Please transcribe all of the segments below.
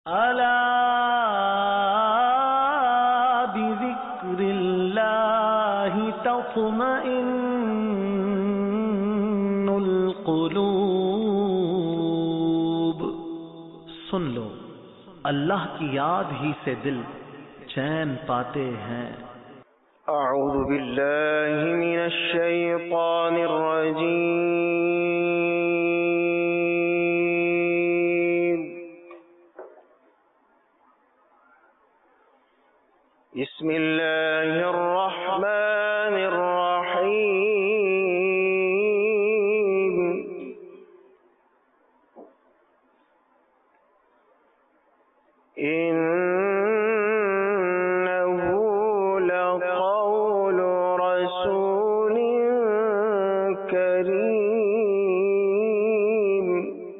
ألا بذكر الله تطمئن القلوب। सुन लो, अल्लाह की याद ही से दिल चैन पाते हैं। أعوذ بالله من الشيطان الرجيم. بسم الله الرحمن الرحيم. إنه لقول رسول كريم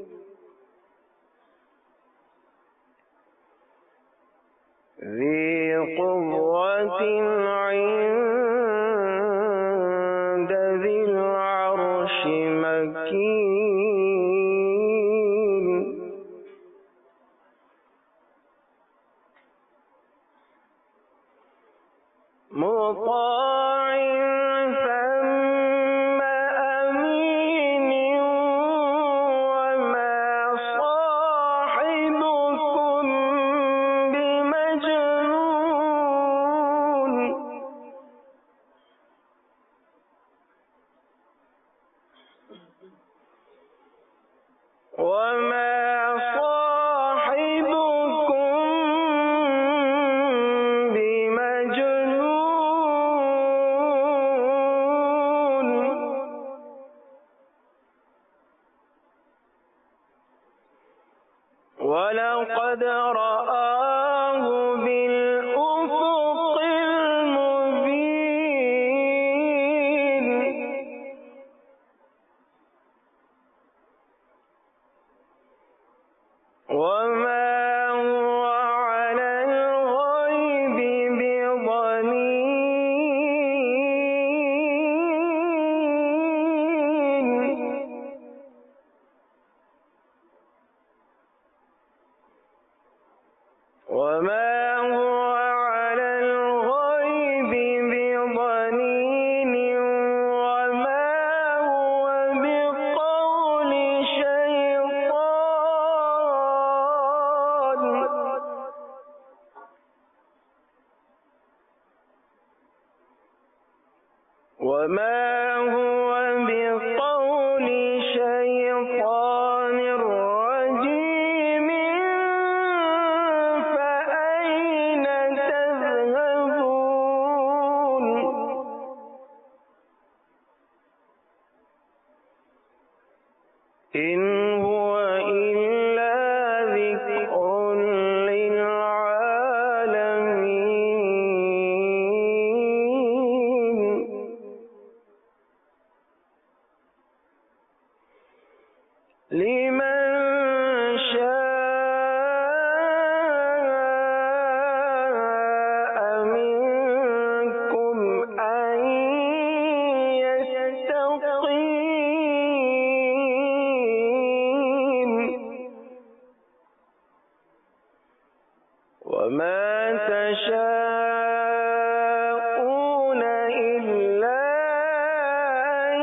ذي قوة عند ذي العرش مكين مطاع ثم أمين وما صاحبكم بمجنون وما صاحبكم بمجنون ولقد رآه بالأفق المبين وما هو على الغيب بضنين وما هو على الغيب بضنين وما هو بقول شيطان وما هو بقول شيطان رجيم فأين تذهبون إن هو إلا ذكر للعالمين لمن شاء منكم أن يستقيم وما تشاءون إلا أن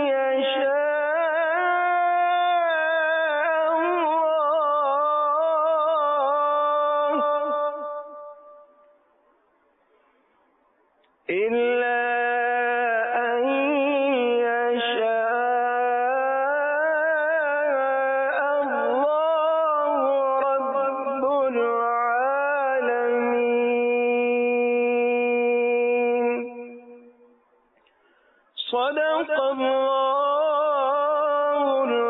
يشاء الله إلا أن يشاء الله رب العالمين. صدق الله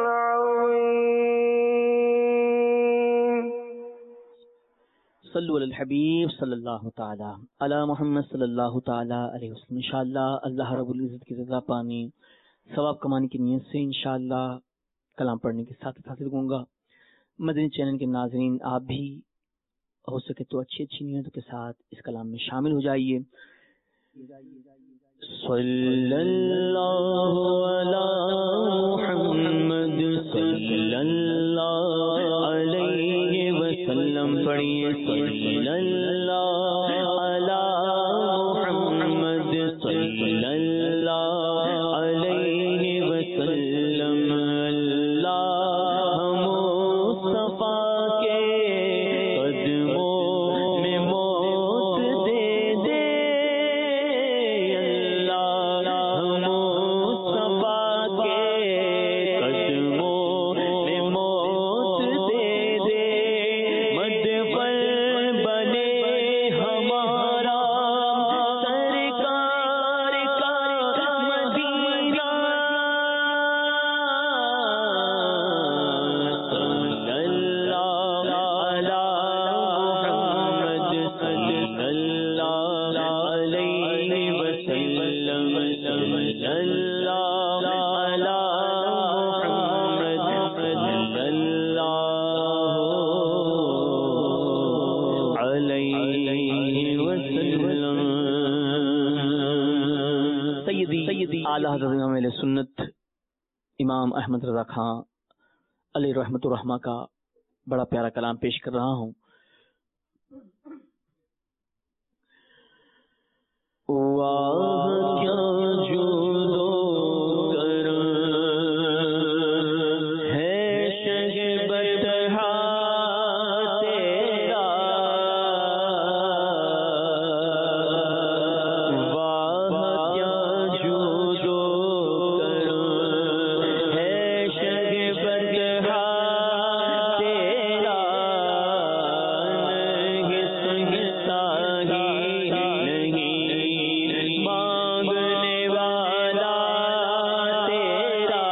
العظيم. सल्लु अलल हबीब सल्लल्लाहु ताला अला मोहम्मद सल्लल्लाहु ताला अलैहि वसल्लम। इंशाअल्लाह अल्लाह रब्बुल इज्जत की रज़ा पाने सवाब कमाने की नीयत से इंशाअल्लाह कलाम पढ़ने के साथ हासिल करूंगा। मदनी चैनल के नाज़रीन, आप भी हो सके तो अच्छी अच्छी नीयतों के साथ इस कलाम में शामिल हो जाइए। सल्लल्लाहु अला मुहम्मद सल्लल्लाहु अलैहि वसल्लम وسلم پڑھیے صلی اللہ علی محمد صلی اللہ علیہ وسلم اللہ مصطفیٰ کے قدموں میں موت دے دے اللہ مصطفیٰ کے قدموں میں موت دے دے مد پر بنے ہمارا سرکار کا مدینہ صلی اللہ علی محمد صلی اللہ علیہ وسلم صلی اللہ علی محمد صلی اللہ علیہ وسلم. سیدی اعلیٰ حضرت امام اہل سنت امام احمد رضا خان علیہ رحمۃ الرحمہ کا بڑا پیارا کلام پیش کر رہا ہوں. واہ کیا جودو کرم ہے شجبت تیرا واہ کیا جودو کرم ہے شجبت تیرا نہیں سنتا ہی نہیں مانگنے والا تیرا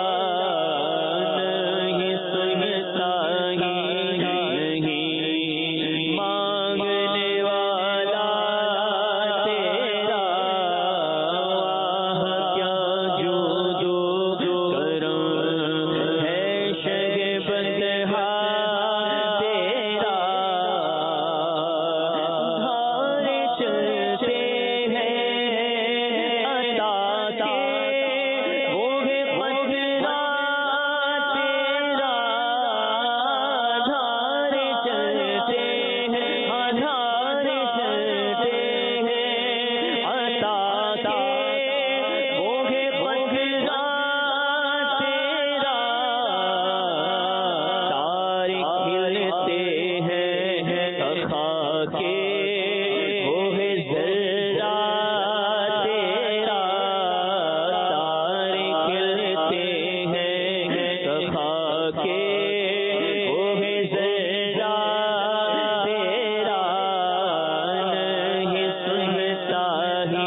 نہیں سنتا ہی نہیں مانگنے والا تیرا واہ کیا جودو کرم ہے شگفتہ تیرا دھارے چلتے ہیں عطا کے وہ ہے پتھرا تیرا دھارے چلتے ہیں دھارے چلتے ہیں عطا کے وہ ہے پتھرا تیرا تارے کھلتے ہیں سخا کے وہ ہے ذرا تیرا تارے کھلتے ہیں سخا کے وہ ہے ذرا تیرا نہیں سنتا ہی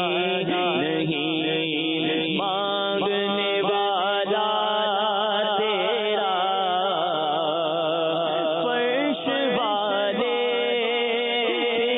نہیں مانگنے والا تیرا فرش والے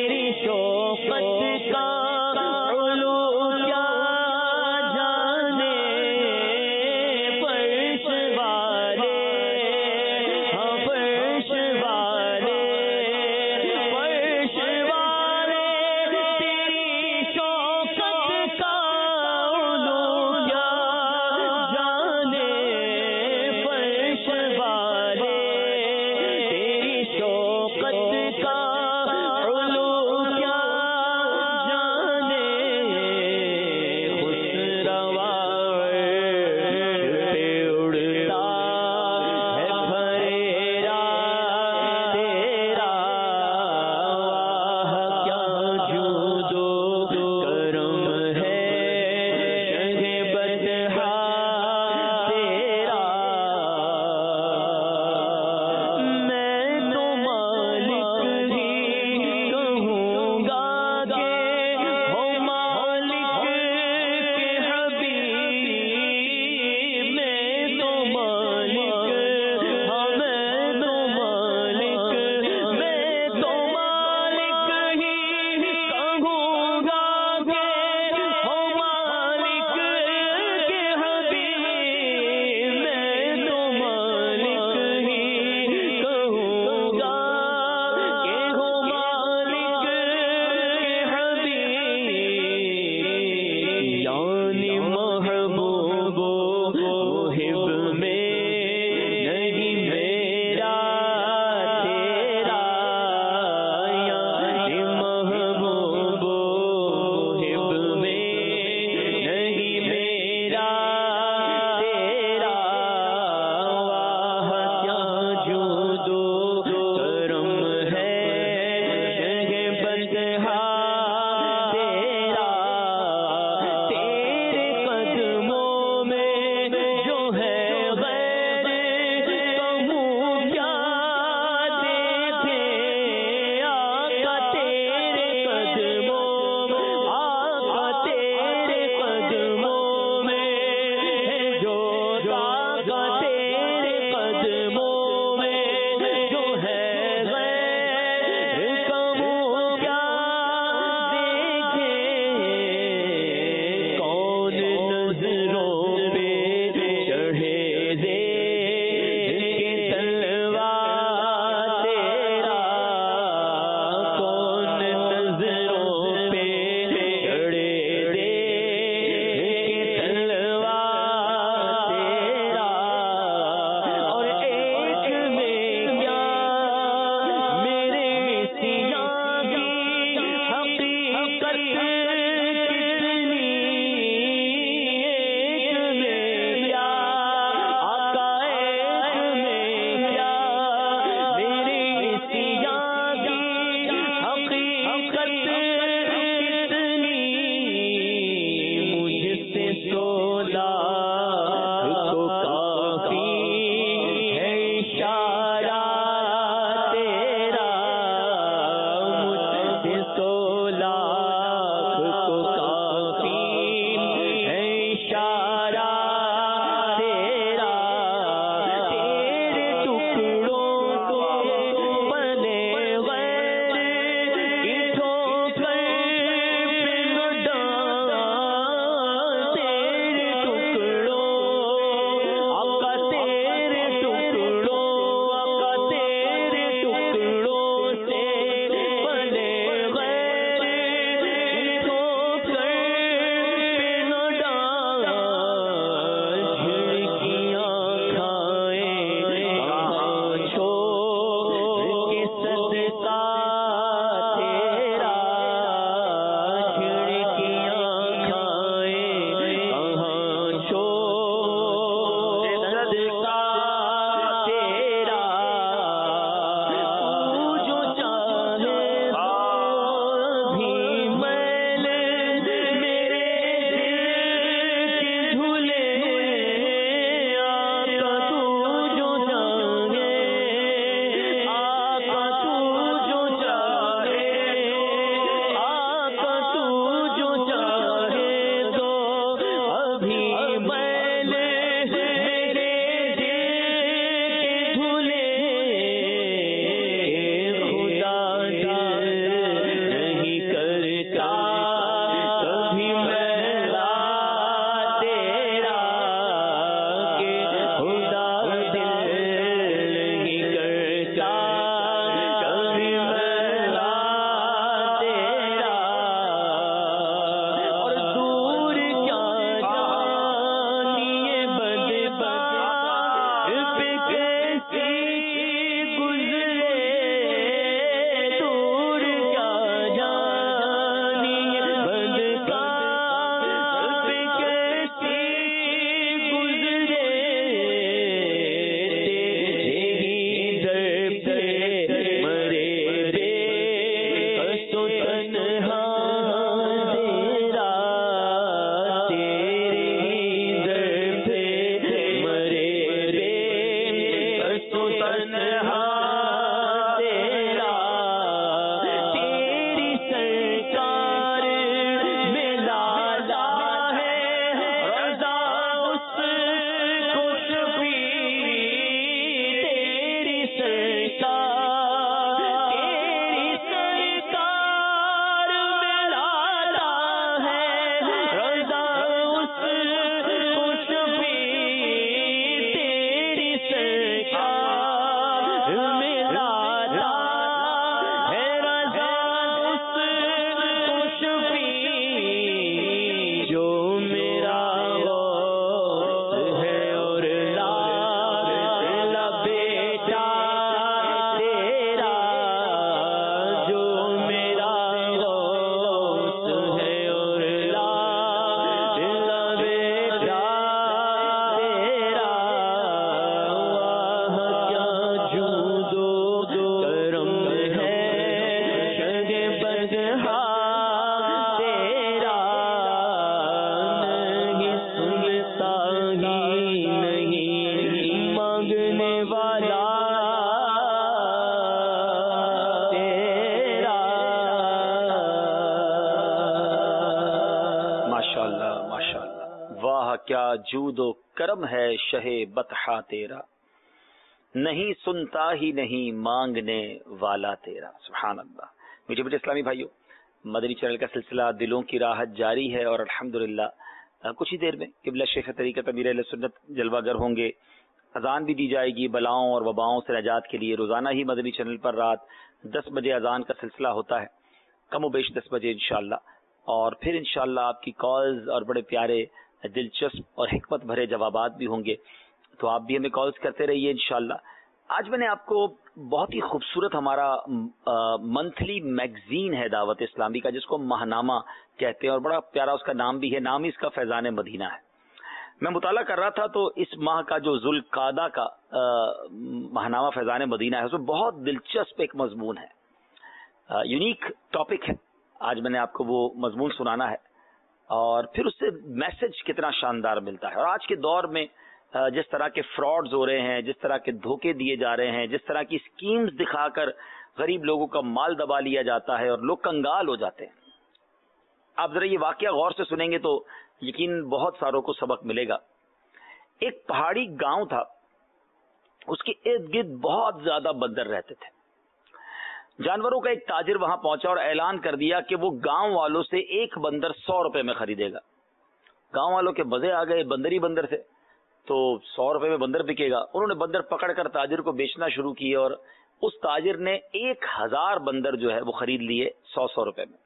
کیا جود و کرم ہے شہ بطحا تیرا، نہیں سنتا ہی نہیں مانگنے والا تیرا. سبحان اللہ. مجھے بیٹے اسلامی بھائیو، مدنی چینل کا سلسلہ دلوں کی راحت جاری ہے، اور الحمدللہ کچھ ہی دیر میں قبلہ شیخ طریقت امیر اہل سنت جلوہ گر ہوں گے. اذان بھی دی جائے گی بلاؤں اور وباؤں سے نجات کے لیے. روزانہ ہی مدنی چینل پر رات 10 بجے اذان کا سلسلہ ہوتا ہے، کم و بیش 10 بجے انشاءاللہ. اور پھر انشاءاللہ آپ کی کالز اور بڑے پیارے دلچسپ اور حکمت بھرے جوابات بھی ہوں گے، تو آپ بھی ہمیں کالز کرتے رہیے انشاءاللہ. آج میں نے آپ کو بہت ہی خوبصورت ہمارا منتھلی میگزین ہے دعوت اسلامی کا، جس کو ماہنامہ کہتے ہیں، اور بڑا پیارا اس کا نام بھی ہے. نام ہی اس کا فیضان مدینہ ہے. میں مطالعہ کر رہا تھا تو اس ماہ کا جو ذوالقعدہ کا ماہنامہ فیضان مدینہ ہے، اس میں بہت دلچسپ ایک مضمون ہے، یونیک ٹاپک ہے. آج میں نے آپ کو وہ مضمون سنانا ہے، اور پھر اس سے میسج کتنا شاندار ملتا ہے. اور آج کے دور میں جس طرح کے فراڈز ہو رہے ہیں، جس طرح کے دھوکے دیے جا رہے ہیں، جس طرح کی اسکیمز دکھا کر غریب لوگوں کا مال دبا لیا جاتا ہے اور لوگ کنگال ہو جاتے ہیں. آپ ذرا یہ واقعہ غور سے سنیں گے تو یقین بہت ساروں کو سبق ملے گا. ایک پہاڑی گاؤں تھا، اس کے ارد گرد بہت زیادہ بندر رہتے تھے. جانوروں کا ایک تاجر وہاں پہنچا اور اعلان کر دیا کہ وہ گاؤں والوں سے ایک بندر 100 روپے میں خریدے گا. گاؤں والوں کے مزے آ گئے، بندر ہی بندر تھے تو 100 روپے میں بندر بکے گا. انہوں نے بندر پکڑ کر تاجر کو بیچنا شروع کیے، اور اس تاجر نے 1000 بندر جو ہے وہ خرید لیے 100 روپے میں،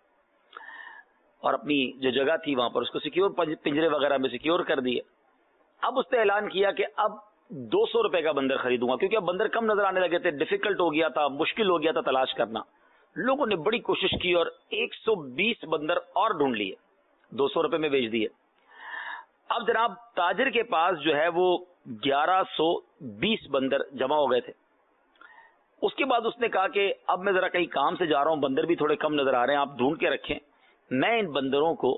اور اپنی جو جگہ تھی وہاں پر اس کو سیکیور پنجرے وغیرہ میں سیکیور کر دیے. اب اس نے اعلان کیا کہ اب 200 روپے کا بندر خریدوں گا، کیونکہ اب بندر کم نظر آنے لگے تھے، ڈیفیکلٹ ہو گیا تھا، مشکل ہو گیا تھا تلاش کرنا. لوگوں نے بڑی کوشش کی اور 120 بندر اور ڈھونڈ لیے، 200 روپے میں بیچ دیے. اب جناب تاجر کے پاس جو ہے وہ 1120 بندر جمع ہو گئے تھے. اس کے بعد اس نے کہا کہ اب میں ذرا کہیں کام سے جا رہا ہوں، بندر بھی تھوڑے کم نظر آ رہے ہیں، آپ ڈھونڈ کے رکھیں، میں ان بندروں کو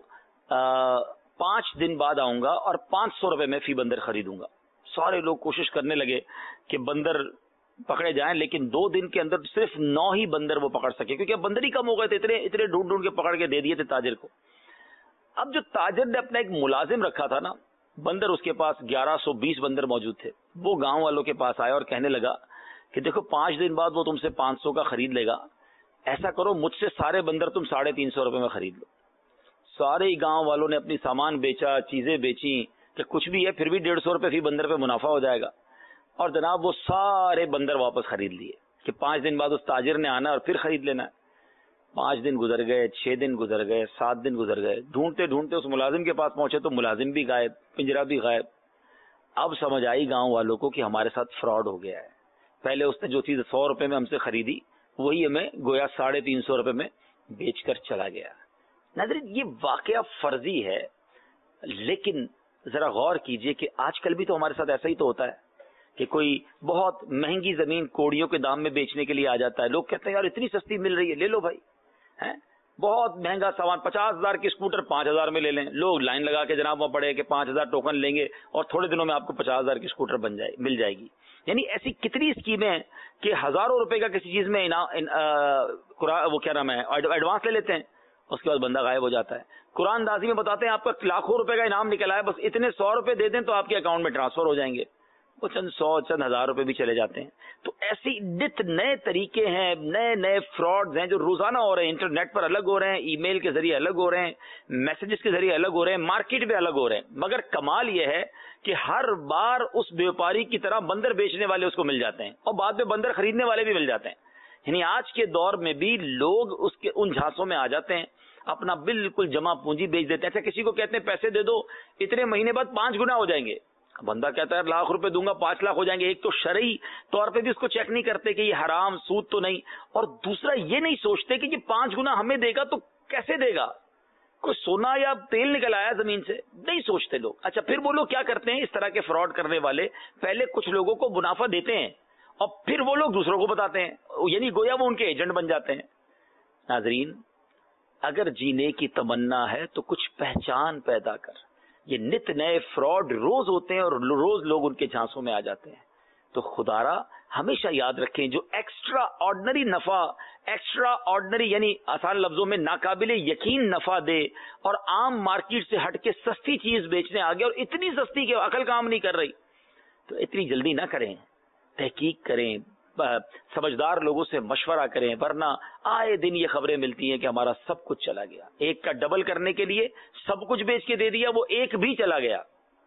5 دن بعد آؤں گا اور 500 روپے میں فی بندر خریدوں گا. سارے لوگ کوشش کرنے لگے کہ بندر پکڑے جائیں، لیکن 2 دن کے اندر صرف 9 ہی بندر وہ پکڑ سکے، کیونکہ اب بندر ہی کم ہو گئے تھے، اتنے ڈھونڈ ڈھونڈ کے پکڑ کے دے دیے تھے تاجر کو. اب جو تاجر نے اپنا ایک ملازم رکھا تھا نا، بندر اس کے پاس 1120 بندر موجود تھے، وہ گاؤں والوں کے پاس آیا اور کہنے لگا کہ دیکھو 5 دن بعد وہ تم سے 500 کا خرید لے گا، ایسا کرو مجھ سے سارے بندر تم 350 روپے میں خرید لو. سارے گاؤں والوں نے اپنی سامان بیچا، چیزیں بیچی کہ کچھ بھی ہے پھر بھی 150 روپے فی بندر پہ منافع ہو جائے گا. اور جناب وہ سارے بندر واپس خرید لیے کہ 5 دن بعد اس تاجر نے آنا اور پھر خرید لینا ہے. 5 دن گزر گئے، 6 دن گزر گئے، 7 دن گزر گئے. ڈھونڈتے ڈھونڈتے اس ملازم کے پاس پہنچے تو ملازم بھی غائب، پنجرا بھی غائب. اب سمجھ آئی گاؤں والوں کو کہ ہمارے ساتھ فراڈ ہو گیا ہے. پہلے اس نے جو چیز 100 روپے میں ہم سے خریدی وہی ہمیں گویا 350 روپے میں بیچ کر چلا گیا. ناظرین یہ واقعہ فرضی ہے، لیکن ذرا غور کیجئے کہ آج کل بھی تو ہمارے ساتھ ایسا ہی تو ہوتا ہے کہ کوئی بہت مہنگی زمین کوڑیوں کے دام میں بیچنے کے لیے آ جاتا ہے. لوگ کہتے ہیں یار اتنی سستی مل رہی ہے، لے لو بھائی. بہت مہنگا سامان 50,000 کی اسکوٹر 5,000 میں لے لیں. لوگ لائن لگا کے جناب وہاں پڑے کہ 5,000 ٹوکن لیں گے اور تھوڑے دنوں میں آپ کو 50,000 کی اسکوٹر مل جائے گی. یعنی ایسی کتنی اسکیمیں ہیں کہ ہزاروں روپے کا کسی چیز میں وہ کیا نام ہے ایڈوانس لے لیتے ہیں، اس کے بعد بندہ غائب ہو جاتا ہے. قرآن اندازی میں بتاتے ہیں آپ کا لاکھوں روپے کا انعام نکل آیا، بس اتنے 100 روپے دے دیں تو آپ کے اکاؤنٹ میں ٹرانسفر ہو جائیں گے. وہ چند 100 چند ہزار روپے بھی چلے جاتے ہیں. تو ایسی نت نئے طریقے ہیں، نئے فراڈز ہیں جو روزانہ ہو رہے ہیں. انٹرنیٹ پر الگ ہو رہے ہیں، ای میل کے ذریعے الگ ہو رہے ہیں، میسیجز کے ذریعے الگ ہو رہے ہیں، مارکیٹ میں الگ ہو رہے ہیں. مگر کمال یہ ہے کہ ہر بار اس بیوپاری کی طرح بندر بیچنے والے اس کو مل جاتے ہیں اور بعد میں بندر خریدنے والے بھی مل جاتے ہیں. یعنی آج کے دور میں بھی لوگ ان جھانسوں میں آ جاتے ہیں، اپنا بالکل جمع پونجی بیچ دیتے ہیں. اچھا کسی کو کہتے ہیں پیسے دے دو، اتنے مہینے بعد 5 گنا ہو جائیں گے. بندہ کہتا ہے لاکھ روپے دوں گا 5 لاکھ ہو جائیں گے. ایک تو شرعی طور پہ بھی اس کو چیک نہیں کرتے کہ یہ حرام سود تو نہیں، اور دوسرا یہ نہیں سوچتے کہ یہ 5 گنا ہمیں دے گا تو کیسے دے گا، کوئی سونا یا تیل نکل آیا زمین سے، نہیں سوچتے لوگ. اچھا پھر وہ لوگ کیا کرتے ہیں، اس طرح کے فراڈ کرنے والے پہلے کچھ لوگوں کو منافع دیتے ہیں اور پھر وہ لوگ دوسروں کو بتاتے ہیں، یعنی گویا وہ ان کے ایجنٹ بن جاتے ہیں. ناظرین اگر جینے کی تمنا ہے تو کچھ پہچان پیدا کر. یہ نت نئے فراڈ روز ہوتے ہیں اور روز لوگ ان کے جھانسوں میں آ جاتے ہیں. تو خدارا ہمیشہ یاد رکھیں جو ایکسٹرا آرڈنری نفع، ایکسٹرا آرڈنری یعنی آسان لفظوں میں ناقابل یقین نفع دے اور عام مارکیٹ سے ہٹ کے سستی چیز بیچنے آگے، اور اتنی سستی کہ عقل کام نہیں کر رہی، تو اتنی جلدی نہ کریں، تحقیق کریں، سمجھدار لوگوں سے مشورہ کریں، ورنہ آئے دن یہ خبریں ملتی ہیں کہ ہمارا سب کچھ چلا گیا، ایک کا ڈبل کرنے کے لیے سب کچھ بیچ کے دے دیا، وہ ایک بھی چلا گیا۔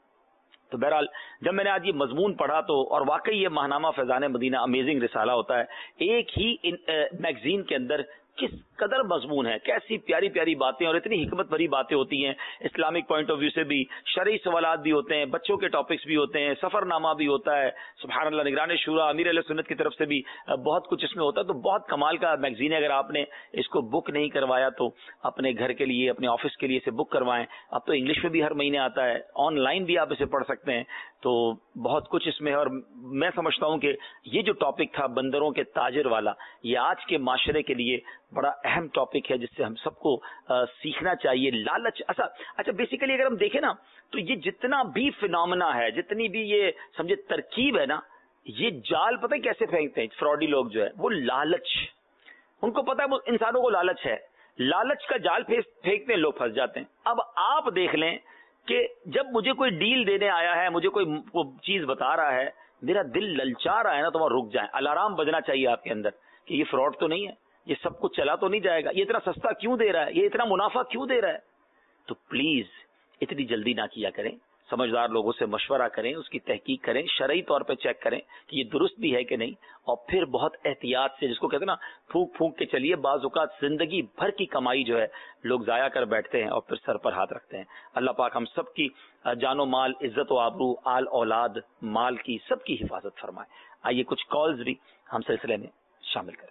تو بہرحال جب میں نے آج یہ مضمون پڑھا تو، اور واقعی یہ ماہنامہ فیضان مدینہ امیزنگ رسالہ ہوتا ہے، ایک ہی میگزین کے اندر کس قدر مضمون ہے، کیسی پیاری پیاری باتیں اور اتنی حکمت بھری باتیں ہوتی ہیں، اسلامک پوائنٹ آف ویو سے بھی، شرعی سوالات بھی ہوتے ہیں، بچوں کے ٹاپکس بھی ہوتے ہیں، سفر نامہ بھی ہوتا ہے، سبحان اللہ، نگران شورا امیر اہل سنت کی طرف سے بھی بہت کچھ اس میں ہوتا ہے۔ تو بہت کمال کا میگزین ہے، اگر آپ نے اس کو بک نہیں کروایا تو اپنے گھر کے لیے، اپنے آفس کے لیے اسے بک کروائیں۔ اب تو انگلش میں بھی ہر مہینے آتا ہے، آن لائن بھی آپ اسے پڑھ سکتے ہیں، تو بہت کچھ اس میں ہے۔ اور میں سمجھتا ہوں کہ یہ جو ٹاپک تھا بندروں کے تاجر والا، یہ آج کے معاشرے کے لیے بڑا اہم ٹاپک ہے، جس سے ہم سب کو سیکھنا چاہیے۔ لالچ اچھا بیسیکلی اگر ہم دیکھیں نا تو یہ جتنا بھی فینومنا ہے، جتنی بھی یہ سمجھے ترکیب ہے نا، یہ جال پتہ ہے کیسے پھینکتے ہیں فراڈی لوگ جو ہے، وہ لالچ، ان کو پتہ ہے وہ انسانوں کو لالچ ہے، لالچ کا جال پھینکتے ہیں، لوگ پھنس جاتے ہیں۔ اب آپ دیکھ لیں کہ جب مجھے کوئی ڈیل دینے آیا ہے، مجھے کوئی چیز بتا رہا ہے، میرا دل للچا رہا ہے نا، تو وہاں رک جائیں، الارم بجنا چاہیے آپ کے اندر کہ یہ فراڈ تو نہیں ہے، یہ سب کچھ چلا تو نہیں جائے گا، یہ اتنا سستا کیوں دے رہا ہے، یہ اتنا منافع کیوں دے رہا ہے۔ تو پلیز اتنی جلدی نہ کیا کریں، سمجھدار لوگوں سے مشورہ کریں، اس کی تحقیق کریں، شرعی طور پہ چیک کریں کہ یہ درست بھی ہے کہ نہیں، اور پھر بہت احتیاط سے، جس کو کہتے ہیں نا پھونک پھونک کے چلیے۔ بعض اوقات زندگی بھر کی کمائی جو ہے لوگ ضائع کر بیٹھتے ہیں اور پھر سر پر ہاتھ رکھتے ہیں۔ اللہ پاک ہم سب کی جان و مال، عزت و آبرو، آل اولاد، مال کی سب کی حفاظت فرمائے۔ آئیے کچھ کالز بھی ہم سلسلے میں شامل کرتے ہیں۔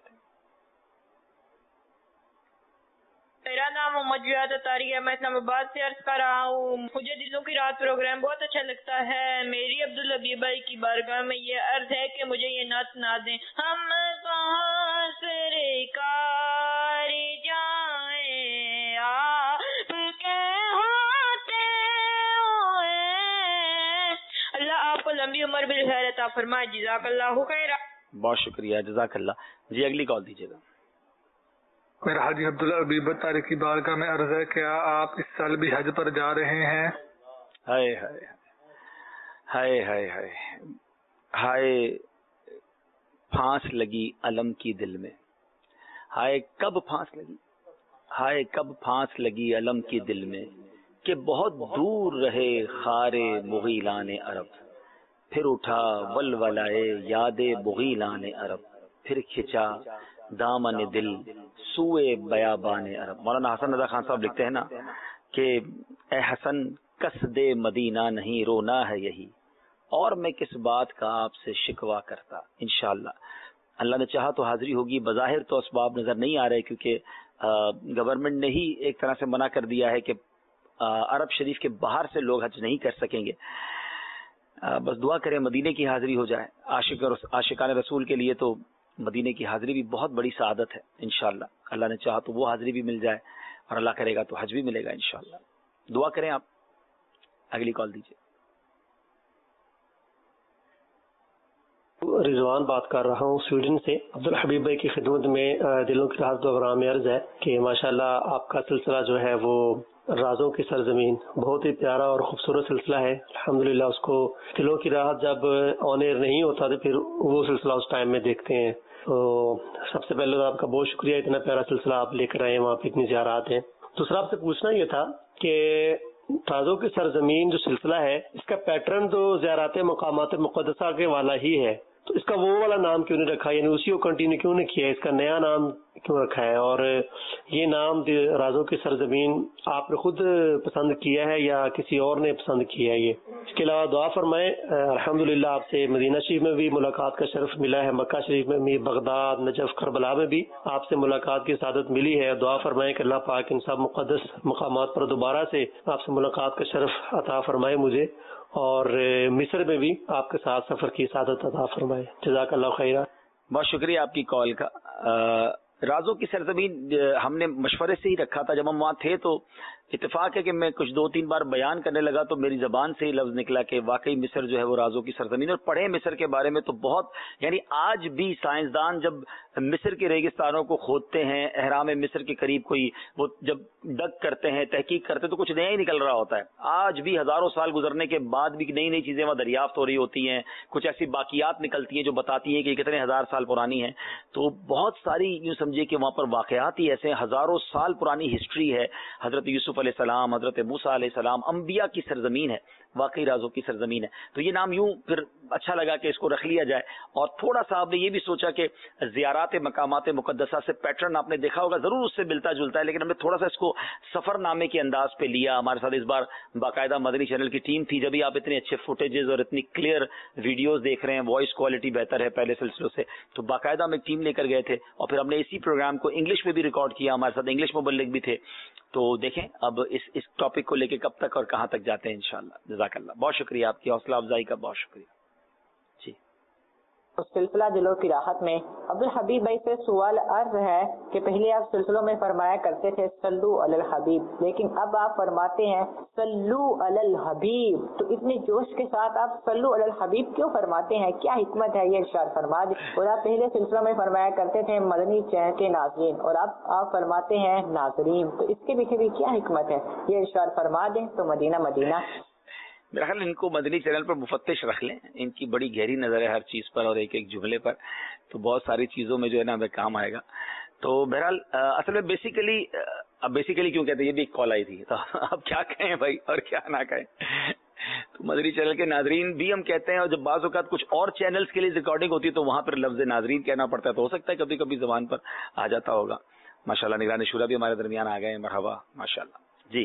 میرا نام محمد جواد اتاری ہے، میں اسلام آباد سے عرض کر رہا ہوں۔ مجھے دلوں کی رات پروگرام بہت اچھا لگتا ہے۔ میری عبدالحبیب بھائی کی بارگاہ میں یہ عرض ہے کہ مجھے یہ نعت سنا دیں۔ ہم کہاں سرکار جائیں آپ کے ہوتے ہوئے۔ اللہ آپ کو لمبی عمر بالخیر عطا فرمائے، جزاک اللہ خیر۔ بہت شکریہ، جزاک اللہ۔ جی اگلی کال دیجیے گا۔ میرا حاجی عبدالحبیب اتاری کی بارگاہ میں عرض ہے، کیا آپ اس سال بھی حج پر جا رہے ہیں؟ ہائے ہائے ہائے ہائے ہائے ہائے، پھانس لگی علم کی دل میں، ہائے کب پھانس لگی، ہائے کب پھانس لگی علم کی دل میں، کہ بہت دور رہے خارے مغیلان عرب، پھر اٹھا ولولائے یاد بغیلان عرب، پھر کھچا دامن دل سوئے بیابان عرب۔ مولانا حسن رضا خان صاحب لکھتے ہیں نا کہ اے حسن قصد مدینہ نہیں رونا ہے یہی، اور میں کس بات کا آپ سے شکوا کرتا۔ انشاءاللہ اللہ نے چاہا تو حاضری ہوگی۔ بظاہر تو اسباب نظر نہیں آ رہے، کیونکہ گورنمنٹ نے ہی ایک طرح سے منع کر دیا ہے کہ عرب شریف کے باہر سے لوگ حج نہیں کر سکیں گے۔ بس دعا کریں مدینے کی حاضری ہو جائے۔ عاشقان رسول کے لیے تو مدینے کی حاضری بھی بہت بڑی سعادت ہے۔ انشاءاللہ اللہ نے چاہا تو وہ حاضری بھی مل جائے، اور اللہ کرے گا تو حج بھی ملے گا انشاءاللہ۔ دعا کریں آپ۔ اگلی کال دیجیے۔ رضوان بات کر رہا ہوں سویڈن سے۔ عبدالحبیب بھائی کی خدمت میں دلوں کی راز پروگرام میں عرض ہے کہ ماشاءاللہ آپ کا سلسلہ جو ہے وہ رازوں کی سرزمین بہت ہی پیارا اور خوبصورت سلسلہ ہے۔ الحمدللہ اس کو دلوں کی راحت جب آن ایئر نہیں ہوتا تو پھر وہ سلسلہ اس ٹائم میں دیکھتے ہیں۔ تو سب سے پہلے تو آپ کا بہت شکریہ، اتنا پیارا سلسلہ آپ لے کر آئے ہیں، وہاں پہ اتنی زیارات ہیں۔ دوسرا آپ سے پوچھنا یہ تھا کہ رازوں کی سرزمین جو سلسلہ ہے، اس کا پیٹرن تو زیارات مقامات مقدسہ کے والا ہی ہے، تو اس کا وہ والا نام کیوں نہیں رکھا، یعنی اسی کو کنٹینیو کیوں نہیں کیا، اس کا نیا نام کیوں رکھا ہے؟ اور یہ نام رازوں کی سرزمین آپ نے خود پسند کیا ہے یا کسی اور نے پسند کیا ہے؟ یہ اس کے علاوہ دعا فرمائیں۔ الحمدللہ آپ سے مدینہ شریف میں بھی ملاقات کا شرف ملا ہے، مکہ شریف میں بھی، بغداد، نجف، کربلا میں بھی آپ سے ملاقات کی سعادت ملی ہے۔ دعا فرمائیں کہ اللہ پاک ان سب مقدس مقامات پر دوبارہ سے آپ سے ملاقات کا شرف عطا فرمائے مجھے، اور مصر میں بھی آپ کے ساتھ سفر کی سعادت عطا فرمائے۔ جزاک اللہ خیرہ۔ بہت شکریہ آپ کی کال کا۔ رازوں کی سرزمین ہم نے مشورے سے ہی رکھا تھا. جب ہم وہاں تھے تو اتفاق ہے کہ میں کچھ 2-3 بار بیان کرنے لگا تو میری زبان سے ہی لفظ نکلا کہ واقعی مصر جو ہے وہ رازوں کی سرزمین. اور پڑھے مصر کے بارے میں تو بہت, یعنی آج بھی سائنسدان جب مصر کے ریگستانوں کو کھودتے ہیں, اہرام مصر کے قریب کوئی وہ جب ڈگ کرتے ہیں, تحقیق کرتے ہیں, تو کچھ نیا ہی نکل رہا ہوتا ہے. آج بھی ہزاروں سال گزرنے کے بعد بھی نئی نئی چیزیں وہاں دریافت ہو رہی ہوتی ہیں. کچھ ایسی باقیات نکلتی ہیں جو بتاتی ہیں کہ کتنے ہزار سال پرانی ہیں. تو بہت ساری یوں سمجھیے کہ وہاں پر واقعات ہی ایسے ہزاروں سال پرانی ہسٹری ہے. حضرت یوسف علیہ السلام, حضرت موسیٰ علیہ السلام, انبیاء کی سرزمین ہے, واقعی رازوں کی سرزمین ہے. تو یہ نام یوں پھر اچھا لگا کہ اس کو رکھ لیا جائے. اور تھوڑا سا آپ نے یہ بھی سوچا کہ زیارات مقامات مقدسہ سے پیٹرن آپ نے دیکھا ہوگا, ضرور اس سے ملتا جلتا ہے, لیکن ہم نے تھوڑا سا اس کو سفر نامے کے انداز پہ لیا. ہمارے ساتھ اس بار باقاعدہ مدنی چینل کی ٹیم تھی. جب بھی آپ اتنے اچھے فوٹیجز اور اتنی کلیئر ویڈیوز دیکھ رہے ہیں, وائس کوالٹی بہتر ہے پہلے سلسلوں سے, تو باقاعدہ ہم ایک ٹیم لے کر گئے تھے اور پھر ہم نے اسی پروگرام کو انگلش میں بھی ریکارڈ کیا. ہمارے ساتھ انگلش مبلغ بھی تھے. تو دیکھیں اب اس ٹاپک کو لے کے کب تک اور کہاں تک جاتے ہیں انشاءاللہ. جزاک اللہ, بہت شکریہ آپ کی حوصلہ افزائی کا, بہت شکریہ. جی, سلسلہ دلوں کی راحت میں عبدالحبیب بھائی سے سوال عرض ہے کہ پہلے آپ سلسلوں میں فرمایا کرتے تھے صلو علی الحبیب, لیکن اب آپ فرماتے ہیں صلو علی الحبیب. تو اتنے جوش کے ساتھ آپ صلو علی الحبیب کیوں فرماتے ہیں؟ کیا حکمت ہے یہ ارشاد فرما دیں. اور آپ پہلے سلسلوں میں فرمایا کرتے تھے مدنی چینل کے ناظرین, اور اب آپ فرماتے ہیں ناظرین. تو اس کے پیچھے بھی کیا حکمت ہے یہ ارشاد فرما دیں. تو مدینہ مدینہ میرا خیال ان کو مدنی چینل پر مفتش رکھ لیں. ان کی بڑی گہری نظر ہے ہر چیز پر اور ایک ایک جملے پر, تو بہت ساری چیزوں میں جو ہے نا ہمیں کام آئے گا. تو بہرحال اصل میں بیسیکلی کیوں کہتے ہیں, یہ بھی ایک کال آئی تھی, تو اب کیا کہیں بھائی اور کیا نہ کہیں. تو مدنی چینل کے ناظرین بھی ہم کہتے ہیں, اور جب بعض اوقات کچھ اور چینلز کے لیے ریکارڈنگ ہوتی ہے تو وہاں پر لفظ ناظرین کہنا پڑتا ہے. تو ہو سکتا ہے کبھی کبھی زبان پر آ جاتا ہوگا. ماشاءاللہ نگران شورا بھی ہمارے درمیان آ گئے ہیں, مرحبا ماشاءاللہ. جی,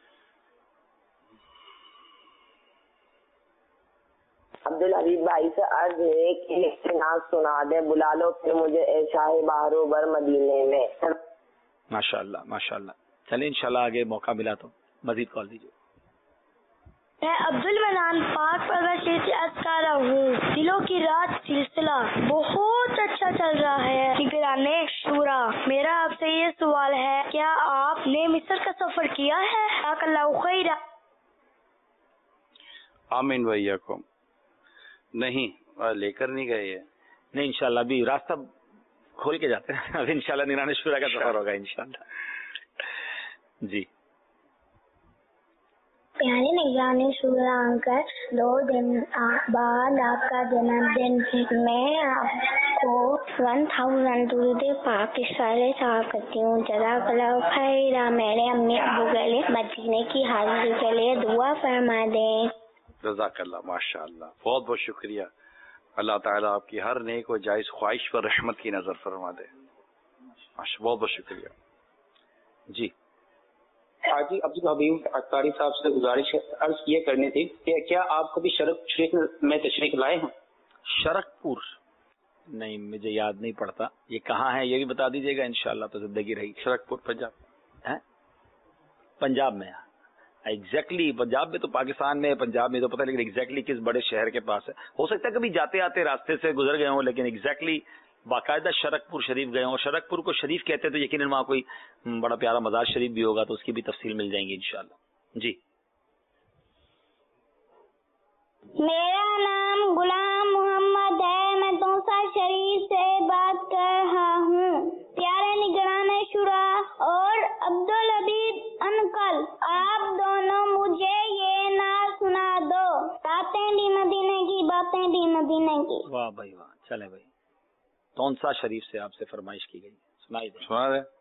عبدالحبیب بھائی سے عرض ہے کہ ایک ناز سنا دے, بلا لو پھر مجھے اے شاہ بہرو بر مدینے میں. ماشاءاللہ ماشاءاللہ. چلیں انشاءاللہ آگے موقع ملا تو مزید کال دیجیے. میں عبدالمنان پاک پرور سے عرض کر رہا ہوں, دلوں کی رات سلسلہ بہت اچھا چل رہا ہے. نگران شورا, میرا آپ سے یہ سوال ہے, کیا آپ نے مصر کا سفر کیا ہے؟ جزاک اللہ خیر. آمین بھیا کو نہیں لے کر نہیں گئے ہیں. نہیں انشاءاللہ ابھی راستہ کھول کے جاتے ہیں. اب انشاءاللہ نگران شورا کا سفر ہوگا انشاءاللہ. جی, پیارے نگران شورا انکل, 2 دن بعد آپ کا جنم دن, میں آپ کو 1000 درود پاک کی سارے سوال کرتی ہوں. جزاک اللہ خیر. میرے امی ابو کے لیے مدینے کی حاضری کے لیے دعا فرما دیں. جزاک اللہ, ماشاء اللہ, بہت بہت شکریہ. اللہ تعالیٰ آپ کی ہر نیک و جائز خواہش پر رحمت کی نظر فرما دے. بہت بہت شکریہ. جی, حاجی عبدالحبیب اختاری صاحب سے گزارش عرض یہ کرنی تھی کہ کیا آپ کبھی شرک شریف میں تشریف لائے ہیں؟ شرک پور نہیں, مجھے یاد نہیں پڑتا. یہ کہاں ہے یہ بھی بتا دیجیے گا انشاءاللہ تو زندگی رہی. شرک پور پنجاب, پنجاب میں ایگزیکٹلی پنجاب میں تو پاکستان میں, پنجاب میں تو پتہ, لیکن ایگزیکٹلی کس بڑے شہر کے پاس ہے. ہو سکتا ہے کبھی جاتے آتے راستے سے گزر گئے ہوں, لیکن ایگزیکٹلی باقاعدہ شرک پور شریف گئے ہوں. شرک پور کو شریف کہتے ہیں تو یقیناً وہاں کوئی بڑا پیارا مزار شریف بھی ہوگا, تو اس کی بھی تفصیل مل جائیں گی انشاءاللہ. جی, میرا نام غلام محمد ہے, میں توسا شریف سے بات کر رہا ہوں. پیارے نگران شورا اور عبدالحبیب انکل, آپ دونوں مجھے یہ نعت سنا دو, باتیں دی مدینے کی, باتیں دی مدینے کی. واہ بھائی واہ. چلے بھائی, تونسا شریف سے آپ سے فرمائش کی گئی, سنائی دیں. سنا دیں.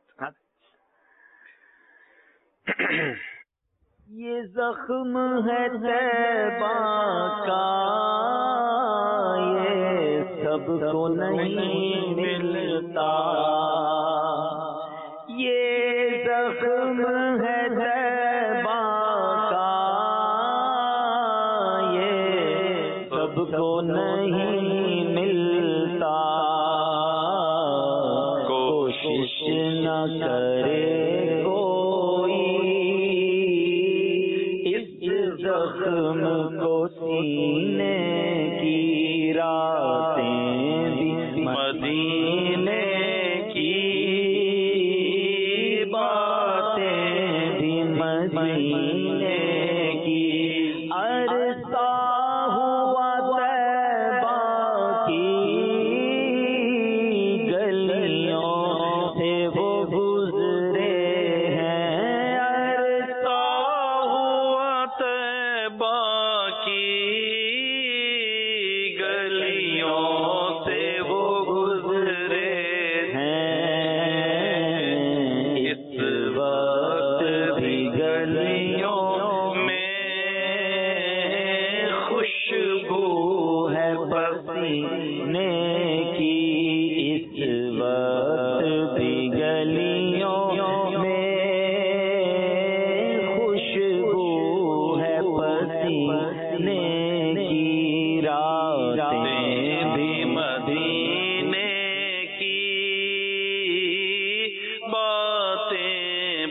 یہ زخم ہے طیبہ کا, یہ سب کو نہیں ملتا. یہ زخم ہے طیبہ کا, یہ سب کو نہیں ملتا. کوشش نہ کرے زخم کو سینے کی, راتیں بھی مدینے کی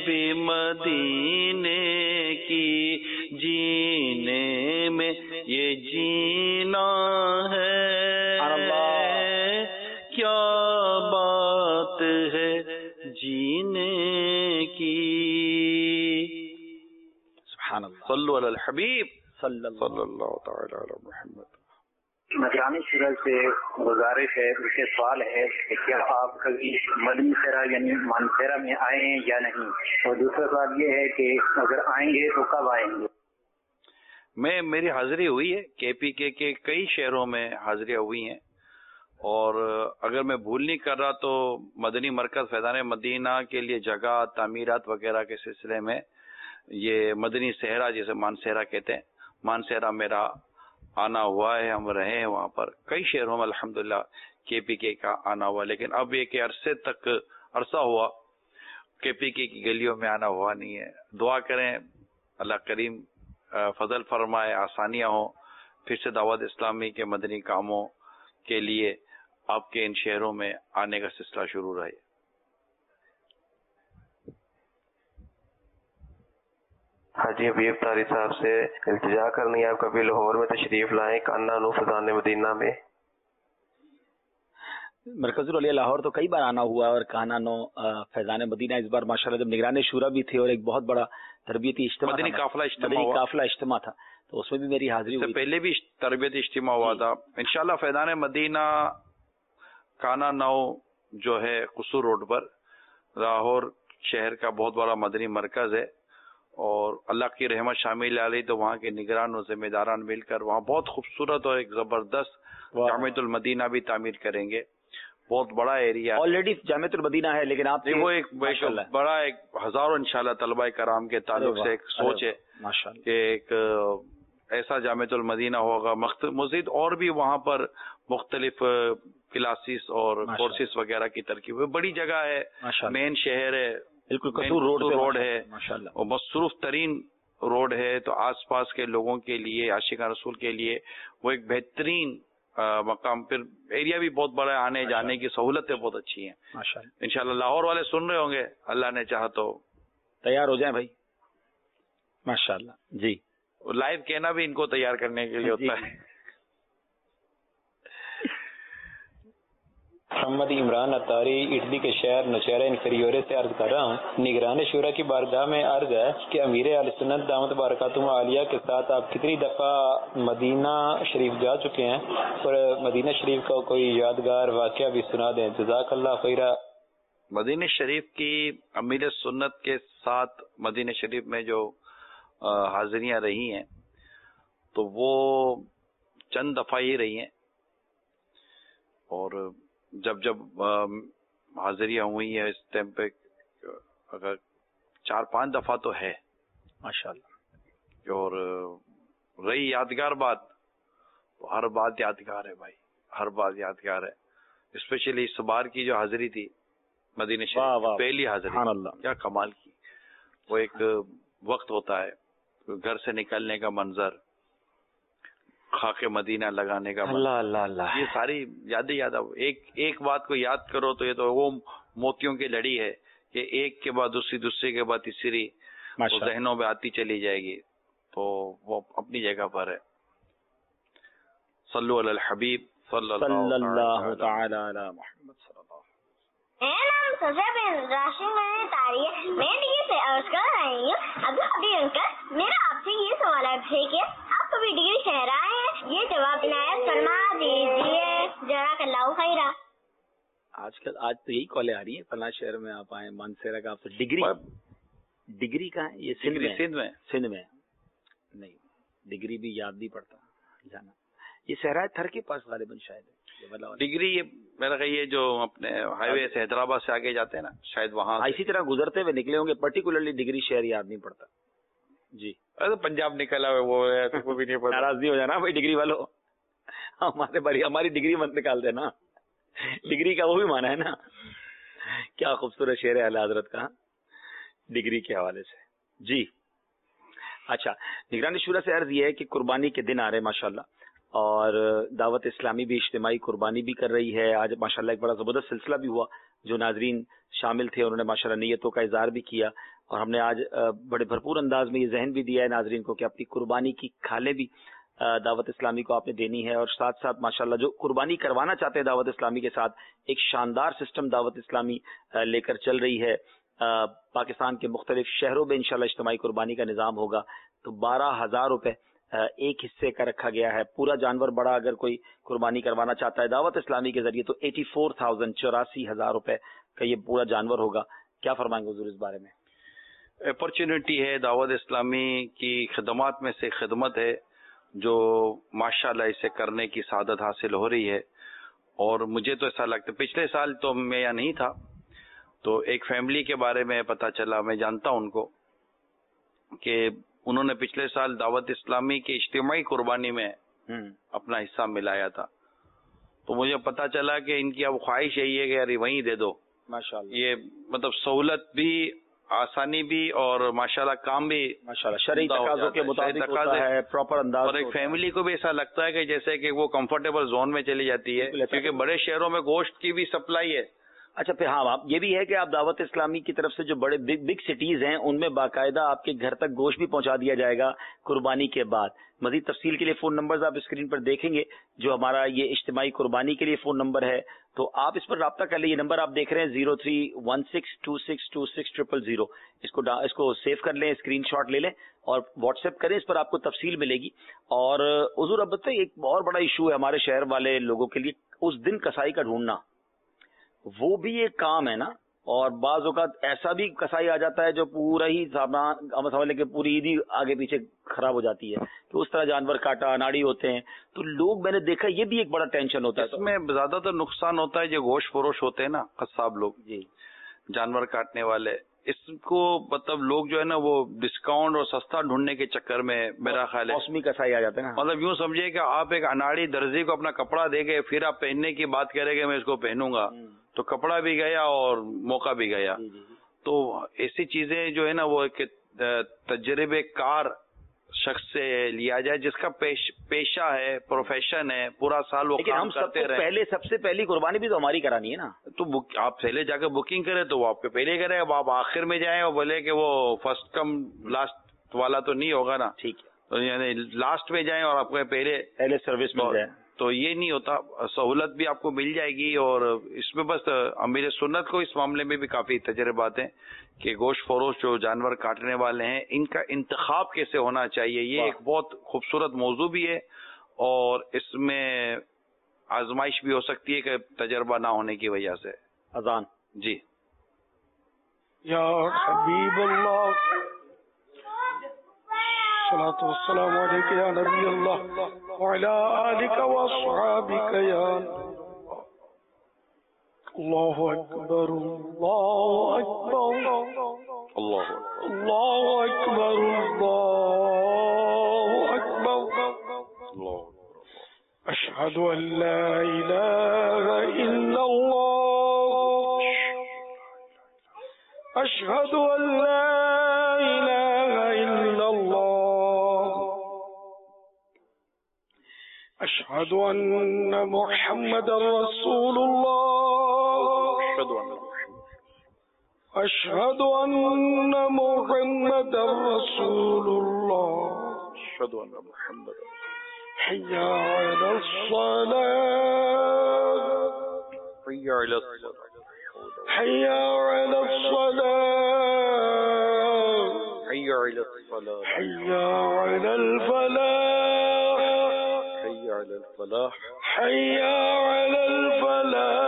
بھی مدینے کی جینے میں یہ جینا ہے، کیا بات ہے جینے کی. سبحان اللہ. صلو علی الحبیب صلی اللہ تعالی علی محمد. نگرانی شورا سے گزارش ہے، اس سے سوال ہے کہ کیا آپ کبھی مدنی سیرا یعنی مانسیرا میں آئے ہیں یا نہیں، اور دوسرا سوال یہ ہے کہ اگر آئیں گے تو کب آئیں گے؟ میری حاضری ہوئی ہے کے پی کے کئی شہروں میں حاضریاں ہوئی ہیں، اور اگر میں بھول نہیں کر رہا تو مدنی مرکز فیضان مدینہ کے لیے جگہ تعمیرات وغیرہ کے سلسلے میں یہ مدنی صحرا جسے مانسیرا کہتے ہیں، مانسیرا میرا آنا ہوا ہے، ہم رہے ہیں وہاں پر کئی شہروں میں الحمدللہ کے پی کے کا آنا ہوا، لیکن اب یہ کہ عرصہ ہوا کے پی کے کی گلیوں میں آنا ہوا نہیں ہے. دعا کریں اللہ کریم فضل فرمائے، آسانیاں ہوں، پھر سے دعوت اسلامی کے مدنی کاموں کے لیے آپ کے ان شہروں میں آنے کا سلسلہ شروع رہے. حاجی حبیب طاری صاحب سے التجا کرنی ہے آپ کبھی لاہور میں تشریف لائیں کانا نو فیضان مدینہ میں. مرکز العلیہ لاہور تو کئی بار آنا ہوا اور کانا نو فیضان مدینہ اس بار ماشاءاللہ جب نگران شورا بھی تھے اور ایک بہت بڑا تربیتی اجتماع مدنی قافلہ اجتماع تھا تو اس میں بھی میری حاضری ہوئی. پہلے بھی تربیتی اجتماع ہوا تھا. انشاءاللہ فیضان مدینہ کانا نو جو ہے قصور روڈ پر لاہور شہر کا بہت بڑا مدنی مرکز ہے، اور اللہ کی رحمت شامل علی تو وہاں کے نگران و ذمہ داران مل کر وہاں بہت خوبصورت اور ایک زبردست جامعۃ المدینہ بھی تعمیر کریں گے. بہت بڑا ایریا آلریڈی جامعۃ المدینہ ہے، لیکن آپ وہ ایک بڑا ایک ہزاروں انشاءاللہ طلبہ کرام کے تعلق سے ایک سوچ ہے کہ ایک ایسا جامعۃ المدینہ ہوگا. مزید اور بھی وہاں پر مختلف کلاسز اور کورسز وغیرہ کی ترکیب بڑی جگہ ہے، مین شہر ہے، بالکل قصور روڈ ہے اور مصروف ترین روڈ ہے، تو آس پاس کے لوگوں کے لیے عاشقان رسول کے لیے وہ ایک بہترین مقام. پھر ایریا بھی بہت بڑا ہے، آنے جانے کی سہولتیں بہت اچھی ہیں انشاءاللہ. لاہور والے سن رہے ہوں گے، اللہ نے چاہا تو تیار ہو جائیں بھائی ماشاءاللہ. جی لائیو کہنا بھی ان کو تیار کرنے کے لیے ہوتا ہے. محمد عمران اتاری اٹلی کے شہر نوچیرا انفیریورے سے عرض کر رہا ہوں، نگران شورا کی بارگاہ میں عرض ہے کہ امیر اہل سنت دامت برکاتہم عالیہ کے ساتھ آپ کتنی دفعہ مدینہ شریف جا چکے ہیں، اور مدینہ شریف کا کوئی یادگار واقعہ بھی سنا دیں، جزاک اللہ خیرہ. مدینہ شریف کی امیر سنت کے ساتھ مدینہ شریف میں جو حاضریاں رہی ہیں تو وہ چند دفعہ ہی رہی ہیں، اور جب حاضریاں ہوئی ہیں اس ٹائم پہ اگر 4-5 دفعہ تو ہے ماشاءاللہ. اور رہی یادگار بات تو ہر بات یادگار ہے بھائی، ہر بات یادگار ہے. اسپیشلی اس بار کی جو حاضری تھی مدینہ شریف پہلی حاضری کیا کمال کی. وہ ایک وقت ہوتا ہے گھر سے نکلنے کا منظر، خاک مدینہ لگانے کا اللہ اللہ اللہ، یہ ساری یادیں یاد. ایک بات کو یاد کرو تو یہ تو وہ موتیوں کی لڑی ہے کہ ایک کے بعد دوسری کے بعد تیسری ذہنوں میں آتی چلی جائے گی، تو وہ اپنی جگہ پر ہے. صلو علی الحبیب صلی اللہ تعالی علی محمد صلی اللہ. میرا نام سزا بن راشد تاریخ، میں ڈگری سے عرض کر رہی ہوں. عبدالحبیب انکل، میرا آپ سے یہ سوال ہے کہ آپ کبھی ڈگری شہر آئے ہیں؟ یہ جواب عنایت فرما دیجیے، جزاک اللہ خیرہ. آج تو یہی کالیں آ رہی ہیں فلاں شہر میں آپ آئے، مانسیرا کا آپ سے ڈگری کا ہے، یہ سندھ میں نہیں، ڈگری بھی یاد نہیں پڑتا جانا. یہ صحرائے تھر کے پاس غالباً شاید ہے ڈگری. یہ میرا خیال یہ جو اپنے ہائی وے سے حیدرآباد سے آگے جاتے ہیں نا، شاید وہاں اسی طرح گزرتے ہوئے نکلے ہوں گے. پرٹیکولرلی ڈگری شہر یاد نہیں پڑتا. جی پنجاب نکلا ہے وہ بھی نہیں پڑتا. ناراض نہیں ہو جانا بھائی ڈگری والوں، ہماری ڈگری مت نکال دینا، ڈگری کا وہ بھی مانا ہے نا. کیا خوبصورت شعر ہے اعلی حضرت کا ڈگری کے حوالے سے. جی اچھا، نگران شورا سے عرض یہ ہے کہ قربانی کے دن آ رہے ہیں ماشاءاللہ، اور دعوت اسلامی بھی اجتماعی قربانی بھی کر رہی ہے. آج ماشاءاللہ ایک بڑا زبردست سلسلہ بھی ہوا جو ناظرین شامل تھے انہوں نے ماشاءاللہ نیتوں کا اظہار بھی کیا، اور ہم نے آج بڑے بھرپور انداز میں یہ ذہن بھی دیا ہے ناظرین کو کہ اپنی قربانی کی کھالیں بھی دعوت اسلامی کو آپ نے دینی ہے، اور ساتھ ساتھ ماشاءاللہ جو قربانی کروانا چاہتے ہیں دعوت اسلامی کے ساتھ ایک شاندار سسٹم دعوت اسلامی لے کر چل رہی ہے۔ پاکستان کے مختلف شہروں میں انشاءاللہ اجتماعی قربانی کا نظام ہوگا، تو 12,000 روپے ایک حصے کا رکھا گیا ہے۔ پورا جانور بڑا اگر کوئی قربانی کروانا چاہتا ہے دعوت اسلامی کے ذریعے تو 84,000 روپے کا یہ پورا جانور ہوگا۔ کیا فرمائیں گے حضور اس بارے میں؟ اپرچونٹی ہے، دعوت اسلامی کی خدمات میں سے خدمت ہے جو ماشاءاللہ اسے کرنے کی سعادت حاصل ہو رہی ہے، اور مجھے تو ایسا لگتا ہے، پچھلے سال تو میں یہاں نہیں تھا تو ایک فیملی کے بارے میں پتا چلا، میں جانتا ہوں ان کو، کہ انہوں نے پچھلے سال دعوت اسلامی کی اجتماعی قربانی میں اپنا حصہ ملایا تھا، تو مجھے پتا چلا کہ ان کی اب خواہش یہی ہے کہ یار وہیں دے دو۔ ماشاءاللہ یہ مطلب سہولت بھی، آسانی بھی، اور ماشاءاللہ کام بھی ماشاءاللہ شرعی تقاضوں کے مطابق ہوتا ہے، پراپر انداز، اور ایک فیملی کو بھی ایسا لگتا ہے کہ جیسے کہ وہ کمفرٹیبل زون میں چلی جاتی ہے، کیونکہ بڑے شہروں میں گوشت کی بھی سپلائی ہے۔ اچھا پھر ہاں یہ بھی ہے کہ آپ دعوت اسلامی کی طرف سے جو بڑے بگ سٹیز ہیں ان میں باقاعدہ آپ کے گھر تک گوشت بھی پہنچا دیا جائے گا قربانی کے بعد۔ مزید تفصیل کے لیے فون نمبرز آپ اسکرین پر دیکھیں گے، جو ہمارا یہ اجتماعی قربانی کے لیے فون نمبر ہے، تو آپ اس پر رابطہ کر لیں۔ یہ نمبر آپ دیکھ رہے ہیں 0316262600، اس کو سیو کر لیں، اسکرین شاٹ لے لیں اور واٹس ایپ کریں، اس پر آپ کو تفصیل ملے گی۔ اور حضور اب بتائیں، ایک اور بڑا ایشو ہے ہمارے شہر والے لوگوں کے لیے، اس دن کسائی کا ڈھونڈنا، وہ بھی ایک کام ہے نا، اور بعض اوقات ایسا بھی کسائی آ جاتا ہے جو پورا ہی سمجھ لیں کہ پوری عید ہی آگے پیچھے خراب ہو جاتی ہے، تو اس طرح جانور کاٹا اناڑی ہوتے ہیں، تو لوگ میں نے دیکھا یہ بھی ایک بڑا ٹینشن ہوتا ہے۔ اس میں زیادہ تر نقصان ہوتا ہے جو گوشت فروش ہوتے ہیں نا، قصاب لوگ، جی جانور کاٹنے والے، اس کو مطلب لوگ جو ہے نا وہ ڈسکاؤنٹ اور سستا ڈھونڈنے کے چکر میں میرا خیال ہے موسمی کسائی آ جاتے ہیں نا، مطلب یوں سمجھے کہ آپ ایک اناڑی درزی کو اپنا کپڑا دے گے، پھر آپ پہننے کی بات کریں گے میں اس کو پہنوں گا، تو کپڑا بھی گیا اور موقع بھی گیا۔ تو ایسی چیزیں جو ہے نا وہ ایک تجربے کار شخص سے لیا جائے جس کا پیشہ ہے، پروفیشن ہے، پورا سال وہ کام کرتے رہے۔ پہلے سب سے پہلی قربانی بھی تو ہماری کرانی ہے نا، تو آپ پہلے جا کے بکنگ کریں تو وہ آپ کے پہلے کریں، اب آپ آخر میں جائیں اور بولے کہ وہ فرسٹ کم لاسٹ والا تو نہیں ہوگا نا، ٹھیک ہے، تو یعنی لاسٹ میں جائیں اور آپ کو پہلے سروس مل جائے، تو یہ نہیں ہوتا۔ سہولت بھی آپ کو مل جائے گی، اور اس میں بس امیر سنت کو اس معاملے میں بھی کافی تجربات ہیں کہ گوشت فروش جو جانور کاٹنے والے ہیں ان کا انتخاب کیسے ہونا چاہیے، یہ ایک بہت خوبصورت موضوع بھی ہے، اور اس میں آزمائش بھی ہو سکتی ہے کہ تجربہ نہ ہونے کی وجہ سے۔ اذان جی یا حبیب اللہ الصلاۃ والسلام علیک یا نبی اللہ وعلی آلک واصحابک یا اللہ اکبر اللہ اکبر اللہ اکبر اللہ اکبر اشہد ان لا الہ الا اللہ اشہد ان لا الہ الا اللہ اشہد ان محمد رسول اللہ اشہد ان محمد رسول اللہ اشہد ان محمد حی علی الصلاة حی علی الصلاة حی علی الصلاة حی علی الصلاة حی علی الفلاح حی علی الفلاح حی علی الفلاح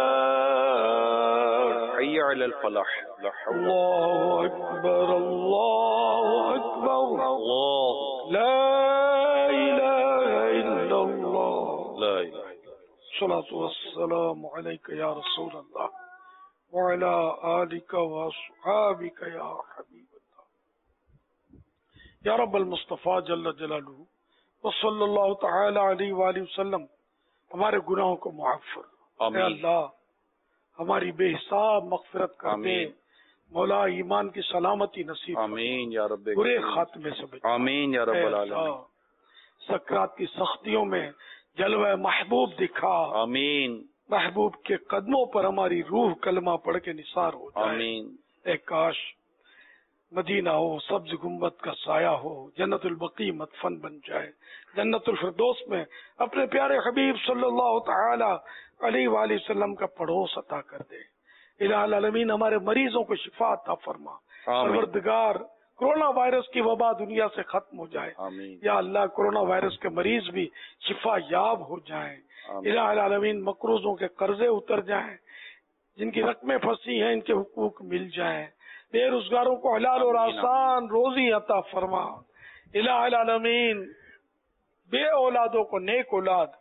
حی علی الفلاح اللہ اکبر اللہ اکبر اللہ لا الہ الا اللہ لا الہ الا الصلاۃ والسلام علیک یا رسول اللہ وعلی آلک واصحابک یا حبیب اللہ یا رب المصطفیٰ جل جلالہ وصلی اللہ تعالی علیہ وآلہ وسلم ہمارے گناہوں کو معاف فرما۔ اے اللہ ہماری بے حساب مغفرت کر دے، مولا ایمان کی سلامتی نصیب آمین یا رب، برے خاتمے سے بچا، آمین یا رب العالمین، سکرات کی سختیوں میں جلوہ محبوب دکھا، آمین، محبوب کے قدموں پر ہماری روح کلمہ پڑھ کے نثار ہو جائے. آمین. اے کاش مدینہ ہو، سبز گنبد کا سایہ ہو، جنت البقیع مدفن بن جائے، جنت الفردوس میں اپنے پیارے حبیب صلی اللہ تعالی علیہ وآلہ وسلم کا پڑوس عطا کر دے. الہ العالمین ہمارے مریضوں کو شفا عطا فرما. پروردگار کرونا وائرس کی وبا دنیا سے ختم ہو جائے. یا اللہ کرونا وائرس کے مریض بھی شفا یاب ہو جائیں. الہ العالمین مقروضوں کے قرضے اتر جائیں، جن کی رقمیں پھنسی ہیں ان کے حقوق مل جائیں. بے روزگاروں کو حلال اور آسان روزی عطا فرما. الہ العالمین بے اولادوں کو نیک اولاد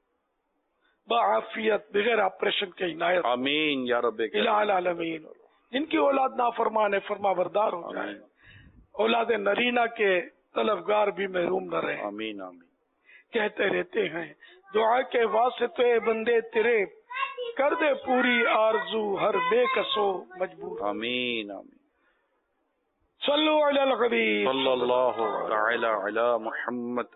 بعافیت بغیر آپریشن کے عنایت. آمین یا رب. الہ العالمین جن کی اولاد نافرمان ہے فرما بردار ہو جائے. اولاد نرینہ کے طلبگار بھی محروم نہ رہے. آمین آمین. کہتے رہتے ہیں دعا کے واسطے بندے تیرے، کر دے پوری آرزو ہر بے کسو مجبور. آمین آمین. صلو علی الحبیب صلی اللہ تعالی علی محمد.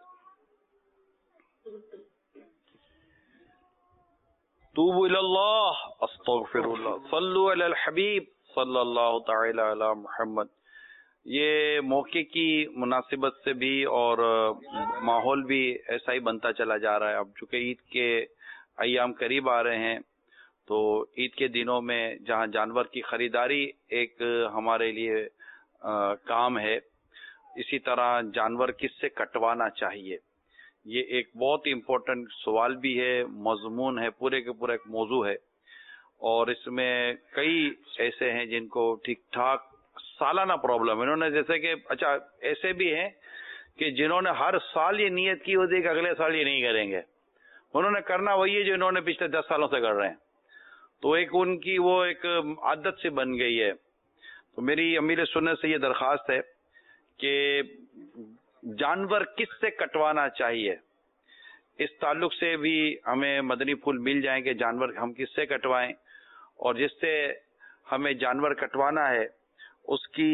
توبوا الی اللہ استغفر اللہ. صلو علی الحبیب صلی اللہ تعالی علی محمد. یہ موقع کی مناسبت سے بھی اور ماحول بھی ایسا ہی بنتا چلا جا رہا ہے. اب چونکہ عید کے ایام قریب آ رہے ہیں تو عید کے دنوں میں جہاں جانور کی خریداری ایک ہمارے لیے کام ہے، اسی طرح جانور کس سے کٹوانا چاہیے، یہ ایک بہت امپورٹنٹ سوال بھی ہے، مضمون ہے، پورے کے پورا ایک موضوع ہے. اور اس میں کئی ایسے ہیں جن کو ٹھیک ٹھاک سالانہ پرابلم، انہوں نے جیسے کہ اچھا ایسے بھی ہیں کہ جنہوں نے ہر سال یہ نیت کی ہوتی ہے کہ اگلے سال یہ نہیں کریں گے، انہوں نے کرنا وہی ہے جو انہوں نے پچھلے 10 سالوں سے کر رہے ہیں. تو ایک ان کی وہ ایک عادت سی بن گئی ہے. تو میری امیر سنت سے یہ درخواست ہے کہ جانور کس سے کٹوانا چاہیے، اس تعلق سے بھی ہمیں مدنی پھول مل جائیں کہ جانور ہم کس سے کٹوائیں، اور جس سے ہمیں جانور کٹوانا ہے اس کی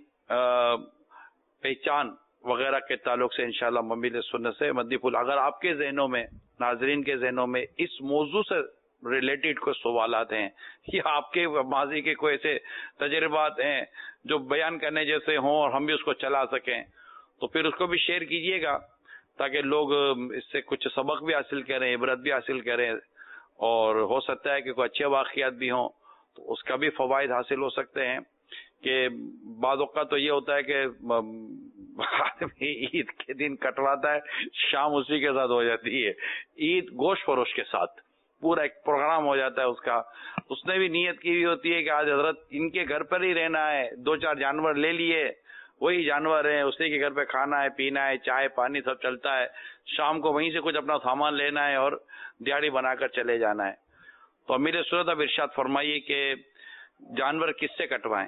پہچان وغیرہ کے تعلق سے انشاءاللہ ممیل سنت سے مدنی پھول. اگر آپ کے ذہنوں میں، ناظرین کے ذہنوں میں اس موضوع سے ریلیٹڈ کوئی سوالات ہیں یا آپ کے ماضی کے کوئی ایسے تجربات ہیں جو بیان کرنے جیسے ہوں اور ہم بھی اس کو چلا سکیں، تو پھر اس کو بھی شیئر کیجئے گا تاکہ لوگ اس سے کچھ سبق بھی حاصل کریں، عبرت بھی حاصل کریں، اور ہو سکتا ہے کہ کوئی اچھے واقعات بھی ہوں تو اس کا بھی فوائد حاصل ہو سکتے ہیں. کہ بعض اوقات تو یہ ہوتا ہے کہ آدمی عید کے دن کٹواتا ہے، شام اسی کے ساتھ ہو جاتی ہے، عید گوشت فروش کے ساتھ پورا ایک پروگرام ہو جاتا ہے اس کا. اس نے بھی نیت کی ہوئی ہوتی ہے کہ آج حضرت ان کے گھر پر ہی رہنا ہے، 2-4 جانور لے لیے، وہی جانور ہیں، اسی کے گھر پہ کھانا ہے، پینا ہے، چائے پانی سب چلتا ہے، شام کو وہیں سے کچھ اپنا سامان لینا ہے اور دیہڑی بنا کر چلے جانا ہے. تو امیر سنت اب ارشاد فرمائیے کہ جانور کس سے کٹوائیں.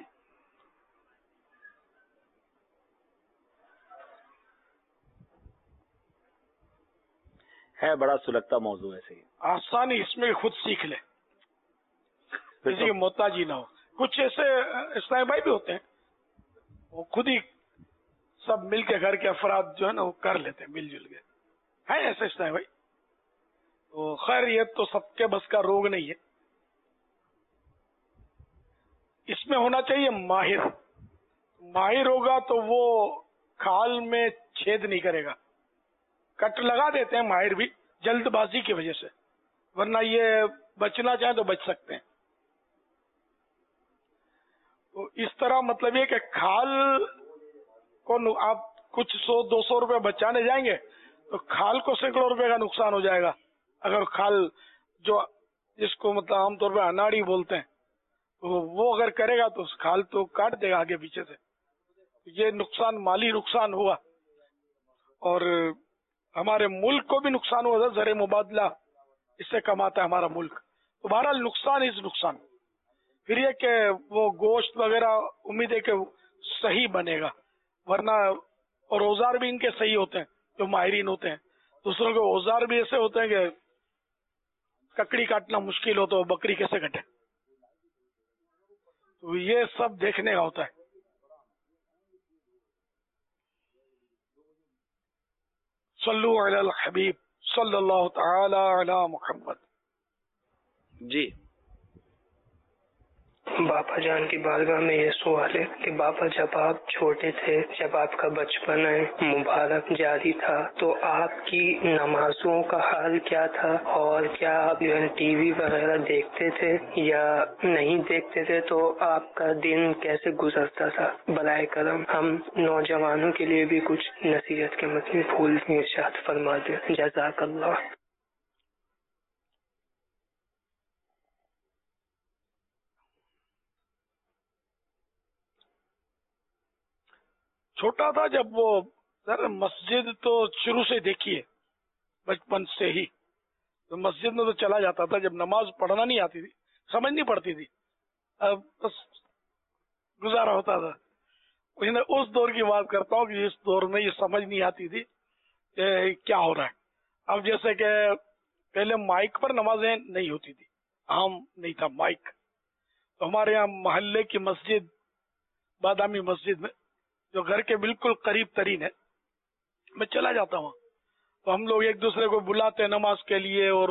ہے بڑا سلگتا موضوع ہے. آسانی اس میں خود سیکھ لے، کسی کی محتاجی نہ ہو. کچھ ایسے اسلام بھائی بھی ہوتے ہیں وہ خود ہی سب مل کے گھر کے افراد جو ہے نا وہ کر لیتے ہیں مل جل کے، ہے ایسے اسلام بھائی. تو خیر یہ تو سب کے بس کا روگ نہیں ہے، اس میں ہونا چاہیے ماہر ہوگا تو وہ کھال میں چھید نہیں کرے گا. کٹ لگا دیتے ہیں ماہر بھی جلد بازی کی وجہ سے، ورنہ یہ بچنا چاہیں تو بچ سکتے ہیں. تو اس طرح مطلب یہ کہ کھال کو آپ کچھ 100-200 روپے بچانے جائیں گے تو کھال کو سینکڑوں روپے کا نقصان ہو جائے گا. اگر کھال جو جس کو مطلب عام طور پہ اناڑی بولتے ہیں تو وہ اگر کرے گا تو کھال تو کاٹ دے گا آگے پیچھے سے. یہ نقصان مالی نقصان ہوا اور ہمارے ملک کو بھی نقصان ہوا. زر مبادلہ اس سے کماتا ہے ہمارا ملک. تو بہرحال نقصان از نقصان. پھر یہ کہ وہ گوشت وغیرہ امید ہے کہ صحیح بنے گا، ورنہ اور اوزار بھی ان کے صحیح ہوتے ہیں جو ماہرین ہوتے ہیں. دوسروں کے اوزار بھی ایسے ہوتے ہیں کہ ککڑی کاٹنا مشکل ہو تو بکری کیسے کٹے. تو یہ سب دیکھنے کا ہوتا ہے. صلو علی الحبیب صلی اللہ تعالی علی محمد. جی باپا جان کی بارگاہ میں یہ سوال ہے کہ باپا جب آپ چھوٹے تھے، جب آپ کا بچپن مبارک جاری تھا، تو آپ کی نمازوں کا حال کیا تھا؟ اور کیا آپ ٹی وی وغیرہ دیکھتے تھے یا نہیں دیکھتے تھے؟ تو آپ کا دن کیسے گزرتا تھا؟ برائے کرم ہم نوجوانوں کے لیے بھی کچھ نصیحت کے متن پھول ارشاد فرما دیں، جزاک اللہ۔ چھوٹا تھا جب وہ سر مسجد تو شروع سے دیکھیے بچپن سے ہی، تو مسجد میں تو چلا جاتا تھا جب نماز پڑھنا نہیں آتی تھی، سمجھ نہیں پڑتی تھی، اب بس گزارا ہوتا تھا۔ میں اس دور کی بات کرتا ہوں کہ اس دور میں یہ سمجھ نہیں آتی تھی کہ کیا ہو رہا ہے۔ اب جیسے کہ پہلے مائک پر نمازیں نہیں ہوتی تھی، عام نہیں تھا مائک، تو ہمارے یہاں محلے کی مسجد بادامی مسجد میں جو گھر کے بالکل قریب ترین ہے، میں چلا جاتا ہوں، تو ہم لوگ ایک دوسرے کو بلاتے نماز کے لیے اور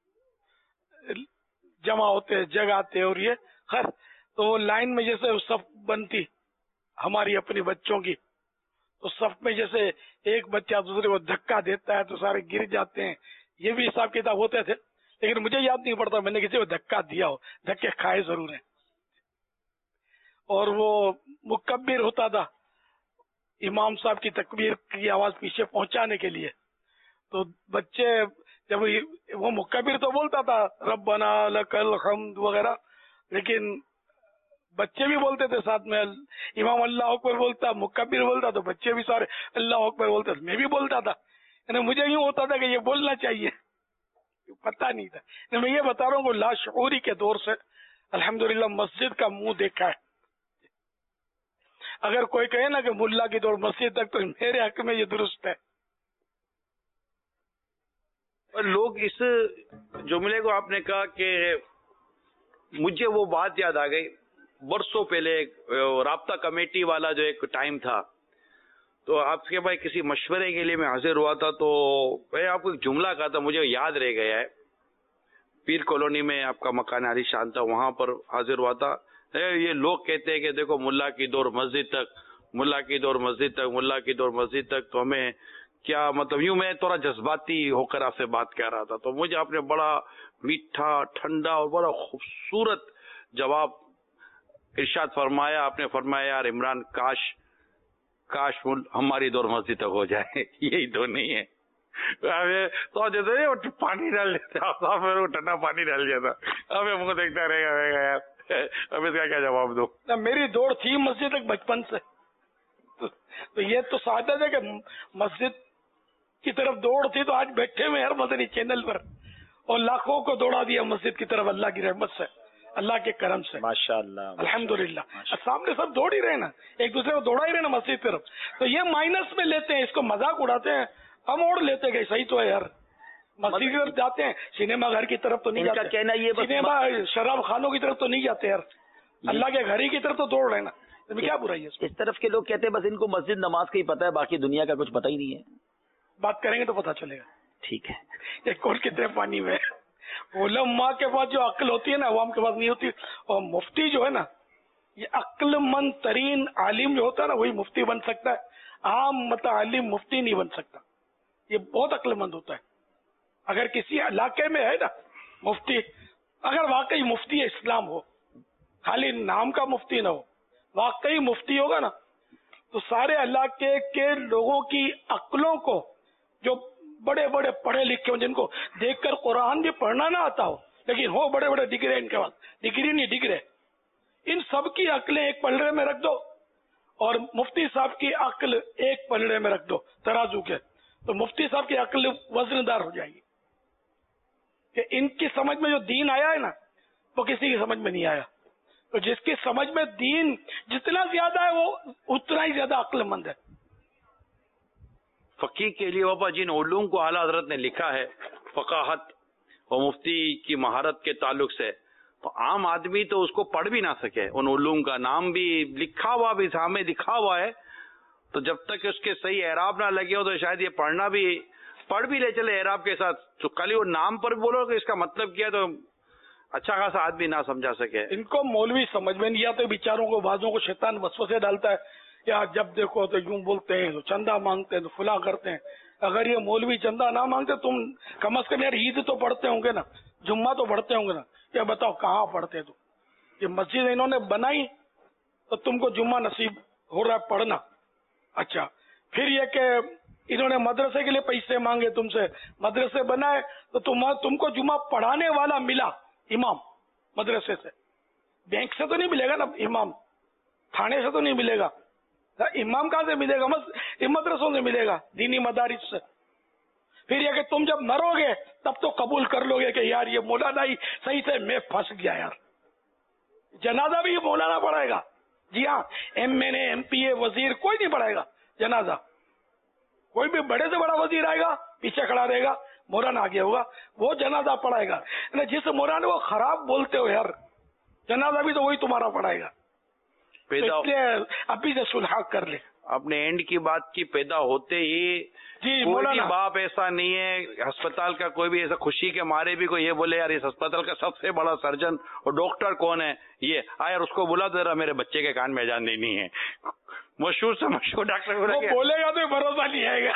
جمع ہوتے جگاتے، اور یہ خیر تو وہ لائن میں جیسے صف بنتی ہماری اپنی بچوں کی، تو صف میں جیسے ایک بچہ دوسرے کو دھکا دیتا ہے تو سارے گر جاتے ہیں، یہ بھی حساب کتاب ہوتے تھے، لیکن مجھے یاد نہیں پڑتا میں نے کسی کو دھکا دیا ہو، دھکے کھائے ضرور ہیں۔ اور وہ مکبر ہوتا تھا امام صاحب کی تکبیر کی آواز پیچھے پہنچانے کے لیے، تو بچے جب وہ مکبر تو بولتا تھا ربنا لک الحمد وغیرہ، لیکن بچے بھی بولتے تھے ساتھ میں، امام اللہ اکبر بولتا، مکبر بولتا تو بچے بھی سارے اللہ اکبر بولتے، میں بھی بولتا تھا، یعنی مجھے یوں ہوتا تھا کہ یہ بولنا چاہیے، پتہ نہیں تھا۔ میں یہ بتا رہا ہوں کہ لاشعوری کے دور سے الحمدللہ مسجد کا منہ دیکھا ہے۔ اگر کوئی کہے نا کہ ملا کی دوڑ مسجد تک، تو میرے حق میں یہ درست ہے۔ لوگ اس جملے کو آپ نے کہا کہ مجھے وہ بات یاد آ گئی، برسوں پہلے رابطہ کمیٹی والا جو ایک ٹائم تھا، تو آپ کے بھائی کسی مشورے کے لیے میں حاضر ہوا تھا، تو میں آپ کو ایک جملہ کہا تھا، مجھے یاد رہ گیا ہے، پیر کالونی میں آپ کا مکان عالی شان تھا، وہاں پر حاضر ہوا تھا۔ یہ لوگ کہتے ہیں کہ دیکھو ملا کی دور مسجد تک، ملا کی دور مسجد تک، ملا کی دور مسجد تک، تو ہمیں کیا مطلب، یوں میں تھوڑا جذباتی ہو کر آپ سے بات کر رہا تھا، تو مجھے آپ نے بڑا میٹھا ٹھنڈا اور بڑا خوبصورت جواب ارشاد فرمایا۔ آپ نے فرمایا یار عمران کاش ہماری دور مسجد تک ہو جائے، یہی تو نہیں ہے تو جیسے پانی ڈال دیتا، ٹھنڈا پانی ڈال دیا تھا، ہمیں منہ دیکھتا رہے گا یار، اب اس کا کیا جواب دو؟ میری دوڑ تھی مسجد تک بچپن سے، تو یہ تو سعادت ہے کہ مسجد کی طرف دوڑ تھی، تو آج بیٹھے ہوئے ہر مدنی چینل پر اور لاکھوں کو دوڑا دیا مسجد کی طرف اللہ کی رحمت سے، اللہ کے کرم سے، ماشاءاللہ الحمدللہ۔ سامنے سب دوڑ ہی رہے نا، ایک دوسرے کو دوڑا ہی رہے نا مسجد کی طرف، تو یہ مائنس میں لیتے ہیں، اس کو مذاق اڑاتے ہیں، ہم اوڑھ لیتے کہ صحیح تو ہے یار، مسجد کی طرف جاتے ہیں، سنیما گھر کی طرف تو نہیں جاتے، سنیما شراب خانوں کی طرف تو نہیں جاتے یار، اللہ کے گھر ہی کی طرف تو دوڑ رہے نا، کیا برائی ہے اس طرف کے لوگ کہتے ہیں بس ان کو مسجد نماز کا ہی پتہ ہے، باقی دنیا کا کچھ پتہ ہی نہیں ہے۔ بات کریں گے تو پتہ چلے گا۔ ٹھیک ہے، ایک اور کتنے پانی میں، علماء کے پاس جو عقل ہوتی ہے نا عوام کے پاس نہیں ہوتی، اور مفتی جو ہے نا یہ عقل مند ترین عالم جو ہوتا ہے نا وہی مفتی بن سکتا ہے، عام متعلم مفتی نہیں بن سکتا، یہ بہت عقل مند ہوتا ہے۔ اگر کسی علاقے میں ہے نا مفتی، اگر واقعی مفتی اسلام ہو، خالی نام کا مفتی نہ ہو، واقعی مفتی ہوگا نا، تو سارے علاقے کے لوگوں کی عقلوں کو، جو بڑے بڑے پڑھے لکھے ہوں، جن کو دیکھ کر قرآن بھی پڑھنا نہ آتا ہو لیکن ہو بڑے بڑے ڈگری ان کے پاس، ڈگری نہیں ڈگرے، ان سب کی عقلیں ایک پلڑے میں رکھ دو اور مفتی صاحب کی عقل ایک پلڑے میں رکھ دو ترازو کے، تو مفتی صاحب کی عقل وزن دار ہو جائے گی، کہ ان کی سمجھ میں جو دین آیا ہے نا وہ کسی کی سمجھ میں نہیں آیا، تو جس کی سمجھ میں دین جتنا زیادہ ہے وہ اتنا ہی زیادہ عقل مند ہے۔ فقیہ کے لیے بابا جن علوم کو اعلیٰ حضرت نے لکھا ہے، فقاہت و مفتی کی مہارت کے تعلق سے، تو عام آدمی تو اس کو پڑھ بھی نہ سکے، ان علوم کا نام بھی لکھا ہوا بھی سامنے دکھا ہوا ہے، تو جب تک اس کے صحیح اعراب نہ لگے ہو تو شاید یہ پڑھ بھی لے چلے اعراب کے ساتھ، تو خالی وہ نام پر بولو کہ اس کا مطلب کیا، تو अच्छा खासा आदमी ना समझा सके। इनको मौलवी समझ में नहीं आते, बेचारों को बाजों को शैतान वसवसे डालता है, या जब देखो तो यूं बोलते हैं, तो चंदा मांगते हैं, तो फुला करते हैं। अगर ये मौलवी चंदा ना मांगते, तुम कम से कम यार ईद तो पढ़ते होंगे ना, जुम्मा तो पढ़ते होंगे ना, या बताओ कहाँ पढ़ते तुम? ये मस्जिद इन्होंने बनाई तो तुमको जुम्मा नसीब हो रहा है पढ़ना। अच्छा, फिर ये कि इन्होंने मदरसे के लिए पैसे मांगे तुमसे, मदरसे बनाए तो तुमको जुम्मा पढ़ाने वाला मिला, इमाम मदरसे से, बैंक से तो नहीं मिलेगा ना, इमाम थाने से तो नहीं मिलेगा, इमाम कहाँ से मिलेगा? मदरसों से मिलेगा, दीनी मदारिस से। फिर ये कि तुम जब मरोगे तब तो कबूल कर लोगे कि यार ये मौलाना ही सही से मैं फंस गया यार। जनाजा भी मौलाना पढ़ाएगा? जी हाँ, MNA MPA वजीर कोई नहीं पढ़ाएगा जनाजा। कोई भी बड़े से बड़ा वजीर आएगा, पीछे खड़ा रहेगा, मौलाना आगे होगा, वो जनाजा पढ़ाएगा। जिस मौलाना को खराब बोलते हो यार, जनाजा भी तो वही तुम्हारा पढ़ाएगा। तो अभी से सुलह कर ले। अपने एंड की बात की, पैदा होते ही जी कोई भी बाप ऐसा नहीं है, अस्पताल का कोई भी ऐसा खुशी के मारे भी कोई ये बोले यार इस अस्पताल का सबसे बड़ा सर्जन और डॉक्टर कौन है, ये यार उसको बुला दे रहा, मेरे बच्चे के कान में जान देनी है। मशहूर से मशहूर डॉक्टर बोलेगा तो भरोसा नहीं आएगा।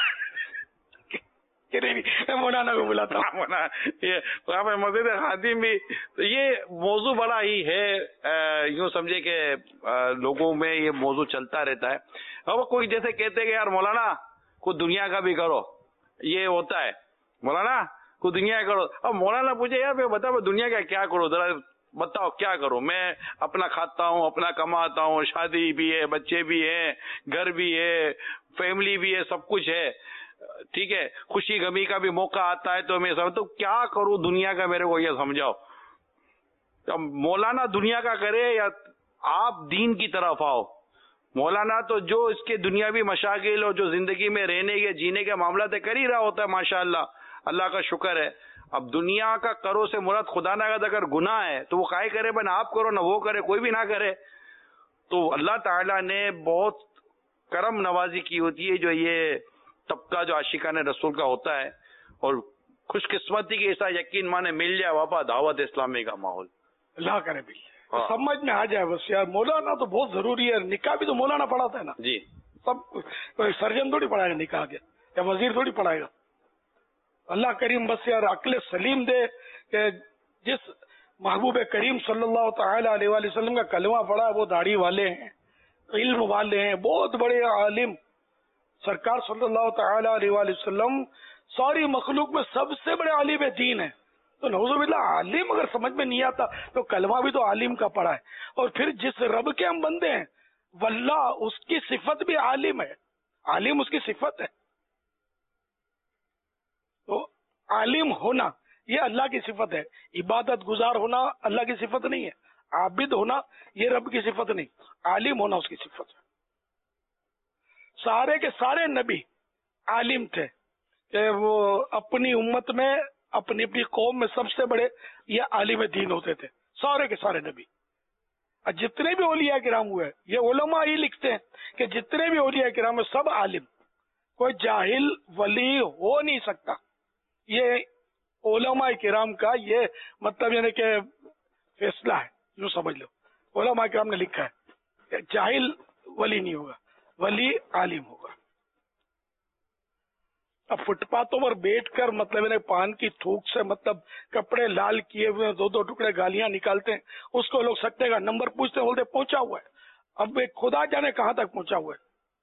मौलाना को बुलाता हूँ, ये मस्जिद खादिम भी। तो ये मौजू बड़ा ही है, यूं समझे कि लोगों में ये मौजू चलता रहता है। अब कोई जैसे कहते हैं कि यार मौलाना कुछ दुनिया का भी करो, ये होता है, मौलाना कुछ दुनिया का करो। अब मौलाना पूछे यार मैं बताओ दुनिया का क्या करो, जरा बताओ क्या करूं? मैं अपना खाता हूं, अपना कमाता हूं, शादी भी है, बच्चे भी हैं, घर भी है, फैमिली भी है, सब कुछ है, ठीक है, खुशी गमी का भी मौका आता है, तो मैं समझ तो क्या करूं दुनिया का, मेरे को ये समझाओ। तो मौलाना दुनिया का करे या आप दीन की तरफ आओ। मौलाना तो जो इसके दुनियावी मशागिल और जो जिंदगी में रहने के जीने के मामला तो कर ही रहा होता है, माशाअल्लाह, अल्लाह का शुक्र है। अब दुनिया का करो से मुराद खुदा ना करे अगर गुनाह है तो वो काहे करे, बन आप करो ना वो करे, कोई भी ना करे। तो अल्लाह ताला ने बहुत करम नवाजी की होती है, जो ये तबका जो आशिकान रसूल का होता है, और खुशकिस्मती के ऐसा यकीन माने मिल जाए वापा दावत इस्लामी का माहौल, अल्लाह करे मिल जाए, समझ में आ जाए बस। यार मौलाना तो बहुत जरूरी है, निकाह भी तो मौलाना पढ़ाता है ना जी। सब कोई सर्जन थोड़ी पढ़ाएगा निकाह के, या वजीर थोड़ी पढ़ाएगा। अल्लाह करीम बस यार अक्ल सलीम दे कि जिस महबूब करीम सल्लल्लाहु तआला अलैहि वसल्लम का कलमा पढ़ा है, वो दाढ़ी वाले हैं, इल्म वाले हैं, बहुत बड़े आलिम। सरकार सल्लल्लाहु तआला अलैहि वसल्लम सारी मखलूक में सबसे बड़े आलिम दीन है। तो नऊजुबिल्लाह आलिम अगर समझ में नहीं आता तो कलमा भी तो आलिम का पढ़ा है। और फिर जिस रब के हम बंदे हैं, वल्लाह उसकी सिफत भी आलिम है, आलिम उसकी सिफत है। तो आलिम होना ये अल्लाह की सिफत है, इबादत गुजार होना अल्लाह की सिफत नहीं है, आबिद होना ये रब की सिफत नहीं, आलिम होना उसकी सिफत है। सारे के सारे नबी आलिम थे कि वो अपनी उम्मत में, अपनी अपनी कौम में सबसे बड़े ये आलिम दीन होते थे, सारे के सारे नबी। जितने भी औलिया किराम हुए, ये उलमा ही लिखते हैं कि जितने भी औलिया किराम है सब आलिम, कोई जाहिल वली हो नहीं सकता। ये उलमा किराम का ये मतलब यानी कि फैसला है, यूं समझ लो, उलमा किराम ने लिखा है जाहिल वली नहीं होगा, वली आलिम होगा। अब फुटपाथों पर बैठकर मतलब पान की थूक से मतलब कपड़े लाल किए हुए दो दो टुकड़े गालियां निकालते हैं, उसको लोग सट्टे का नंबर पूछते हैं, बोलते पहुंचा हुआ है। अब एक खुदा जाने कहां तक पहुंचा हुआ है।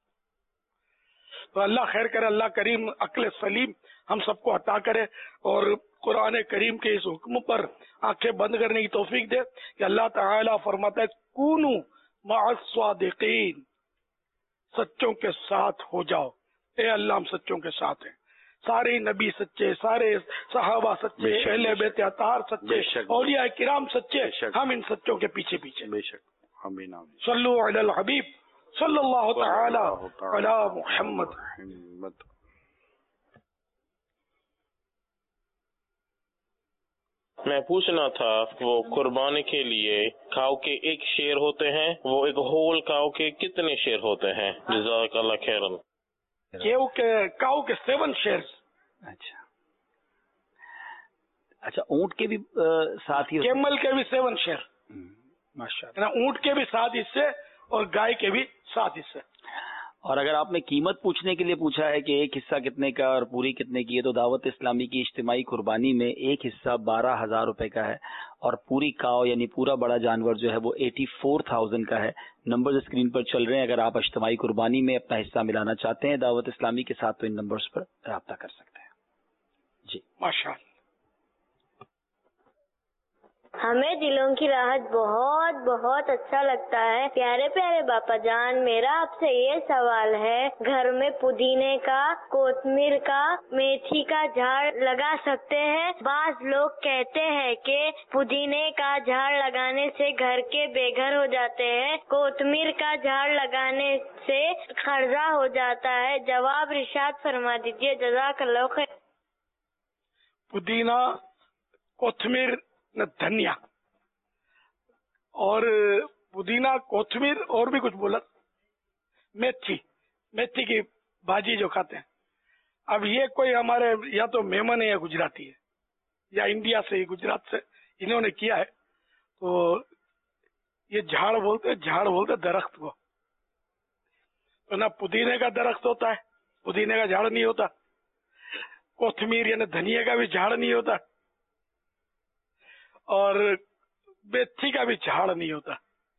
तो अल्लाह खैर करे, अल्लाह करीम अक्ल सलीम हम सबको अता करे और कुरान करीम के इस हुक्म पर आंखें बंद करने की तौफीक दे कि अल्लाह ताला फरमाता है कूनू मअस सादिकीन, सच्चों के साथ हो जाओ। ए अल्लाह हम सच्चों के साथ हैं, सारे नबी सच्चे, सारे सहाबा सच्चे, अहले बैत अतार सच्चे, औलिया किराम सच्चे, हम इन सच्चों के पीछे पीछे। बेशक आमीन आमीन। सल्लु अलल हबीब सल्लल्लाहु तआला अला मुहम्मद। मैं पूछना था, वो कुर्बानी के लिए काऊ के एक शेर होते हैं, वो एक होल काऊ के कितने शेर होते हैं? जज़ाकल्लाह खैरन। काऊ के 7 शेयर्स। अच्छा, اچھا اونٹ کے بھی ساتھ ہی؟ کیمل کے بھی 7 شیئر ماشاءاللہ. اونٹ کے بھی 7 حصے اور گائے کے بھی 7 حصے. اور اگر آپ نے قیمت پوچھنے کے لیے پوچھا ہے کہ ایک حصہ کتنے کا اور پوری کتنے کی ہے، تو دعوت اسلامی کی اجتماعی قربانی میں ایک حصہ 12,000 روپے کا ہے اور پوری کاؤ یعنی پورا بڑا جانور جو ہے وہ 84,000 کا ہے. نمبرز اسکرین پر چل رہے ہیں، اگر آپ اجتماعی قربانی میں اپنا حصہ ملانا چاہتے ہیں دعوت اسلامی کے ساتھ تو ان نمبرز پر رابطہ کر سکتے ہیں. جی ماشاءاللہ. ہمیں دلوں کی راحت بہت بہت اچھا لگتا ہے. پیارے پیارے باپا جان، میرا آپ سے یہ سوال ہے، گھر میں پودینے کا، کوتمیر کا، میتھی کا جھاڑ لگا سکتے ہیں؟ بعض لوگ کہتے ہیں کہ پودینے کا جھاڑ لگانے سے گھر کے بے گھر ہو جاتے ہیں، کوتمیر کا جھاڑ لگانے سے قرضہ ہو جاتا ہے. جواب ارشاد فرما دیجیے، جزاک اللہ خیر. پودینہ، کوتمیر، دھنیا اور پودینہ، کوتمیر اور بھی کچھ بولا، میتھی کی بھاجی جو کھاتے ہیں. اب یہ کوئی ہمارے یا تو میمن ہے یا گجراتی ہے یا انڈیا سے، گجرات سے انہوں نے کیا ہے. تو یہ جھاڑ بولتے درخت کو. تو نہ پودینے کا درخت ہوتا ہے، پودینے کا جھاڑ نہیں ہوتا. کوتمیر یعنی دھنیا کا بھی جھاڑ نہیں ہوتا اور میتھی کا بھی جھاڑ نہیں ہوتا.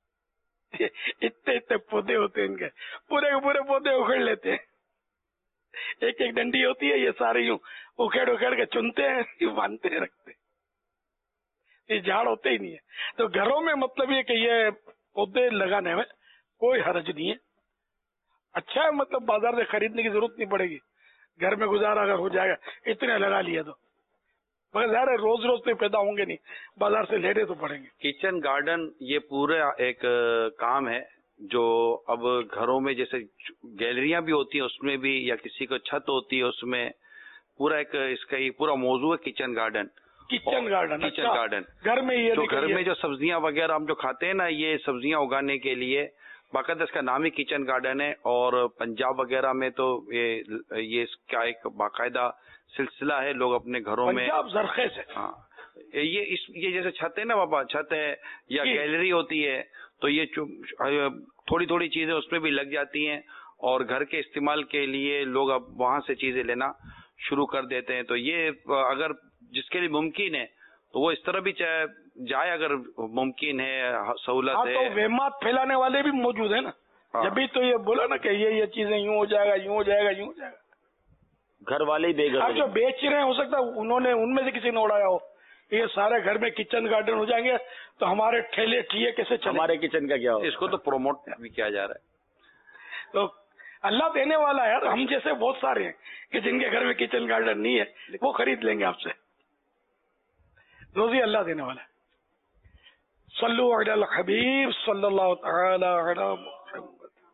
اتنے پودے ہوتے ہیں ان کے، پورے کے پورے پودے اکھڑ لیتے ہیں. ایک ایک ڈنڈی ہوتی ہے، یہ سارے یوں اکھڑ کے چنتے ہیں، باندھتے رکھتے. یہ جھاڑ ہوتے ہی نہیں ہے. تو گھروں میں مطلب یہ کہ یہ پودے لگانے میں کوئی حرج نہیں ہے، اچھا ہے. مطلب بازار سے خریدنے کی ضرورت نہیں پڑے گی، گھر میں گزارا اگر ہو جائے گا، اتنے لگا لیا تو. مگر ظاہر ہے روز تو پیدا ہوں گے نہیں، بازار سے لینے تو پڑیں گے. کچن گارڈن یہ پورا ایک کام ہے جو اب گھروں میں جیسے گیلریاں بھی ہوتی ہیں اس میں بھی، یا کسی کو چھت ہوتی ہے اس میں، پورا ایک اس کا یہ پورا موضوع ہے کچن گارڈن. کچن گارڈن گھر میں جو سبزیاں وغیرہ ہم جو کھاتے ہیں نا، یہ سبزیاں اگانے کے لیے باقاعدہ اس کا نام ہی کچن گارڈن ہے. اور پنجاب وغیرہ میں تو یہ اس کا ایک باقاعدہ سلسلہ ہے، لوگ اپنے گھروں میں زرخے سے. ہاں یہ جیسے چھت ہے نا بابا، چھت ہے یا گیلری ہوتی ہے، تو یہ تھوڑی تھوڑی چیزیں اس میں بھی لگ جاتی ہیں اور گھر کے استعمال کے لیے لوگ اب وہاں سے چیزیں لینا شروع کر دیتے ہیں. تو یہ اگر جس کے لیے ممکن ہے تو وہ اس طرح بھی جائے، اگر ممکن ہے، سہولت ہے. تو وہمات پھیلانے والے بھی موجود ہیں نا. جبھی تو یہ بولا نا کہ یہ چیزیں یوں ہو جائے گا، یوں ہو جائے گا، یوں ہو جائے گا. گھر والے ہی بے گھر جو بیچ رہے ہیں ہو سکتا ہے انہوں نے ان میں سے کسی نے اڑایا ہو. یہ سارے گھر میں کچن گارڈن ہو جائیں گے تو ہمارے ٹھیلے ٹھیے کیسے چلیں؟ ہمارے کچن کا کیا ہوگا؟ اس کو تو پروموٹ بھی کیا جا رہا ہے. تو اللہ دینے والا ہے. ہم جیسے بہت سارے ہیں کہ جن کے گھر میں کچن گارڈن نہیں ہے، وہ خرید لیں گے آپ سے. روزی اللہ دینے والا ہے. صلو علی الحبیب صلی اللہ تعالی علی محمد.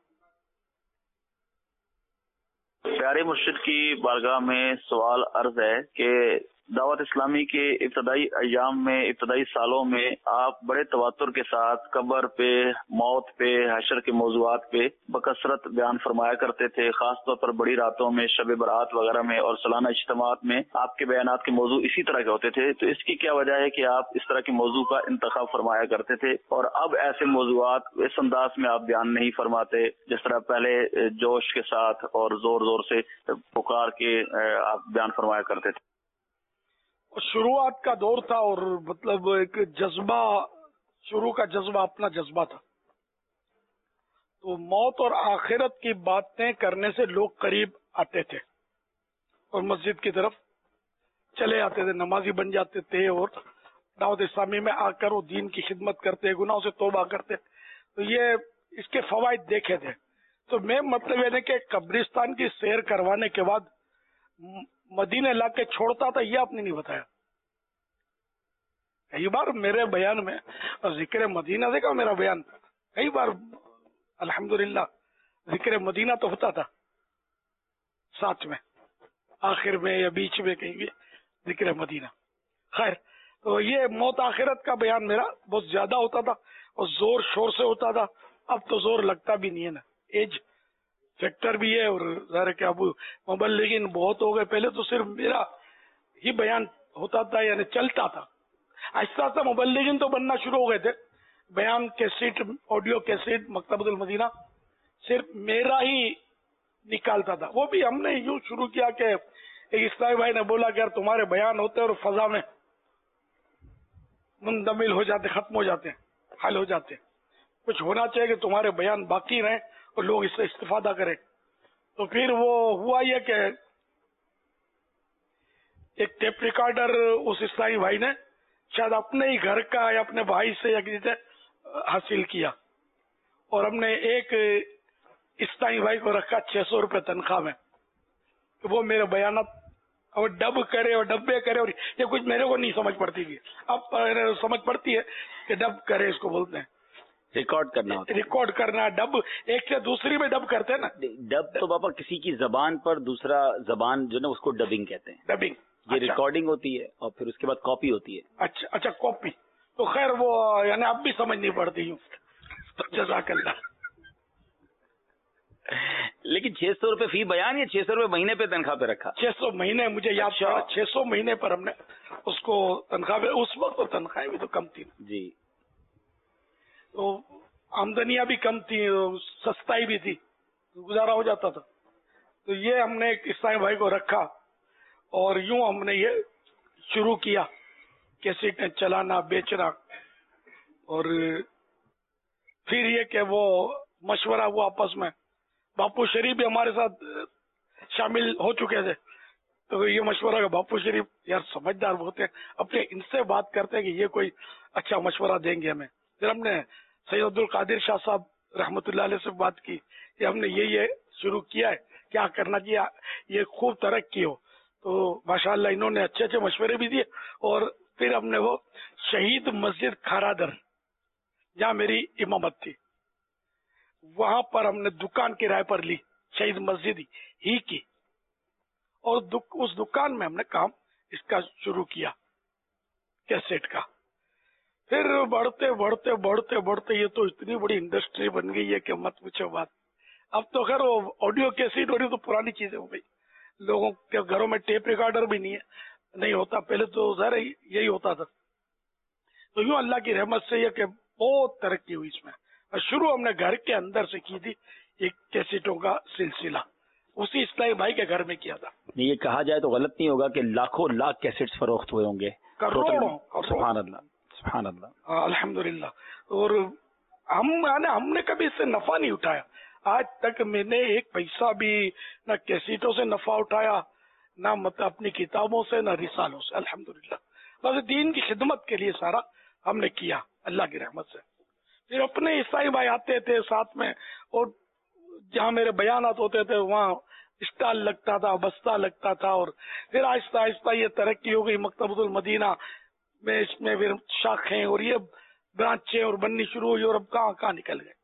پیارے مرشد کی بارگاہ میں سوال عرض ہے کہ دعوت اسلامی کے ابتدائی ایام میں، ابتدائی سالوں میں آپ بڑے تواتر کے ساتھ قبر پہ، موت پہ، حشر کے موضوعات پہ بکثرت بیان فرمایا کرتے تھے. خاص طور پر بڑی راتوں میں، شب برات وغیرہ میں اور سالانہ اجتماعات میں آپ کے بیانات کے موضوع اسی طرح کے ہوتے تھے. تو اس کی کیا وجہ ہے کہ آپ اس طرح کے موضوع کا انتخاب فرمایا کرتے تھے اور اب ایسے موضوعات اس انداز میں آپ بیان نہیں فرماتے جس طرح پہلے جوش کے ساتھ اور زور زور سے پکار کے آپ بیان فرمایا کرتے تھے؟ شروعات کا دور تھا اور مطلب ایک جذبہ، شروع کا جذبہ اپنا جذبہ تھا. تو موت اور آخرت کی باتیں کرنے سے لوگ قریب آتے تھے اور مسجد کی طرف چلے آتے تھے، نمازی بن جاتے تھے اور دعوت اسلامی میں آ کر وہ دین کی خدمت کرتے، گناہوں سے توبہ کرتے. تو یہ اس کے فوائد دیکھے تھے. تو میں مطلب یہ کہ قبرستان کی سیر کروانے کے بعد مدینے لا کے چھوڑتا تھا، یہ آپ نے نہیں بتایا. کئی بار میرے بیان میں اور ذکر مدینہ دیکھا میرا بیان، کئی بار الحمدللہ ذکر مدینہ تو ہوتا تھا، ساتھ میں آخر میں یا بیچ میں کہیں بھی ذکر مدینہ. خیر، تو یہ موت آخرت کا بیان میرا بہت زیادہ ہوتا تھا اور زور شور سے ہوتا تھا. اب تو زور لگتا بھی نہیں ہے نا، ایج فیکٹر بھی ہے اور ظاہر کہ اب مبلغین بہت ہو گئے. پہلے تو صرف میرا ہی بیان ہوتا تھا یعنی چلتا تھا. آہستہ آہستہ مبلغین تو بننا شروع ہو گئے تھے. بیان کیسٹ آڈیو کیسٹ مکتبۃ المدینہ صرف میرا ہی نکالتا تھا. وہ بھی ہم نے یوں شروع کیا کہ ایک اسلامی بھائی نے بولا کہ یار تمہارے بیان ہوتے اور فضا میں مندمل ہو جاتے, ختم ہو جاتے ہیں, حل ہو جاتے ہیں, کچھ ہونا چاہیے کہ تمہارے بیان باقی رہیں اور لوگ اس سے استفادہ کریں. تو پھر وہ ہوا یہ کہ ایک ٹیپ ریکارڈر اس اسلامی بھائی نے شاید اپنے ہی گھر کا یا اپنے بھائی سے یا کسی سے حاصل کیا, اور ہم نے ایک اسلامی بھائی کو رکھا 600 روپے تنخواہ میں کہ وہ میرے بیانات اور ڈب کرے اور ڈبے کرے, اور یہ کچھ میرے کو نہیں سمجھ پڑتی تھی, اب سمجھ پڑتی ہے کہ ڈب کرے اس کو بولتے ہیں, ریکارڈ کرنا ہوتا ہے. ریکارڈ کرنا, ڈب ایک سے دوسری میں ڈب کرتے ہیں نا. ڈب تو پاپا کسی کی زبان پر دوسرا زبان جو نا اس کو ڈبنگ کہتے ہیں. ڈبنگ یہ ریکارڈنگ ہوتی ہے اور پھر اس کے بعد کاپی ہوتی ہے. اچھا کاپی تو خیر وہ یعنی اب بھی سمجھ نہیں پڑتی ہوں. جزاک اللہ. لیکن 600 روپے فی بیان یا 600 روپے مہینے پہ تنخواہ پہ رکھا؟ 600 مہینے, مجھے یاد پڑا 600 مہینے پر ہم نے اس کو تنخواہ پہ. اس وقت تو تنخواہیں بھی تو کم تھی جی, تو آمدنیاں بھی کم تھی, سستائی بھی تھی, گزارا ہو جاتا تھا. تو یہ ہم نے ایک اسلامی بھائی کو رکھا اور یوں ہم نے یہ شروع کیا کیسٹیں چلانا, بیچنا. اور پھر یہ کہ وہ مشورہ ہوا آپس میں. باپو شریف بھی ہمارے ساتھ شامل ہو چکے تھے, تو یہ مشورہ کہ باپو شریف یار سمجھدار بہت ہیں, اپنے ان سے بات کرتے ہیں کہ یہ کوئی اچھا مشورہ دیں گے ہمیں. پھر ہم نے سید عبد القادر شاہ صاحب رحمۃ اللہ علیہ سے بات کی کہ ہم نے یہ شروع کیا ہے, کیا کرنا چاہیے, یہ خوب ترقی ہو. تو ماشاءاللہ انہوں نے اچھے اچھے مشورے بھی دیے. اور پھر ہم نے وہ شہید مسجد کھارادر جہاں میری امامت تھی وہاں پر ہم نے دکان کرائے پر لی, شہید مسجد ہی کی, اور اس دکان میں ہم نے کام اس کا شروع کیا کیسٹ کا. پھر بڑھتے بڑھتے بڑھتے بڑھتے یہ تو اتنی بڑی انڈسٹری بن گئی ہے کہ مت پوچھو بات. اب تو خیر وہ آڈیو کیسٹ آڈیو تو پرانی چیزیں ہو گئی, لوگوں کے گھروں میں ٹیپ ریکارڈر بھی نہیں ہوتا. پہلے تو ظاہر یہی ہوتا تھا. تو یوں اللہ کی رحمت سے یہ کہ بہت ترقی ہوئی اس میں. شروع ہم نے گھر کے اندر سے کی تھی, ایک کیسٹوں کا سلسلہ اسی اسلامی بھائی کے گھر میں کیا تھا. یہ کہا جائے تو غلط نہیں ہوگا کہ لاکھوں لاکھ کیسٹس فروخت ہوئے ہوں گے. کروڑوں. سبحان اللہ سبحان اللہ. الحمدللہ. اور ہم نے کبھی اس سے نفع نہیں اٹھایا. آج تک میں نے ایک پیسہ بھی نہ کیسٹوں سے نفع اٹھایا, نہ مطلب اپنی کتابوں سے, نہ رسالوں سے. الحمدللہ بس دین کی خدمت کے لیے سارا ہم نے کیا اللہ کی رحمت سے. پھر اپنے عیسائی بھائی آتے تھے ساتھ میں, اور جہاں میرے بیانات ہوتے تھے وہاں اسٹال لگتا تھا, بستہ لگتا تھا. اور پھر آہستہ آہستہ یہ ترقی ہو گئی مکتبۃ المدینہ میں. اس میں پھر شاخیں اور یہ برانچیں اور بننی شروع ہوئی, اور اب کہاں نکل گئے.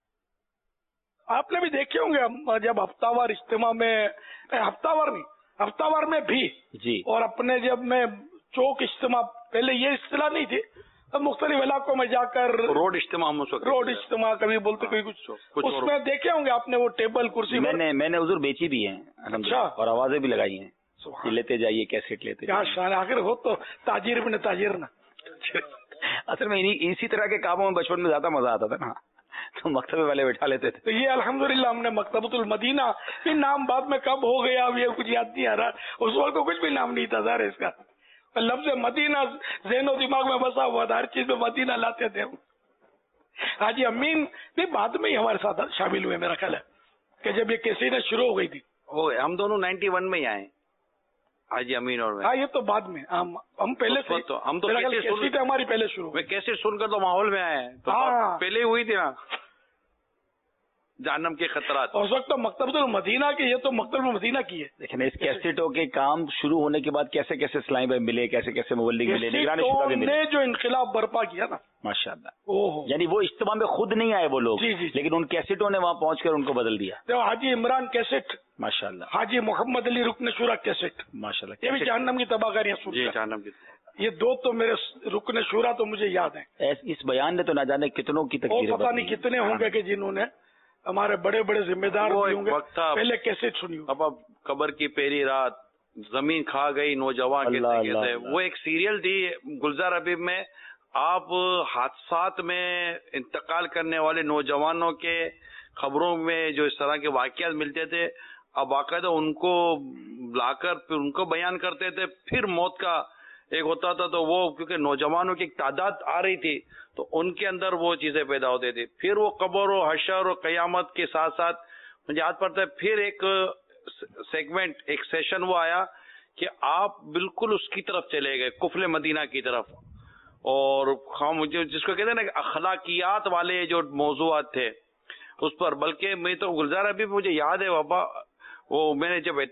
آپ نے بھی دیکھے ہوں گے جب ہفتہ وار اجتماع میں, ہفتہ وار میں بھی جی, اور اپنے جب میں چوک اجتماع, پہلے یہ اصطلاح نہیں تھی, اب مختلف علاقوں میں جا کر روڈ اجتماع کبھی بولتے کوئی کچھ اس میں دیکھے ہوں گے آپ نے وہ ٹیبل کرسی. میں نے حضور بیچی بھی ہیں اچھا, اور آوازیں بھی لگائی ہیں. لیتے جائیے کیسٹ لیتے جائیے. آخر ہو تو تاجر بھی تاجر نا. اصل میں اسی طرح کے کاموں میں بچپن میں زیادہ مزہ آتا تھا نا, تو مکتبے والے بیٹھا لیتے تھے. تو یہ الحمدللہ ہم نے مکتبۃ المدینہ, یہ نام بعد میں کب ہو گیا اب یہ کچھ یاد نہیں آ رہا. اس وقت تو کچھ بھی نام نہیں تھا ظاہر اس کا. لفظ مدینہ ذہن و دماغ میں بسا ہوا تھا, ہر چیز میں مدینہ لاتے تھے ہم. حاجی امین بھی بعد میں ہی ہمارے ساتھ شامل ہوئے میرا خیال ہے کہ جب یہ کیسٹیں شروع ہو گئی تھی. ہم دونوں 91 میں ہی آئے, حاجی امین اور میں. ہاں یہ تو بعد میں, ہم پہلے سے ہم تو کیسٹیں ہماری پہلے شروع. میں کیسٹ سن کر تو ماحول میں آئے, تو پہلے ہی ہوئی تھی نا جہنم کے خطرات. اس وقت تو مکتبۃ المدینہ کی, یہ تو مکتبۃ المدینہ کی ہے. لیکن اس کیسٹوں کے کام شروع ہونے کے بعد کیسے کیسے اسلامی بھائی ملے, کیسے کیسے مبلغ ملے, نگران شورا بھی ملے. جو انقلاب برپا کیا نا ماشاءاللہ, یعنی وہ اجتماع میں خود نہیں آئے وہ لوگ, لیکن ان کیسٹوں نے وہاں پہنچ کر ان کو بدل دیا. حاجی عمران کیسٹ ماشاءاللہ, حاجی محمد علی رکن شورا کیسٹ ماشاءاللہ, یہ بھی جہنم کی تباہ کاریاں سن. یہ دو تو میرے رکن شورا تو مجھے یاد ہیں. اس بیان نے تو نہ جانے کتنوں کی تقریر, پتہ نہیں کتنے ہوں گے کہ جنہوں نے ہمارے بڑے بڑے ذمہ دار ہوں گے پہلے کیسے سنی. اب قبر کی پہلی رات زمین کھا گئی نوجوان کہتے تھے، وہ ایک سیریل تھی گلزار حبیب میں. آپ حادثات میں انتقال کرنے والے نوجوانوں کے خبروں میں جو اس طرح کے واقعات ملتے تھے، اب باقاعدہ ان کو لا کر پھر ان کو بیان کرتے تھے. پھر موت کا ایک ہوتا تھا تو وہ کیونکہ نوجوانوں کی ایک تعداد آ رہی تھی تو ان کے اندر وہ چیزیں پیدا ہوتی تھی. پھر وہ قبر و حشر و قیامت کے ساتھ ساتھ مجھے یاد پڑتا ہے پھر ایک سیگمنٹ ایک سیشن وہ آیا کہ آپ بالکل اس کی طرف چلے گئے، کفل مدینہ کی طرف. اور مجھے جس کو کہتے ہیں نا کہ اخلاقیات والے جو موضوعات تھے اس پر، بلکہ میں تو گلزار ابھی مجھے یاد ہے بابا، وہ میں نے جب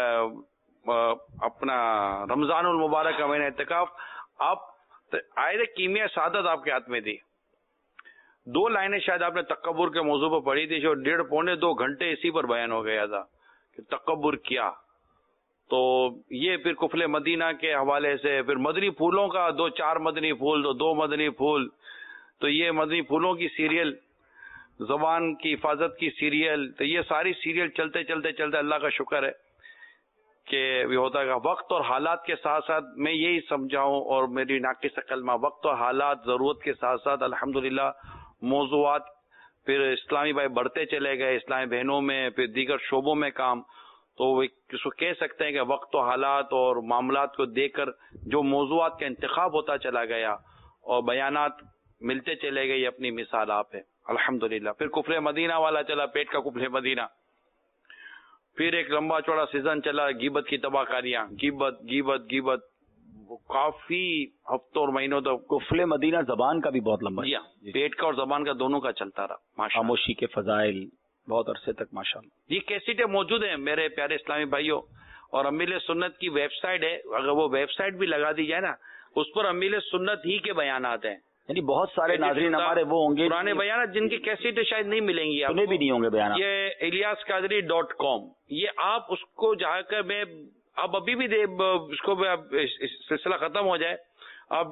اپنا رمضان المبارک کا میں نے اعتکاف، آپ آئے تھے کیمیا سعادت آپ کے ہاتھ میں تھی، 2 لائنیں شاید آپ نے تکبر کے موضوع پر پڑھی تھی جو 1.5-2 گھنٹے اسی پر بیان ہو گیا تھا کہ تکبر کیا. تو یہ پھر کفل مدینہ کے حوالے سے پھر مدنی پھولوں کا 4 مدنی پھول 2 مدنی پھول، تو یہ مدنی پھولوں کی سیریل، زبان کی حفاظت کی سیریل، تو یہ ساری سیریل چلتے چلتے چلتے اللہ کا شکر ہے کہ یہ ہوتا ہے وقت اور حالات کے ساتھ ساتھ میں یہی سمجھاؤں اور میری ناقص کلمہ وقت اور حالات ضرورت کے ساتھ ساتھ الحمدللہ موضوعات پھر اسلامی بھائی بڑھتے چلے گئے، اسلامی بہنوں میں پھر دیگر شعبوں میں کام، تو اس کو کہہ سکتے ہیں کہ وقت و حالات اور معاملات کو دیکھ کر جو موضوعات کا انتخاب ہوتا چلا گیا اور بیانات ملتے چلے گئے، یہ اپنی مثال آپ ہے الحمدللہ. پھر کفر مدینہ والا چلا، پیٹ کا کفر مدینہ، پھر ایک لمبا چوڑا سیزن چلا غیبت کی تباہ کاریاں، غیبت کافی ہفتوں اور مہینوں تک. کفر مدینہ زبان کا بھی بہت لمبا، پیٹ کا اور زبان کا دونوں کا چلتا رہا. خاموشی کے فضائل بہت عرصے تک ماشاءاللہ. یہ کیسٹیں موجود ہیں میرے پیارے اسلامی بھائیوں، اور امیل سنت کی ویب سائٹ ہے، اگر وہ ویب سائٹ بھی لگا دی جائے نا اس پر امیل سنت ہی کے بیانات ہیں. یعنی بہت سارے ناظرین ہمارے وہ ہوں گے پرانے بیانات جن کی کیسٹیں شاید نہیں ملیں گی، سنے بھی نہیں ہوں گے بیانات. یہ ilyasqadri.com، یہ آپ اس کو جا کر میں اب ابھی بھی اس کو سلسلہ ختم ہو جائے آپ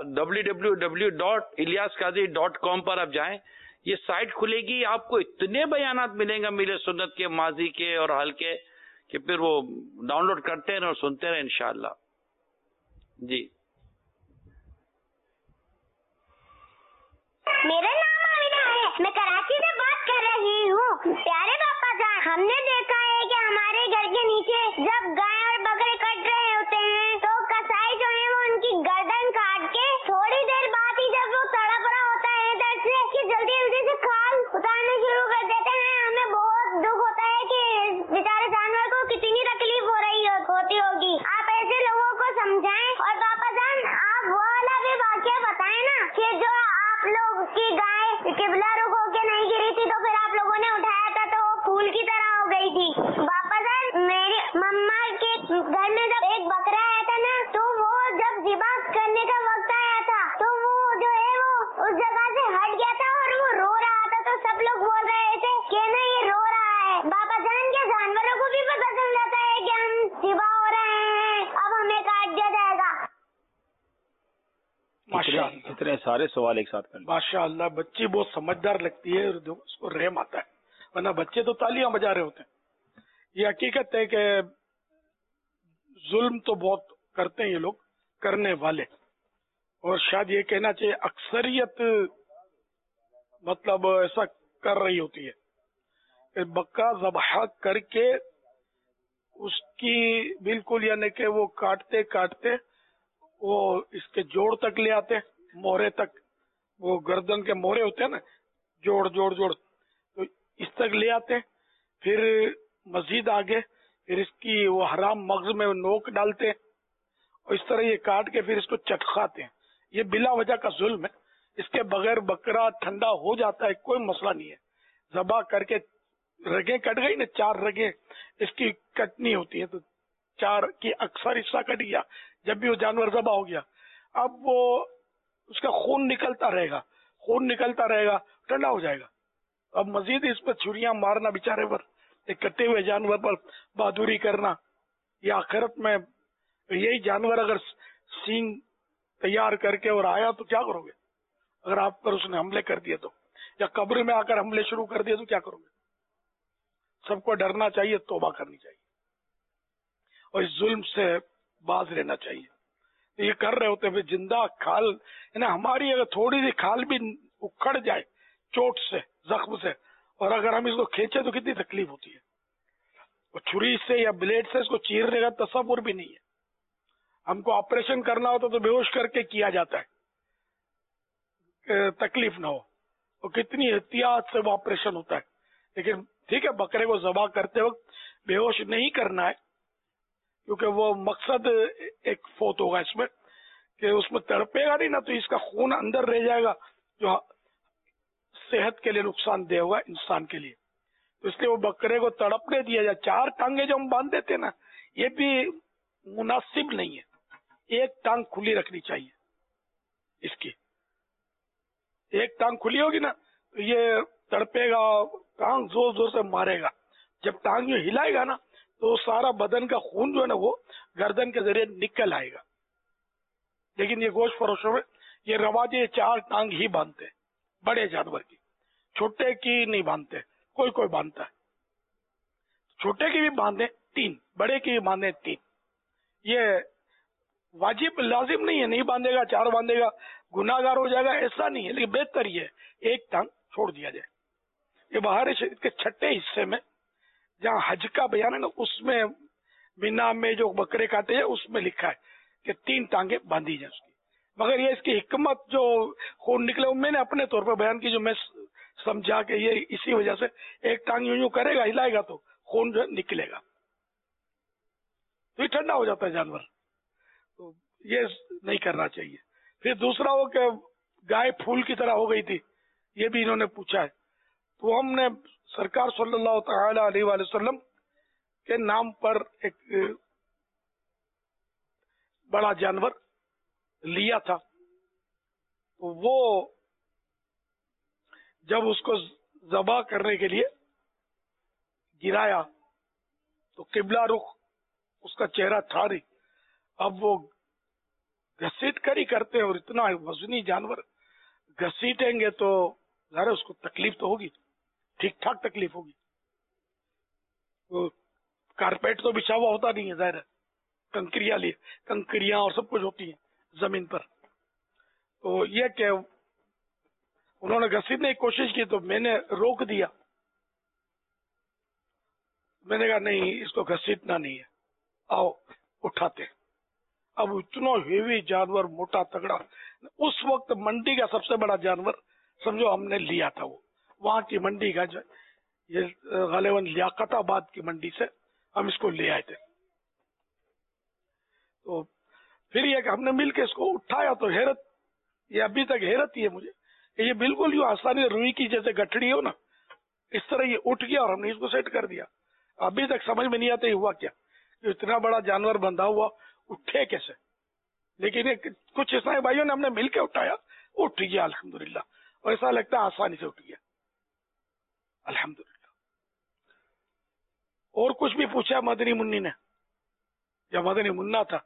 www.ilyasqadri.com پر آپ جائیں، یہ سائٹ کھلے گی، آپ کو اتنے بیانات ملیں گے میرے سنت کے، ماضی کے اور حال کے، کہ پھر وہ ڈاؤن لوڈ کرتے رہیں اور سنتے رہیں انشاءاللہ. جی میرا نام آمینہ ہے، میں کراچی سے بات کر رہی ہوں. پیارے باپا جان، ہم نے دیکھا ہے کہ ہمارے گھر کے نیچے جب گائے اور بکرے کٹ رہے ہوتے ہیں تو کسائی جو ہے وہ ان کی گردن کاٹ کے تھوڑی دیر بعد ہی جب وہ تڑپ رہا ہوتا ہے درد سے کہ جلدی جلدی سے کھال اتارنا شروع کر دیتے ہیں. ہمیں بہت دکھ ہوتا ہے کہ بیچارے جانور کو کتنی تکلیف ہو رہی ہوتی ہوگی. آپ ایسے لوگوں کو سمجھائیں. اور باپا جان آپ وہ والا بھی واقعہ بتائیں نا کہ جو آپ لوگ کی گائے قبلہ رخ ہو کے نہیں گری تھی تو پھر آپ لوگوں نے اٹھایا تھا تو وہ پھول کی طرح ہو گئی تھی. باپا جان میری مما کے گھر میں جب ایک بکرا آیا تھا نا تو وہ جب ذبح کرنے کا وقت آیا تھا تو وہ جو ہے وہ اس جگہ سے ہٹ گیا تھا اور وہ رو رہا تھا تو سب لوگ بول رہے تھے کہ نا یہ رو رہا ہے. باپا جان کیا جانوروں کو بھی پتہ چل جاتا ہے کہ ہم ذبح ہو رہے ہیں، اب ہمیں کاٹ دیا جائے گا؟ اتنے سارے سوال ایک ساتھ کریں. ماشاء اللہ بچی بہت سمجھدار لگتی ہے، اس کو رحم آتا ہے، ورنہ بچے تو تالیاں بجا رہے ہوتے ہیں. یہ حقیقت ہے کہ ظلم تو بہت کرتے ہیں یہ لوگ کرنے والے، اور شاید یہ کہنا چاہیے اکثریت مطلب ایسا کر رہی ہوتی ہے. بکرا ذبح کر کے اس کی بالکل یعنی کہ وہ کاٹتے کاٹتے وہ اس کے جوڑ تک لے آتے، مورے تک، وہ گردن کے مورے ہوتے ہیں نا، جوڑ تو اس تک لے آتے. پھر مزید آگے پھر اس کی وہ حرام مغز میں نوک ڈالتے اور اس طرح یہ کاٹ کے پھر اس کو چٹکاتے ہیں. یہ بلا وجہ کا ظلم ہے. اس کے بغیر بکرا ٹھنڈا ہو جاتا ہے، کوئی مسئلہ نہیں ہے. ذبح کر کے رگیں کٹ گئی نا، 4 رگیں اس کی کٹنی ہوتی ہیں، تو 4 کی اکثر حصہ کٹ گیا جب بھی وہ جانور ذبح ہو گیا. اب وہ اس کا خون نکلتا رہے گا ٹھنڈا ہو جائے گا. اب مزید اس پر چھریاں مارنا بیچارے پر، ایک کٹے ہوئے جانور پر بہادری کرنا، یہ آخرت میں یہی جانور اگر سینگ تیار کر کے اور آیا تو کیا کرو گے؟ اگر آپ پر اس نے حملے کر دیے تو، یا قبر میں آ کر حملے شروع کر دیے تو کیا کرو گے؟ سب کو ڈرنا چاہیے، توبہ کرنی چاہیے. اور اس ظلم سے باز رہنا چاہیے. یہ کر رہے ہوتے ہیں زندہ کھال نا، ہماری اگر تھوڑی سی کھال بھی اکھڑ جائے چوٹ سے، زخم سے، اور اگر ہم اس کو کھینچے تو کتنی تکلیف ہوتی ہے. اور چھری سے یا بلیڈ سے اس کو چیرنے کا تصور بھی نہیں ہے. ہم کو آپریشن کرنا ہوتا تو بے ہوش کر کے کیا جاتا ہے کہ تکلیف نہ ہو، اور کتنی احتیاط سے وہ آپریشن ہوتا ہے. لیکن ٹھیک ہے، بکرے کو ذبح کرتے وقت بے ہوش نہیں کرنا ہے، کیونکہ وہ مقصد ایک فوت ہوگا اس میں کہ اس میں تڑپے گا نہیں نا، تو اس کا خون اندر رہ جائے گا جو صحت کے لیے نقصان دہ ہوگا انسان کے لیے. تو اس لیے وہ بکرے کو تڑپنے دیا جائے. 4 ٹانگیں جو ہم باندھ دیتے نا، یہ بھی مناسب نہیں ہے. ایک ٹانگ کھلی رکھنی چاہیے. اس کی ایک ٹانگ کھلی ہوگی نا تو یہ تڑپے گا، ٹانگ زور زور سے مارے گا. جب ٹانگ یہ ہلائے گا نا تو سارا بدن کا خون جو ہے نا وہ گردن کے ذریعے نکل آئے گا. لیکن یہ گوشت فروشوں میں یہ رواج، یہ 4 ٹانگ ہی باندھتے ہیں بڑے جانور کی، چھوٹے کی نہیں باندھتے. کوئی باندھتا ہے، چھوٹے کی بھی باندھے 3، بڑے کی بھی باندھے 3. یہ واجب لازم نہیں ہے، نہیں باندھے گا 4 باندھے گا گناہگار ہو جائے گا، ایسا نہیں ہے. لیکن بہتر یہ ہے ایک ٹانگ چھوڑ دیا جائے. یہ بہار شریف کے 6 حصے میں جہاں حج کا بیان ہے نا، اس میں مینا میں جو بکرے کاٹے ہیں اس میں لکھا ہے کہ 3 ٹانگیں باندھی جائیں اس کی. مگر یہ اس کی حکمت جو خون نکلے میں نے اپنے طور پر بیان کی، جو میں سمجھا کہ یہ اسی وجہ سے ایک ٹانگ یوں کرے گا، ہلائے گا تو خون جو ہے نکلے گا، تو یہ ٹھنڈا ہو جاتا ہے جانور. تو یہ نہیں کرنا چاہیے. پھر دوسرا وہ کہ گائے پھول کی طرح ہو گئی تھی، یہ بھی انہوں نے پوچھا ہے. تو ہم نے سرکار صلی اللہ تعالی علیہ وآلہ وسلم کے نام پر ایک بڑا جانور لیا تھا. تو وہ جب اس کو ذبح کرنے کے لیے گرایا تو قبلہ رخ اس کا چہرہ تھا نہیں. اب وہ گھسیٹ کر ہی کرتے ہیں، اور اتنا وزنی جانور گھسیٹیں گے تو ظاہر اس کو تکلیف تو ہوگی، ٹھیک ٹھاک تکلیف ہوگی. وہ کارپیٹ تو بچھا ہوا ہوتا نہیں ہے، ظاہر ہے کنکریاں اور سب کچھ ہوتی ہیں زمین پر. تو یہ کہ انہوں نے گھسیٹنے کی کوشش کی تو میں نے روک دیا. میں نے کہا نہیں، اس کو گھسیٹنا نہیں ہے، آؤ اٹھاتے. اب اتنا ہیوی جانور، موٹا تگڑا، اس وقت منڈی کا سب سے بڑا جانور سمجھو ہم نے لیا تھا. وہ وہاں کی منڈی کا جو یہ غالباً لیاقت آباد کی منڈی سے ہم اس کو لے آئے تھے. تو پھر یہ کہ ہم نے مل کے اس کو اٹھایا تو حیرت، یہ ابھی تک حیرت ہی ہے مجھے کہ یہ بالکل یوں آسانی روئی کی جیسے گٹھڑی ہو نا، اس طرح یہ اٹھ گیا اور ہم نے اس کو سیٹ کر دیا. ابھی تک سمجھ میں نہیں آتا ہوا کیا، اتنا بڑا جانور بندھا ہوا اٹھے کیسے. لیکن کچھ عیسائی بھائیوں نے ہم نے مل کے اٹھایا، اٹھ گیا الحمدللہ، اور ایسا لگتا ہے آسانی سے اٹھ گیا الحمدللہ. اور کچھ بھی پوچھا مدنی منی نے یا مدنی منا تھا؟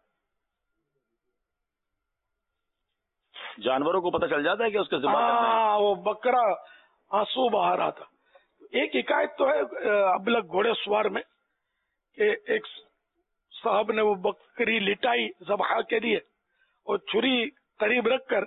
جانوروں کو پتہ چل جاتا ہے کہ اس کے ذبح کرنا ہے. وہ بکرا آنسو بہا رہا تھا. ایک حکایت تو ہے ابلک گھوڑے سوار میں کہ ایک صاحب نے وہ بکری لٹائی ذبح کے لیے اور چھری قریب رکھ کر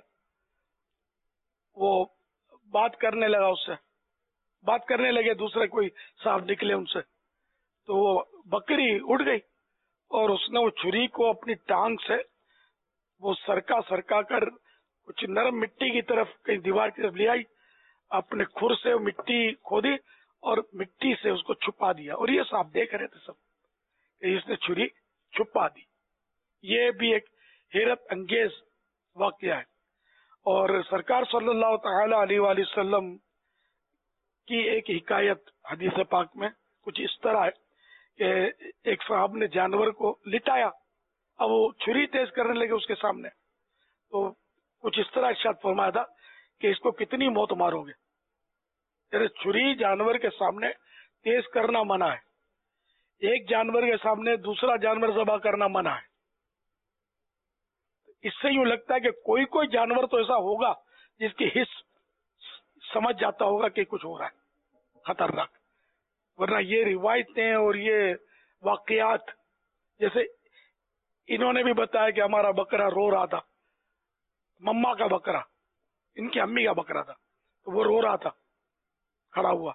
وہ بات کرنے لگا، اس سے بات کرنے لگے، دوسرے کوئی صاحب نکلے ان سے، تو وہ بکری اڑ گئی اور اس نے وہ چھری کو اپنی ٹانگ سے وہ سرکا کر کچھ نرم مٹی کی طرف، کہیں دیوار کی طرف لے آئی، اپنے کھر سے مٹی کھودی اور مٹی سے اس کو چھپا دیا. اور یہ صاحب دیکھ رہے تھے سب کہ اس نے چھری چھپا دی. یہ بھی ایک حیرت انگیز واقعہ ہے. اور سرکار صلی اللہ تعالی علیہ وآلہ وسلم کی ایک حکایت حدیث پاک میں کچھ اس طرح ہے کہ ایک صاحب نے جانور کو لٹایا، اب وہ چھری تیز کرنے لگے اس کے سامنے، تو کچھ اس طرح ارشاد فرمایا تھا کہ اس کو کتنی موت مارو گے. یعنی چھری جانور کے سامنے تیز کرنا منع ہے، ایک جانور کے سامنے دوسرا جانور ذبح کرنا منع ہے. اس سے یوں لگتا ہے کہ کوئی جانور تو ایسا ہوگا جس کی حس سمجھ جاتا ہوگا کہ کچھ ہو رہا ہے خطرناک، ورنہ یہ روایتیں اور یہ واقعات جیسے انہوں نے بھی بتایا کہ ہمارا بکرا رو رہا تھا، مما کا بکرا، ان کی امی کا بکرا تھا، تو وہ رو رہا تھا کھڑا ہوا،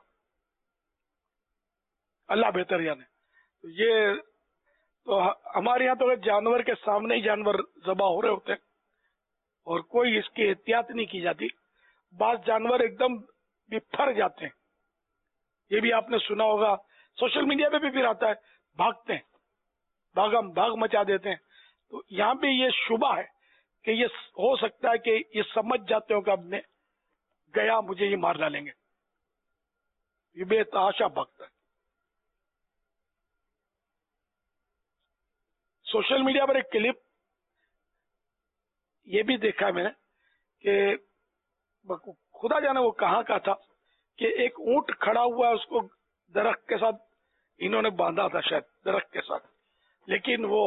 اللہ بہتر جانے. یہ تو ہمارے یہاں تو جانور کے سامنے ہی جانور ذبح ہو رہے ہوتے ہیں اور کوئی اس کی احتیاط نہیں کی جاتی. بعض جانور ایک دم بپھر جاتے ہیں، یہ بھی آپ نے سنا ہوگا، سوشل میڈیا پہ بھی پھر آتا ہے، بھاگتے ہیں، بھاگم بھاگ مچا دیتے ہیں. تو یہاں پہ یہ شبہ ہے کہ یہ ہو سکتا ہے کہ یہ سمجھ جاتے ہو کہ اب نے گیا، مجھے یہ مار ڈالیں گے، یہ بے تحاشا بھاگتا ہے. سوشل میڈیا پر ایک کلپ یہ بھی دیکھا میں نے کہ خدا جانے وہ کہاں کا تھا کہ ایک اونٹ کھڑا ہوا ہے، اس کو درخت کے ساتھ انہوں نے باندھا تھا، شاید درخت کے ساتھ، لیکن وہ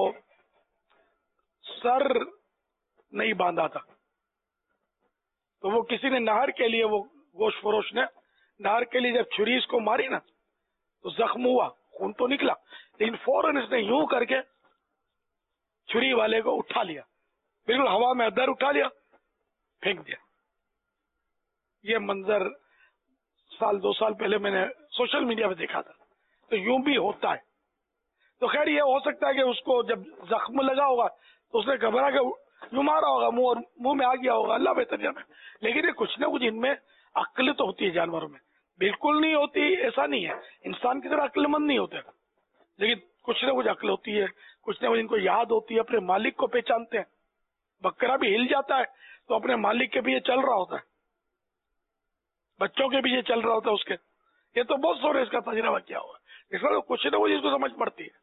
سر نہیں باندھا تھا. تو وہ کسی نے نہر کے لیے، وہ گوشت فروش نے نہر کے لیے جب چھری اس کو ماری نا تو زخم ہوا، خون تو نکلا، لیکن فوراً اس نے یوں کر کے چھری والے کو اٹھا لیا، بالکل ہوا میں ادھر اٹھا لیا، پھینک دیا. یہ منظر سال 2 سال پہلے میں نے سوشل میڈیا پہ دیکھا تھا. تو یوں بھی ہوتا ہے. تو خیر یہ ہو سکتا ہے کہ اس کو جب زخم لگا ہوگا تو اس نے گھبرا کے یوں مارا ہوگا، منہ میں آ گیا ہوگا، اللہ بہتر جانے. لیکن یہ کچھ نہ کچھ ان میں عقل تو ہوتی ہے، جانوروں میں بالکل نہیں ہوتی ایسا نہیں ہے، انسان کی طرح عقل مند نہیں ہوتے، لیکن کچھ نہ کچھ عقل ہوتی ہے، کچھ نہ کچھ ان کو یاد ہوتی ہے، اپنے مالک کو پہچانتے ہیں. بکرا بھی ہل جاتا ہے تو اپنے مالک کے پیچھے چل رہا ہوتا ہے، بچوں کے پیچھے چل رہا ہوتا ہے اس کے. یہ تو بہت سورے اس کا تجربہ کیا ہوا، اس میں کچھ نہ کچھ اس کو سمجھ پڑتی ہے.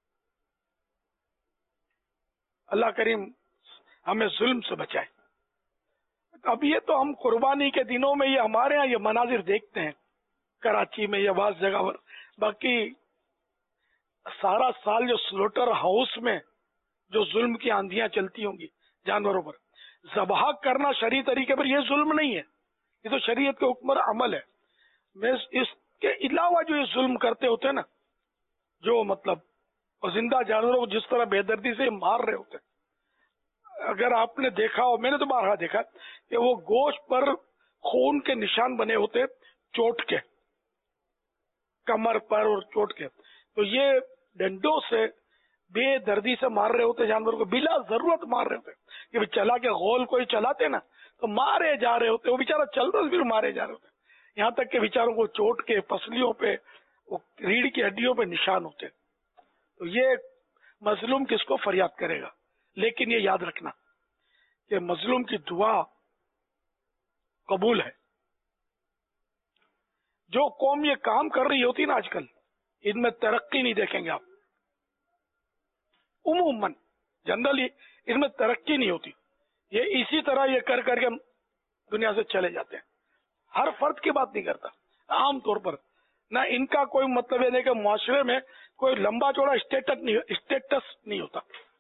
اللہ کریم ہمیں ظلم سے بچائے. اب یہ تو ہم قربانی کے دنوں میں یہ ہمارے ہاں یہ مناظر دیکھتے ہیں کراچی میں یا بعض جگہ پر، باقی سارا سال جو سلوٹر ہاؤس میں جو ظلم کی آندیاں چلتی ہوں گی جانوروں پر، ذبح کرنا شرعی طریقے پر یہ ظلم نہیں ہے، یہ تو شریعت کے حکم عمل ہے. میں اس کے علاوہ جو یہ ظلم کرتے ہوتے ہیں نا، جو مطلب زندہ جانوروں کو جس طرح بے دردی سے مار رہے ہوتے ہیں، اگر آپ نے دیکھا ہو، میں نے تو بارہا دیکھا کہ وہ گوشت پر خون کے نشان بنے ہوتے چوٹ کے، کمر پر اور چوٹ کے. تو یہ ڈنڈوں سے بے دردی سے مار رہے ہوتے جانور کو، بلا ضرورت مار رہے ہوتے کہ چلا کے غول کوئی چلاتے نا تو مارے جا رہے ہوتے، وہ بیچارہ چل رہا پھر مارے جا رہے ہوتے، یہاں تک کہ بیچاروں کو چوٹ کے پسلیوں پہ، وہ ریڑھ کی ہڈیوں پہ نشان ہوتے. تو یہ مظلوم کس کو فریاد کرے گا؟ لیکن یہ یاد رکھنا کہ مظلوم کی دعا قبول ہے. جو قوم یہ کام کر رہی ہوتی نا آج کل، ان میں ترقی نہیں دیکھیں گے آپ، عموماً جنرلی اس میں ترقی نہیں ہوتی. یہ اسی طرح یہ کر کر کے دنیا سے چلے جاتے ہیں. ہر فرد کی بات نہیں کرتا، عام طور پر نہ ان کا کوئی مطلب یہ نہیں کہ معاشرے میں کوئی لمبا چوڑا اسٹیٹس نہیں ہوتا.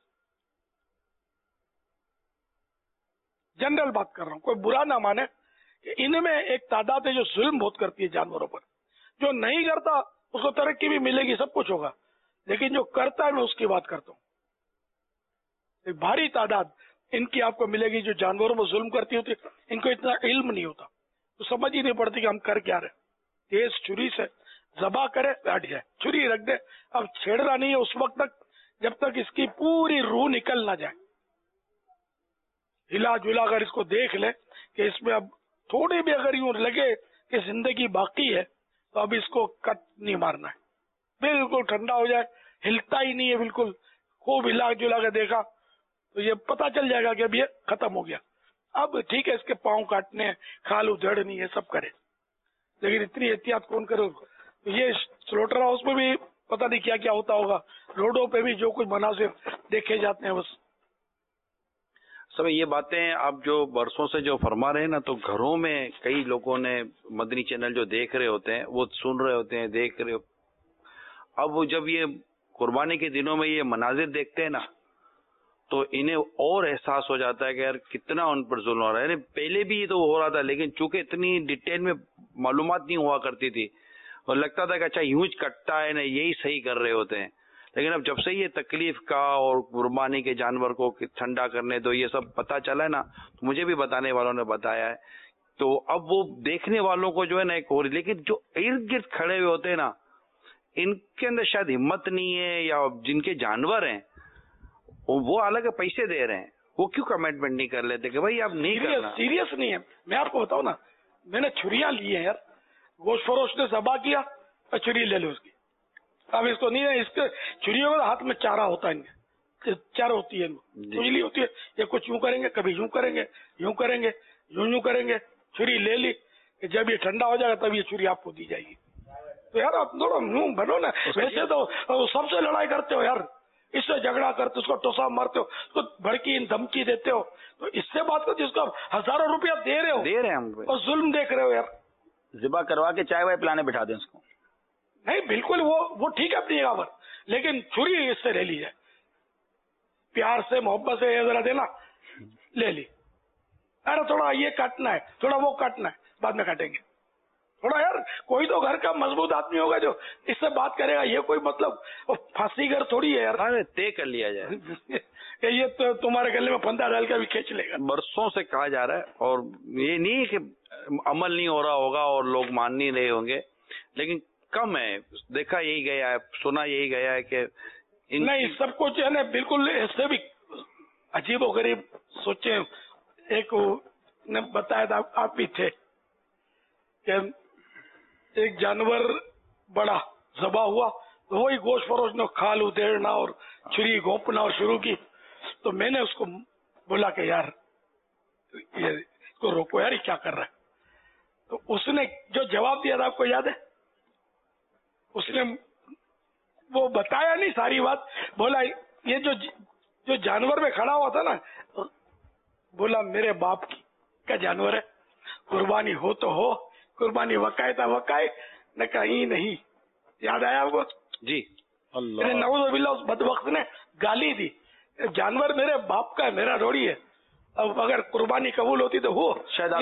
جنرل بات کر رہا ہوں، کوئی برا نہ مانے کہ ان میں ایک تعداد ہے جو ظلم بہت کرتی ہے جانوروں پر. جو نہیں کرتا اس کو ترقی بھی ملے گی، سب کچھ ہوگا، لیکن جو کرتا ہے میں اس کی بات کرتا ہوں. ایک بھاری تعداد ان کی آپ کو ملے گی جو جانوروں میں ظلم کرتی ہوتی، ان کو اتنا علم نہیں ہوتا، تو سمجھ ہی نہیں پڑتی کہ ہم کر کیا رہے. تیز چھری سے ذبح کرے بیٹھ جائے، چھری رکھ دے، اب چھیڑنا نہیں ہے اس وقت تک جب تک اس کی پوری روح نکل نہ جائے. ہلا جلا کر اس کو دیکھ لے کہ اس میں اب تھوڑی بھی اگر یوں لگے کہ زندگی باقی ہے تو اب اس کو کٹ نہیں مارنا ہے. بالکل ٹھنڈا ہو جائے، ہلتا ہی نہیں ہے بالکل، خوب ہلا جلا کے دیکھا تو یہ پتا چل جائے گا کہ اب یہ ختم ہو گیا. اب ٹھیک ہے اس کے پاؤں کاٹنے، کھال ادھڑنی ہے، سب کرے، لیکن اتنی احتیاط کون کرے. یہ سلوٹر ہاؤس میں بھی پتہ نہیں کیا کیا ہوتا ہوگا، روڈوں پہ بھی جو کچھ مناظر دیکھے جاتے ہیں بس. سب یہ باتیں آپ جو برسوں سے جو فرما رہے ہیں نا، تو گھروں میں کئی لوگوں نے مدنی چینل جو دیکھ رہے ہوتے ہیں وہ سن رہے ہوتے ہیں، دیکھ رہے. اب وہ جب یہ قربانی کے دنوں میں یہ مناظر دیکھتے ہیں نا تو انہیں اور احساس ہو جاتا ہے کہ یار کتنا ان پر ظلم ہو رہا ہے. پہلے بھی یہ تو ہو رہا تھا، لیکن چونکہ اتنی ڈیٹیل میں معلومات نہیں ہوا کرتی تھی اور لگتا تھا کہ اچھا یوں کٹتا ہے نا، یہی صحیح کر رہے ہوتے ہیں. لیکن اب جب سے یہ تکلیف کا اور قربانی کے جانور کو ٹھنڈا کرنے دو یہ سب پتہ چلا ہے نا، تو مجھے بھی بتانے والوں نے بتایا ہے، تو اب وہ دیکھنے والوں کو جو ہے نا ایک اور، لیکن جو ارد گرد کھڑے ہوئے ہوتے ہیں نا ان کے اندر شاید ہمت نہیں ہے، یا جن کے جانور ہیں وہ الگ پیسے دے رہے ہیں، وہ کیوں کمٹمنٹ نہیں کر لیتے کہ بھائی آپ نہیں کرنا؟ سیریس نہیں ہے. میں آپ کو بتاؤں نا، میں نے چھریاں لی ہیں یار، گوشت فروش نے ذبح کیا اور چھری لے لو اس کی. اب اس کو نہیں ہے، اس کے چھریوں کے ہاتھ میں چارہ ہوتا ہے، ان کے چارہ ہوتی ہے، کھجلی ہوتی ہے، یہ کچھ یوں کریں گے، کبھی یوں کریں گے، یوں کریں گے، یوں کریں گے. چھری لے لی، جب یہ ٹھنڈا ہو جائے گا تب یہ چھری آپ کو دی جائے گی. تو یار آپ تھوڑا منہ بنو نا. ویسے تو سب سے لڑائی کرتے ہو یار، اس سے جھگڑا کرتے، اس کو ٹوسا مارتے ہو، اس کو بھڑکی دھمکی دیتے ہو، تو اس سے بات کرو جس کو ہزاروں روپیہ دے رہے ہو ہم اور ظلم دیکھ رہے ہو یار. ذبح کروا کے چائے وائے پلانے بٹھا دیں اس کو. نہیں بالکل وہ ٹھیک ہے اپنی جگہ پر، لیکن چھری اس سے لے لی جائے، پیار سے محبت سے یہ ذرا دینا، لے لی. ارے تھوڑا یہ کاٹنا ہے، تھوڑا وہ کاٹنا ہے، بعد میں کاٹیں گے. تھوڑا یار کوئی تو گھر کا مضبوط آدمی ہوگا جو اس سے بات کرے گا. یہ کوئی مطلب پھانسی گھر تھوڑی ہے یار، طے کر لیا جائے. یہ تو تمہارے گلے میں پھندا ڈال کے بھی کھینچ لے گا. برسوں سے کہا جا رہا ہے، اور یہ نہیں کہ عمل نہیں ہو رہا ہوگا اور لوگ مان نہیں رہے ہوں گے، لیکن کم ہے. دیکھا یہی گیا ہے، سنا یہی گیا ہے کہ نہیں سب کچھ ہے نا بالکل ایسے بھی عجیب و غریب سوچے. ایک نے بتایا تھا، آپ بھی تھے، کہ ایک جانور بڑا ذبح ہوا تو وہی گوشت فروش نے کھال ادھیڑنا اور چھری گھونپنا اور شروع کی. تو میں نے اس کو بولا کہ یار یہ اس کو روکو یار، یہ کیا کر رہا ہے. تو اس نے جو جواب دیا تھا آپ کو یاد ہے؟ اس نے وہ بتایا نہیں ساری بات، بولا یہ جو جانور میں کھڑا ہوا تھا نا، بولا میرے باپ کی کا جانور ہے، قربانی ہو تو ہو، قربانی وقائے تھا وقائے، نہ کہیں نہیں. یاد آیا آپ کو؟ جی. اللہ نعوذ باللہ اس بدبخت نے گالی دی، جانور میرے باپ کا ہے، میرا روڑی ہے، اب اگر قربانی قبول ہوتی تو ہو، شاید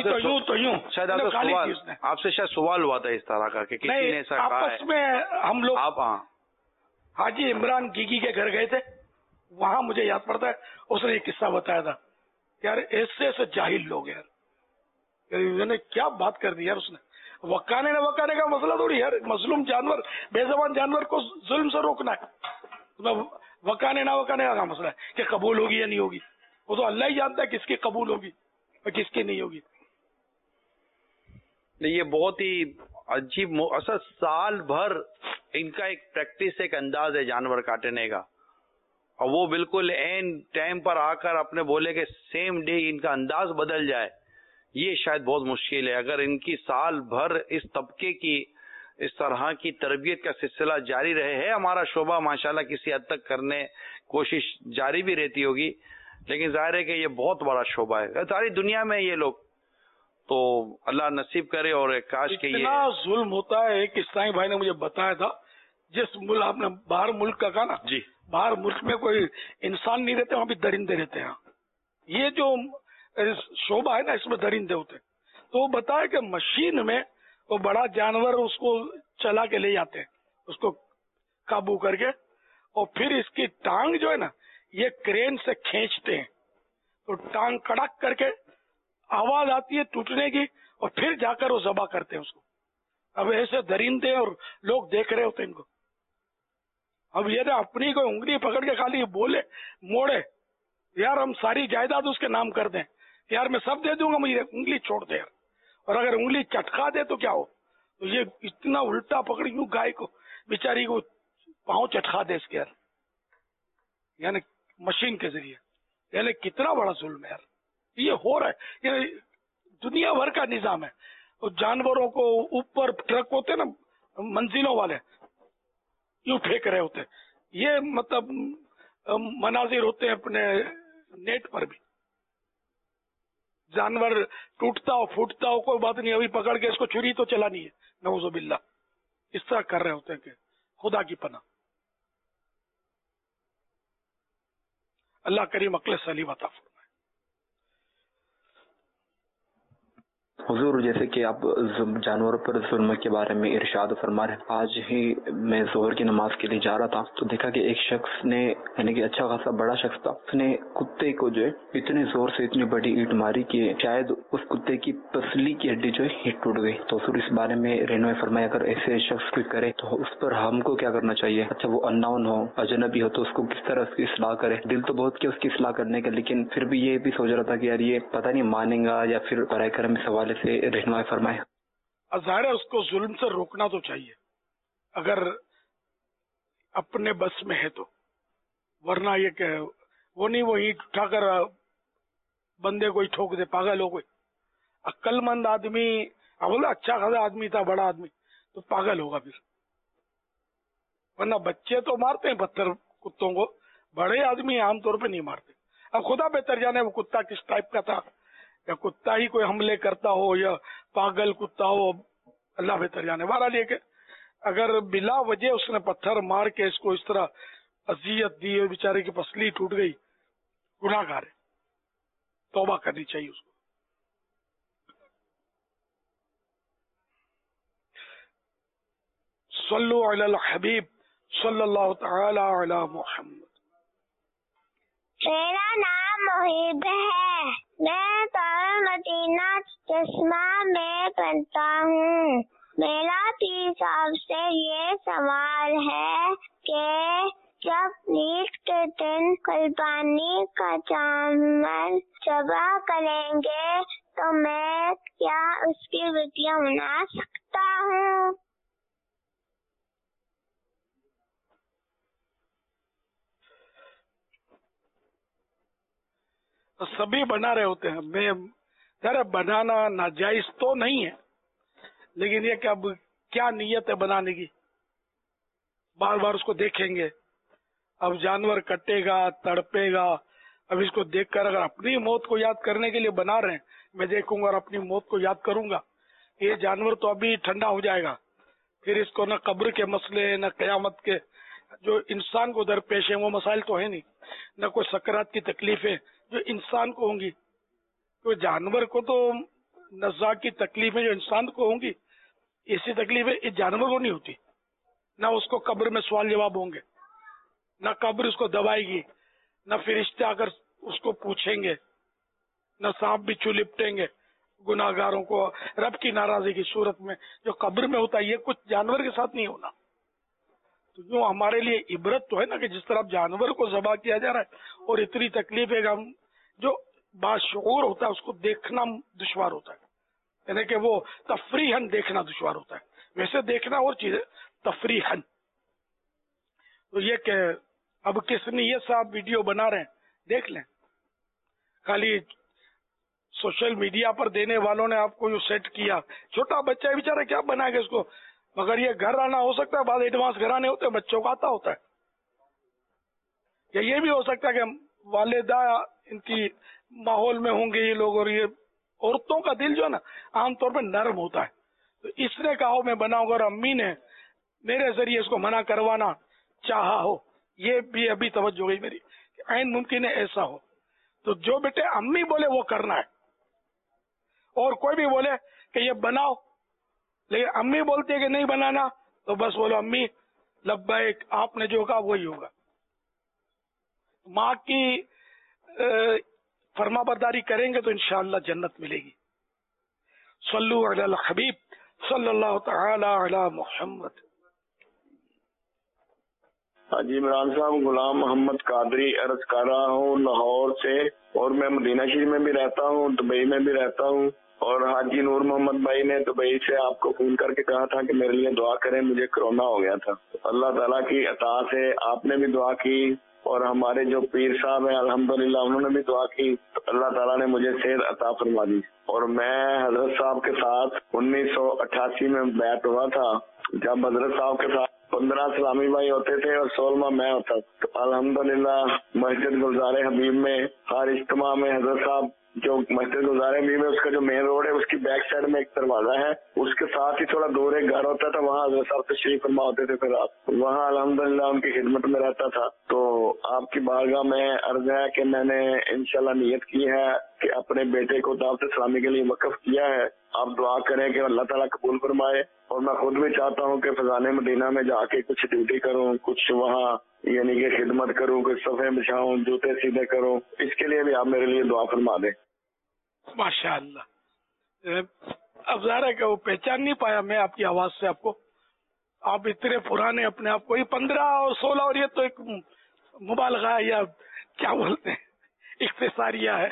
آپ سے شاید سوال ہوا تھا اس طرح کا کہ کسی نے ایسا کہا ہے. آپس میں ہم لوگ حاجی عمران گیگی کے گھر گئے تھے، وہاں مجھے یاد پڑتا ہے اس نے یہ قصہ بتایا تھا. یار ایسے ایسے جاہل لوگ یار، نے کیا بات کر دی یار. اس نے وکانے نہ وکانے کا مسئلہ تھوڑی یار، مظلوم جانور بے زبان جانور کو ظلم سے روکنا ہے. وکانے نہ وکانے کا مسئلہ ہے کہ قبول ہوگی یا نہیں ہوگی، وہ تو اللہ ہی جانتا ہے کس کی قبول ہوگی اور کس کی نہیں ہوگی. یہ بہت ہی عجیب، اصل سال بھر ان کا ایک پریکٹس، ایک انداز ہے جانور کاٹنے کا، اور وہ بالکل عین ٹائم پر آ کر اپنے بولے کہ سیم ڈے ان کا انداز بدل جائے، یہ شاید بہت مشکل ہے. اگر ان کی سال بھر اس طبقے کی اس طرح کی تربیت کا سلسلہ جاری رہے ہے، ہمارا شعبہ ماشاءاللہ کسی حد تک کرنے کوشش جاری بھی رہتی ہوگی، لیکن ظاہر ہے کہ یہ بہت بڑا شعبہ ہے ساری دنیا میں. یہ لوگ تو اللہ نصیب کرے، اور کاش کہ اتنا ظلم ہوتا ہے. ایک اسلامی بھائی نے مجھے بتایا تھا، جس ملک آپ نے باہر ملک کا کہا نا، جی باہر ملک میں کوئی انسان نہیں رہتے، وہاں بھی درندے رہتے ہیں. یہ جو شعبہ ہے نا اس میں درندے ہوتے ہیں. تو وہ بتایا کہ مشین میں وہ بڑا جانور اس کو چلا کے لے جاتے ہیں، اس کو قابو کر کے، اور پھر اس کی ٹانگ جو ہے نا یہ کرین سے کھینچتے ہیں، تو ٹانگ کڑک کر کے آواز آتی ہے ٹوٹنے کی، اور پھر جا کر وہ ذبح کرتے ہیں اس کو. اب ایسے درندے اور لوگ دیکھ رہے ہوتے ہیں ان کو. اب یہ نا اپنی کوئی انگلی پکڑ کے خالی بولے موڑے، یار ہم ساری جائیداد اس کے نام کر دیں، یار میں سب دے دوں گا، مجھے انگلی چھوڑ دے یار. اور اگر انگلی چٹکا دے تو کیا ہو، تو یہ اتنا الٹا پکڑ یوں گائے کو بیچاری کو پاؤں چٹکا دے اس کے، یار یعنی مشین کے ذریعے. یعنی کتنا بڑا ظلم ہے یار یہ ہو رہا ہے. یہ دنیا بھر کا نظام ہے. جانوروں کو اوپر ٹرک ہوتے نا منزلوں والے، یوں پھینک رہے ہوتے. یہ مطلب مناظر ہوتے ہیں اپنے نیٹ پر بھی. جانور ٹوٹتا ہو پھوٹتا ہو کوئی بات نہیں، ابھی پکڑ کے اس کو چھری تو چلانی ہے، نعوذ باللہ اس طرح کر رہے ہوتے ہیں کہ خدا کی پناہ. اللہ کریم عقل سلیم عطا فرمائے. حضور جیسے کہ آپ جانوروں پر ظلم کے بارے میں ارشاد فرما رہے ہیں، آج ہی میں ظہر کی نماز کے لیے جا رہا تھا تو دیکھا کہ ایک شخص نے، یعنی کہ اچھا خاصا بڑا شخص تھا، اس نے کتے کو جو ہے اتنے زور سے اتنی بڑی اینٹ ماری کہ شاید اس کتے کی پسلی کی ہڈی جو ہے ہٹ ٹوٹ گئی۔ تو حضور اس بارے میں رہنمائی فرمایا اگر ایسے شخص کوئی کرے تو اس پر ہم کو کیا کرنا چاہیے؟ اچھا وہ اننون ہو، اجنبی ہو، تو اس کو کس طرح اس کی اصلاح کرے؟ دل تو بہت کیا اس کی اصلاح کرنے کا، لیکن پھر بھی یہ بھی سوچ رہا تھا کہ یار یہ پتہ نہیں مانے گا یا پھر برائے کرم اس حوالے سے رہنمائی فرمائے۔ ظاہر ہے اس کو ظلم سے روکنا تو چاہیے اگر اپنے بس میں ہے تو، ورنہ یہ کہ وہ نہیں وہ اینٹ اٹھا کر بندے کو ہی ٹھوک دے، پاگل ہو کوئی۔ عقل مند آدمی، اچھا خاصا آدمی تھا، بڑا آدمی، تو پاگل ہوگا پھر، ورنہ بچے تو مارتے ہیں پتھر کتوں کو، بڑے آدمی عام طور پہ نہیں مارتے۔ اب خدا بہتر جانے وہ کتا کس ٹائپ کا تھا، یا کتا ہی کوئی حملے کرتا ہو یا پاگل کتا ہو، اللہ بہتر جانے۔ بہرحال یہ کہ اگر بلا وجہ اس نے پتھر مار کے اس کو اس طرح اذیت دی اور بیچارے کی پسلی ٹوٹ گئی، گناہ گار ہے، توبہ کرنی چاہیے اس کو۔ صلو علی الحبیب صلی اللہ تعالی علی محمد۔ میرا نام محب ہے، میں دار مدینہ چشمہ میں پڑھتا ہوں۔ میرا پیر صاحب سے یہ سوال ہے کہ جب عید کے دن قربانی کا جانور ذبح کریں گے تو میں کیا اس کی ویڈیو بنا سکتا ہوں؟ سبھی بنا رہے ہوتے ہیں، میں ذرا بنانا ناجائز تو نہیں ہے، لیکن یہ کہ اب کیا نیت ہے بنانے کی، بار بار اس کو دیکھیں گے، اب جانور کٹے گا، تڑپے گا، اب اس کو دیکھ کر اگر اپنی موت کو یاد کرنے کے لیے بنا رہے ہیں، میں دیکھوں گا اور اپنی موت کو یاد کروں گا، یہ جانور تو ابھی ٹھنڈا ہو جائے گا، پھر اس کو نہ قبر کے مسئلے نہ قیامت کے جو انسان کو درپیش ہیں وہ مسائل تو ہے نہیں، نہ کوئی سکرات کی تکلیفیں جو انسان کو ہوں گی، تو جانور کو تو نزا کی تکلیفیں جو انسان کو ہوں گی ایسی تکلیفیں اس جانور کو نہیں ہوتی، نہ اس کو قبر میں سوال جواب ہوں گے، نہ قبر اس کو دبائے گی، نہ فرشتے آ کر اس کو پوچھیں گے، نہ سانپ بچھو لپٹیں گے گناہ گاروں کو رب کی ناراضی کی صورت میں جو قبر میں ہوتا ہے، یہ کچھ جانور کے ساتھ نہیں ہونا۔ تو جو ہمارے لیے عبرت تو ہے نا کہ جس طرح جانور کو ذبح کیا جا رہا ہے اور اتنی تکلیف ہے کہ جو باشعور ہوتا ہے اس کو دیکھنا دشوار ہوتا ہے، یعنی کہ وہ تفریحاً دیکھنا دشوار ہوتا ہے، ویسے دیکھنا اور چیز ہے تفریحاً۔ تو یہ کہ اب کس نیت سے آپ ویڈیو بنا رہے ہیں دیکھ لیں، خالی سوشل میڈیا پر دینے والوں نے آپ کو جو سیٹ کیا، چھوٹا بچہ ہے بیچارہ کیا بنائے گا اس کو، مگر یہ گھر آنا ہو سکتا ہے، بعض ایڈوانس گھرانے ہوتے ہیں بچوں کا آتا ہوتا ہے، یا یہ بھی ہو سکتا ہے کہ والدہ ان کی ماحول میں ہوں گے یہ لوگ، اور یہ عورتوں کا دل جو ہے نا عام طور پہ نرم ہوتا ہے، تو اس نے کہا میں بناؤں گا اور امی نے میرے ذریعے اس کو منع کروانا چاہا ہو، یہ بھی ابھی توجہ گئی میری کہ عین ممکن ہے ایسا ہو، تو جو بیٹے امی بولے وہ کرنا ہے، اور کوئی بھی بولے کہ یہ بناؤ لیکن امی بولتی ہے کہ نہیں بنانا تو بس بولو امی لبیک، آپ نے جو کہا وہی ہوگا۔ ماں کی فرما برداری کریں گے تو انشاءاللہ جنت ملے گی۔ صلو علی الحبیب صلی اللہ تعالی علی محمد۔ حاجی عمران صاحب، غلام محمد قادری عرض کر رہا ہوں لاہور سے، اور میں مدینہ شریف میں بھی رہتا ہوں، دبئی میں بھی رہتا ہوں، اور حاجی نور محمد بھائی نے دبئی سے آپ کو فون کر کے کہا تھا کہ میرے لیے دعا کریں، مجھے کرونا ہو گیا تھا، اللہ تعالیٰ کی عطا سے آپ نے بھی دعا کی اور ہمارے جو پیر صاحب ہیں الحمدللہ انہوں نے بھی دعا کی، اللہ تعالیٰ نے مجھے صحت عطا فرما دی، اور میں حضرت صاحب کے ساتھ 1988 میں بیعت ہوا تھا، جب حضرت صاحب کے ساتھ 15 اسلامی بھائی ہوتے تھے اور 16واں میں ہوتا، تو الحمدللہ مسجد گلزار حبیب میں ہر اجتماع میں حضرت صاحب جو مسجد گلزار حبیب ہے اس کا جو مین روڈ ہے اس کی بیک سائڈ میں ایک دروازہ ہے، اس کے ساتھ ہی تھوڑا دور ایک گھر ہوتا تھا، وہاں حضرت صاحب تشریف فرما ہوتے تھے، پھر آپ وہاں الحمدللہ ان کی خدمت میں رہتا تھا، تو آپ کی بارگاہ میں عرض ہے کہ میں نے انشاءاللہ نیت کی ہے کہ اپنے بیٹے کو دعوت اسلامی کے لیے وقف کیا ہے. آپ دعا کریں کہ اللہ تعالیٰ قبول فرمائے. اور میں خود بھی چاہتا ہوں کہ فضان مدینہ میں جا کے کچھ ڈیوٹی کروں, کچھ وہاں یعنی کہ خدمت کروں, کچھ صفحے بچھاؤں, جوتے سیدھے کروں. اس کے لیے بھی آپ میرے لیے دعا فرما دیں. ماشاء اللہ. اب ظاہر ہے کہ وہ پہچان نہیں پایا میں آپ کی آواز سے. آپ اتنے پرانے اپنے آپ کو, یہ 15 اور 16 اور یہ تو ایک مبالغہ ہے یا کیا بولتے ہیں اختصاریہ ہے.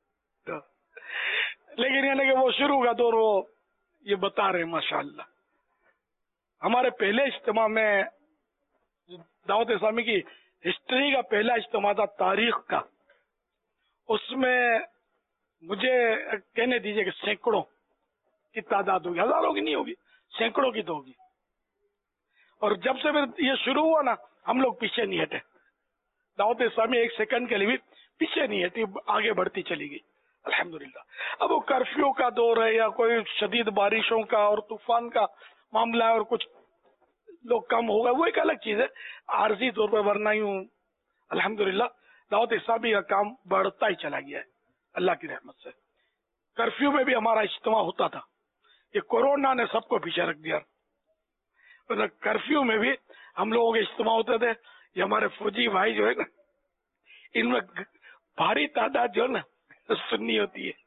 لیکن یعنی کہ وہ شروع کا دور وہ یہ بتا رہے ہیں. ماشاء اللہ ہمارے پہلے اجتماع میں دعوت اسلامی کی ہسٹری کا پہلا اجتماع تھا تاریخ کا. اس میں مجھے کہنے دیجئے کہ سینکڑوں کی تعداد ہوگی, ہزاروں کی نہیں ہوگی, سینکڑوں کی تو ہوگی. اور جب سے یہ شروع ہوا نا ہم لوگ پیچھے نہیں ہٹے. دعوت اسلامی ایک سیکنڈ کے لیے بھی پیچھے نہیں ہٹی, آگے بڑھتی چلی گئی الحمدللہ. اب وہ کرفیو کا دور ہے یا کوئی شدید بارشوں کا اور طوفان کا معاملہ ہے اور کچھ لوگ کم ہو گئے, وہ ایک الگ چیز ہے عارضی طور پہ. ورنہ یوں الحمدللہ دعوت اسلامی کا کام بڑھتا ہی چلا گیا ہے اللہ کی رحمت سے. کرفیو میں بھی ہمارا اجتماع ہوتا تھا, یہ کورونا نے سب کو پیچھے رکھ دیا. کرفیو میں بھی ہم لوگوں کے اجتماع ہوتے تھے. یہ ہمارے فوجی بھائی جو ہے نا, ان میں بھاری تعداد جو ہے نا سنی ہوتی ہے.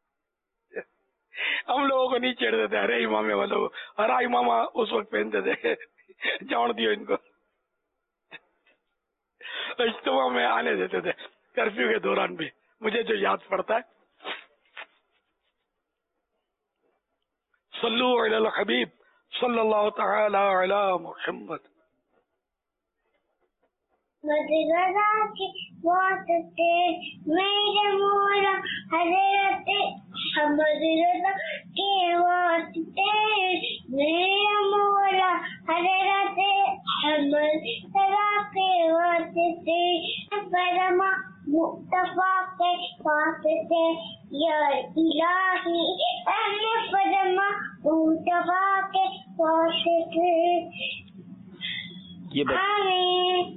ہم لوگوں کو نہیں چھیڑتے تھے, ارے امامے والوں کو, ارا امامہ اس وقت پہنتے تھے, جان دیو ان کو. اجتماع میں آنے دیتے تھے کرفیو کے دوران بھی. مجھے جو یاد پڑتا ہے, صلو علی الحبیب صلی اللہ تعالی علی محمد. مدرسہ کی واسطے میرے مولا حضرت مدرسہ کے واسطے میرے مولا حضرت مدرسہ کے واسطے فرما مصطفیٰ کے واسطے یا الہی اہل فرما مصطفیٰ کے واسطے. آمین.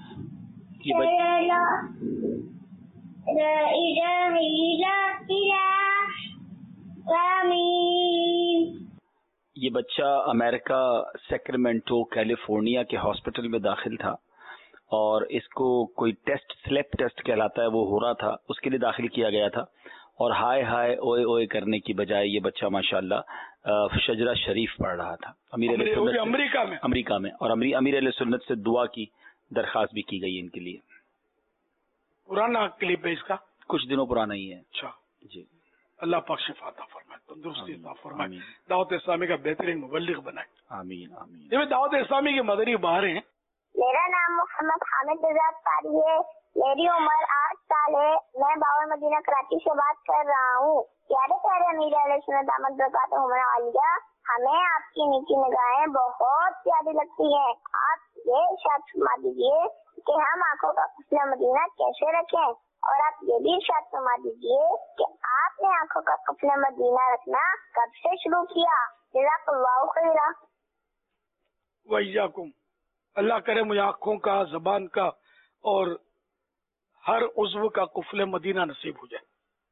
یہ بچہ امریکہ سیکرمنٹو کیلیفورنیا کے ہاسپٹل میں داخل تھا اور اس کو کوئی ٹیسٹ سلیپ ٹیسٹ کہلاتا ہے وہ ہو رہا تھا, اس کے لیے داخل کیا گیا تھا. اور ہائے ہائے اوئے اوئے کرنے کی بجائے یہ بچہ ماشاءاللہ شجرہ شریف پڑھ رہا تھا امریکہ میں. اور امیر علیہ سنت سے دعا کی درخواست بھی کی گئی ان کے لیے. پرانا کلپ ہے اس کا, کچھ دنوں پرانا ہی ہے. اچھا جی. اللہ پاک شفا عطا فرمائے, تندرستی عطا فرمائے, دعوت اسلامی کا بہترین مبلغ بنائے. آمین آمین. یہ دعوت اسلامی کے مدنی بہاریں ہیں. میرا نام محمد حامد رضا پاری ہے. میری عمر 8 سال ہے. میں باور مدینہ کراچی سے بات کر رہا ہوں. پیارے پیارے امیر علیہ سنت دامت برکاتہم عالیہ, ہمیں آپ کی نیکی نگاہیں بہت پیاری لگتی ہیں. آپ یہ ارشاد فرما دیجیے کہ ہم آنکھوں کا قفل مدینہ کیسے رکھیں, اور آپ یہ بھی ارشاد فرما دیجیے کہ آپ نے آنکھوں کا قفل مدینہ رکھنا کب سے شروع کیا. جزاک اللہ خیرا. وإیاکم. اللہ کرے مجھے آنکھوں کا, زبان کا اور ہر عضو کا قفل مدینہ نصیب ہو جائے.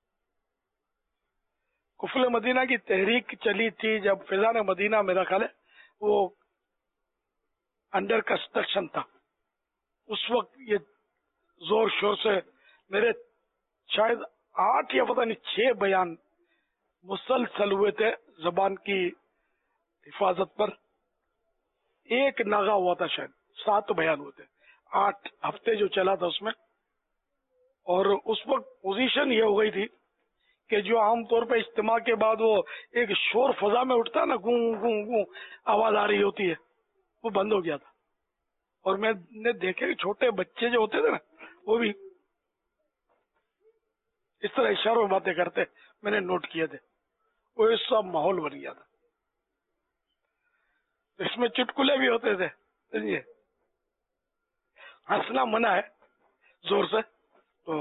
قفل مدینہ کی تحریک چلی تھی جب فیضان مدینہ میرا خیال ہے وہ انڈر کنسٹرکشن تھا. اس وقت یہ زور شور سے میرے شاید 8 یا پتہ نہیں 6 بیان مسلسل ہوئے تھے زبان کی حفاظت پر. ایک ناغہ ہوا تھا, شاید 7 بیان ہوئے تھے. 8 ہفتے جو چلا تھا اس میں. اور اس وقت پوزیشن یہ ہو گئی تھی کہ جو عام طور پہ اجتماع کے بعد وہ ایک شور فضا میں اٹھتا نا, گوں گوں گوں آواز آ رہی ہوتی ہے, وہ بند ہو گیا تھا. اور میں نے دیکھے کہ چھوٹے بچے جو ہوتے تھے نا وہ بھی اس طرح اشاروں میں باتیں کرتے, میں نے نوٹ کیے تھے. وہ اس سب ماحول بن گیا تھا. اس میں چٹکلے بھی ہوتے تھے, سمجھے, ہنسنا منع ہے زور سے. تو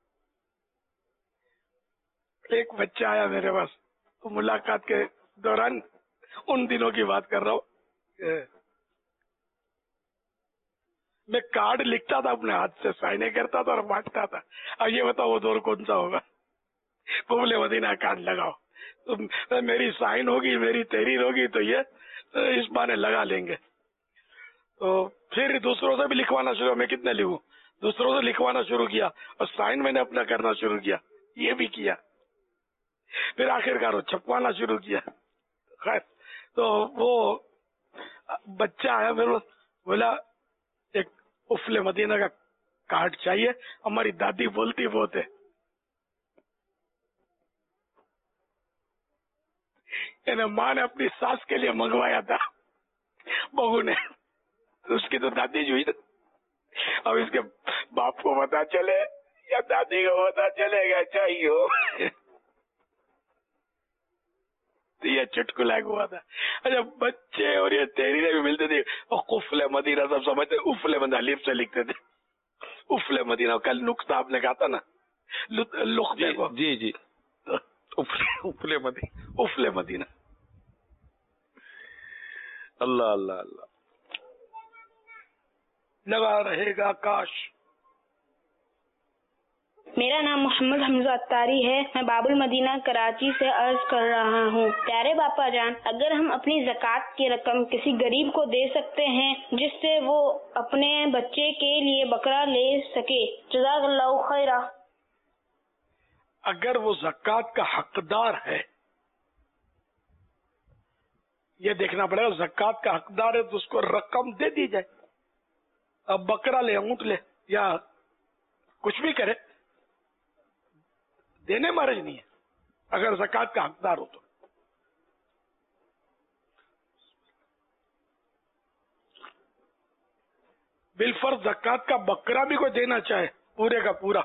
ایک بچہ آیا میرے پاس, تو ملاقات کے دوران ان دنوں کی بات کر رہا ہوں, मैं कार्ड लिखता था अपने हाथ से, साइने करता था और बांटता था। अब ये बताओ वो दौर कौन सा होगा? कुबले मदीना कार्ड लगाओ, तो मेरी साइन होगी, मेरी तहरीर होगी, तो ये इस बहाने लगा लेंगे। तो फिर दूसरों से भी लिखवाना शुरू, मैं कितने लिखूं, दूसरों से लिखवाना शुरू किया और साइन मैंने अपना करना शुरू किया, ये भी किया। फिर आखिरकार छपवाना शुरू किया। खैर, तो वो बच्चा है, फिर बोला एक उफले मदीना का कार्ड चाहिए। हमारी दादी बोलती बहुत है, माँ ने अपनी सास के लिए मंगवाया था, बहू ने, तो उसकी तो दादी जो हुई ना। अब इसके बाप को पता चले या दादी को पता चलेगा चाहिए हो। तो ये चुटकुला हुआ था। अच्छा, बच्चे और ये तहरीरें भी मिलती थी, और कुफले मदीना सब समझते, उफले मदीना अलीफ से लिखते थे, उफले मदीना। कल नुक्ता आपने कहा था ना, लुख्ते को। जी जी, उफले मदीना, उफले मदीना। अल्लाह अल्लाह अल्लाह, लगा रहेगा काश। मेरा नाम मोहम्मद हमजा अत्तारी है। मैं बाबुल मदीना कराची से अर्ज कर रहा हूँ। प्यारे बापा जान, अगर हम अपनी ज़कात की रकम किसी गरीब को दे सकते हैं जिससे वो अपने बच्चे के लिए बकरा ले सके, जज़ाकल्लाहु खैरा। अगर वो ज़कात का हकदार है, ये देखना पड़ेगा, ज़कात का हकदार है तो उसको रकम दे दी जाए। अब बकरा ले, ऊंट ले, या कुछ भी करे, देने मर्ज नहीं है अगर ज़कात का हकदार हो तो। बिलफर्ज ज़कात का बकरा भी कोई देना चाहे, पूरे का पूरा,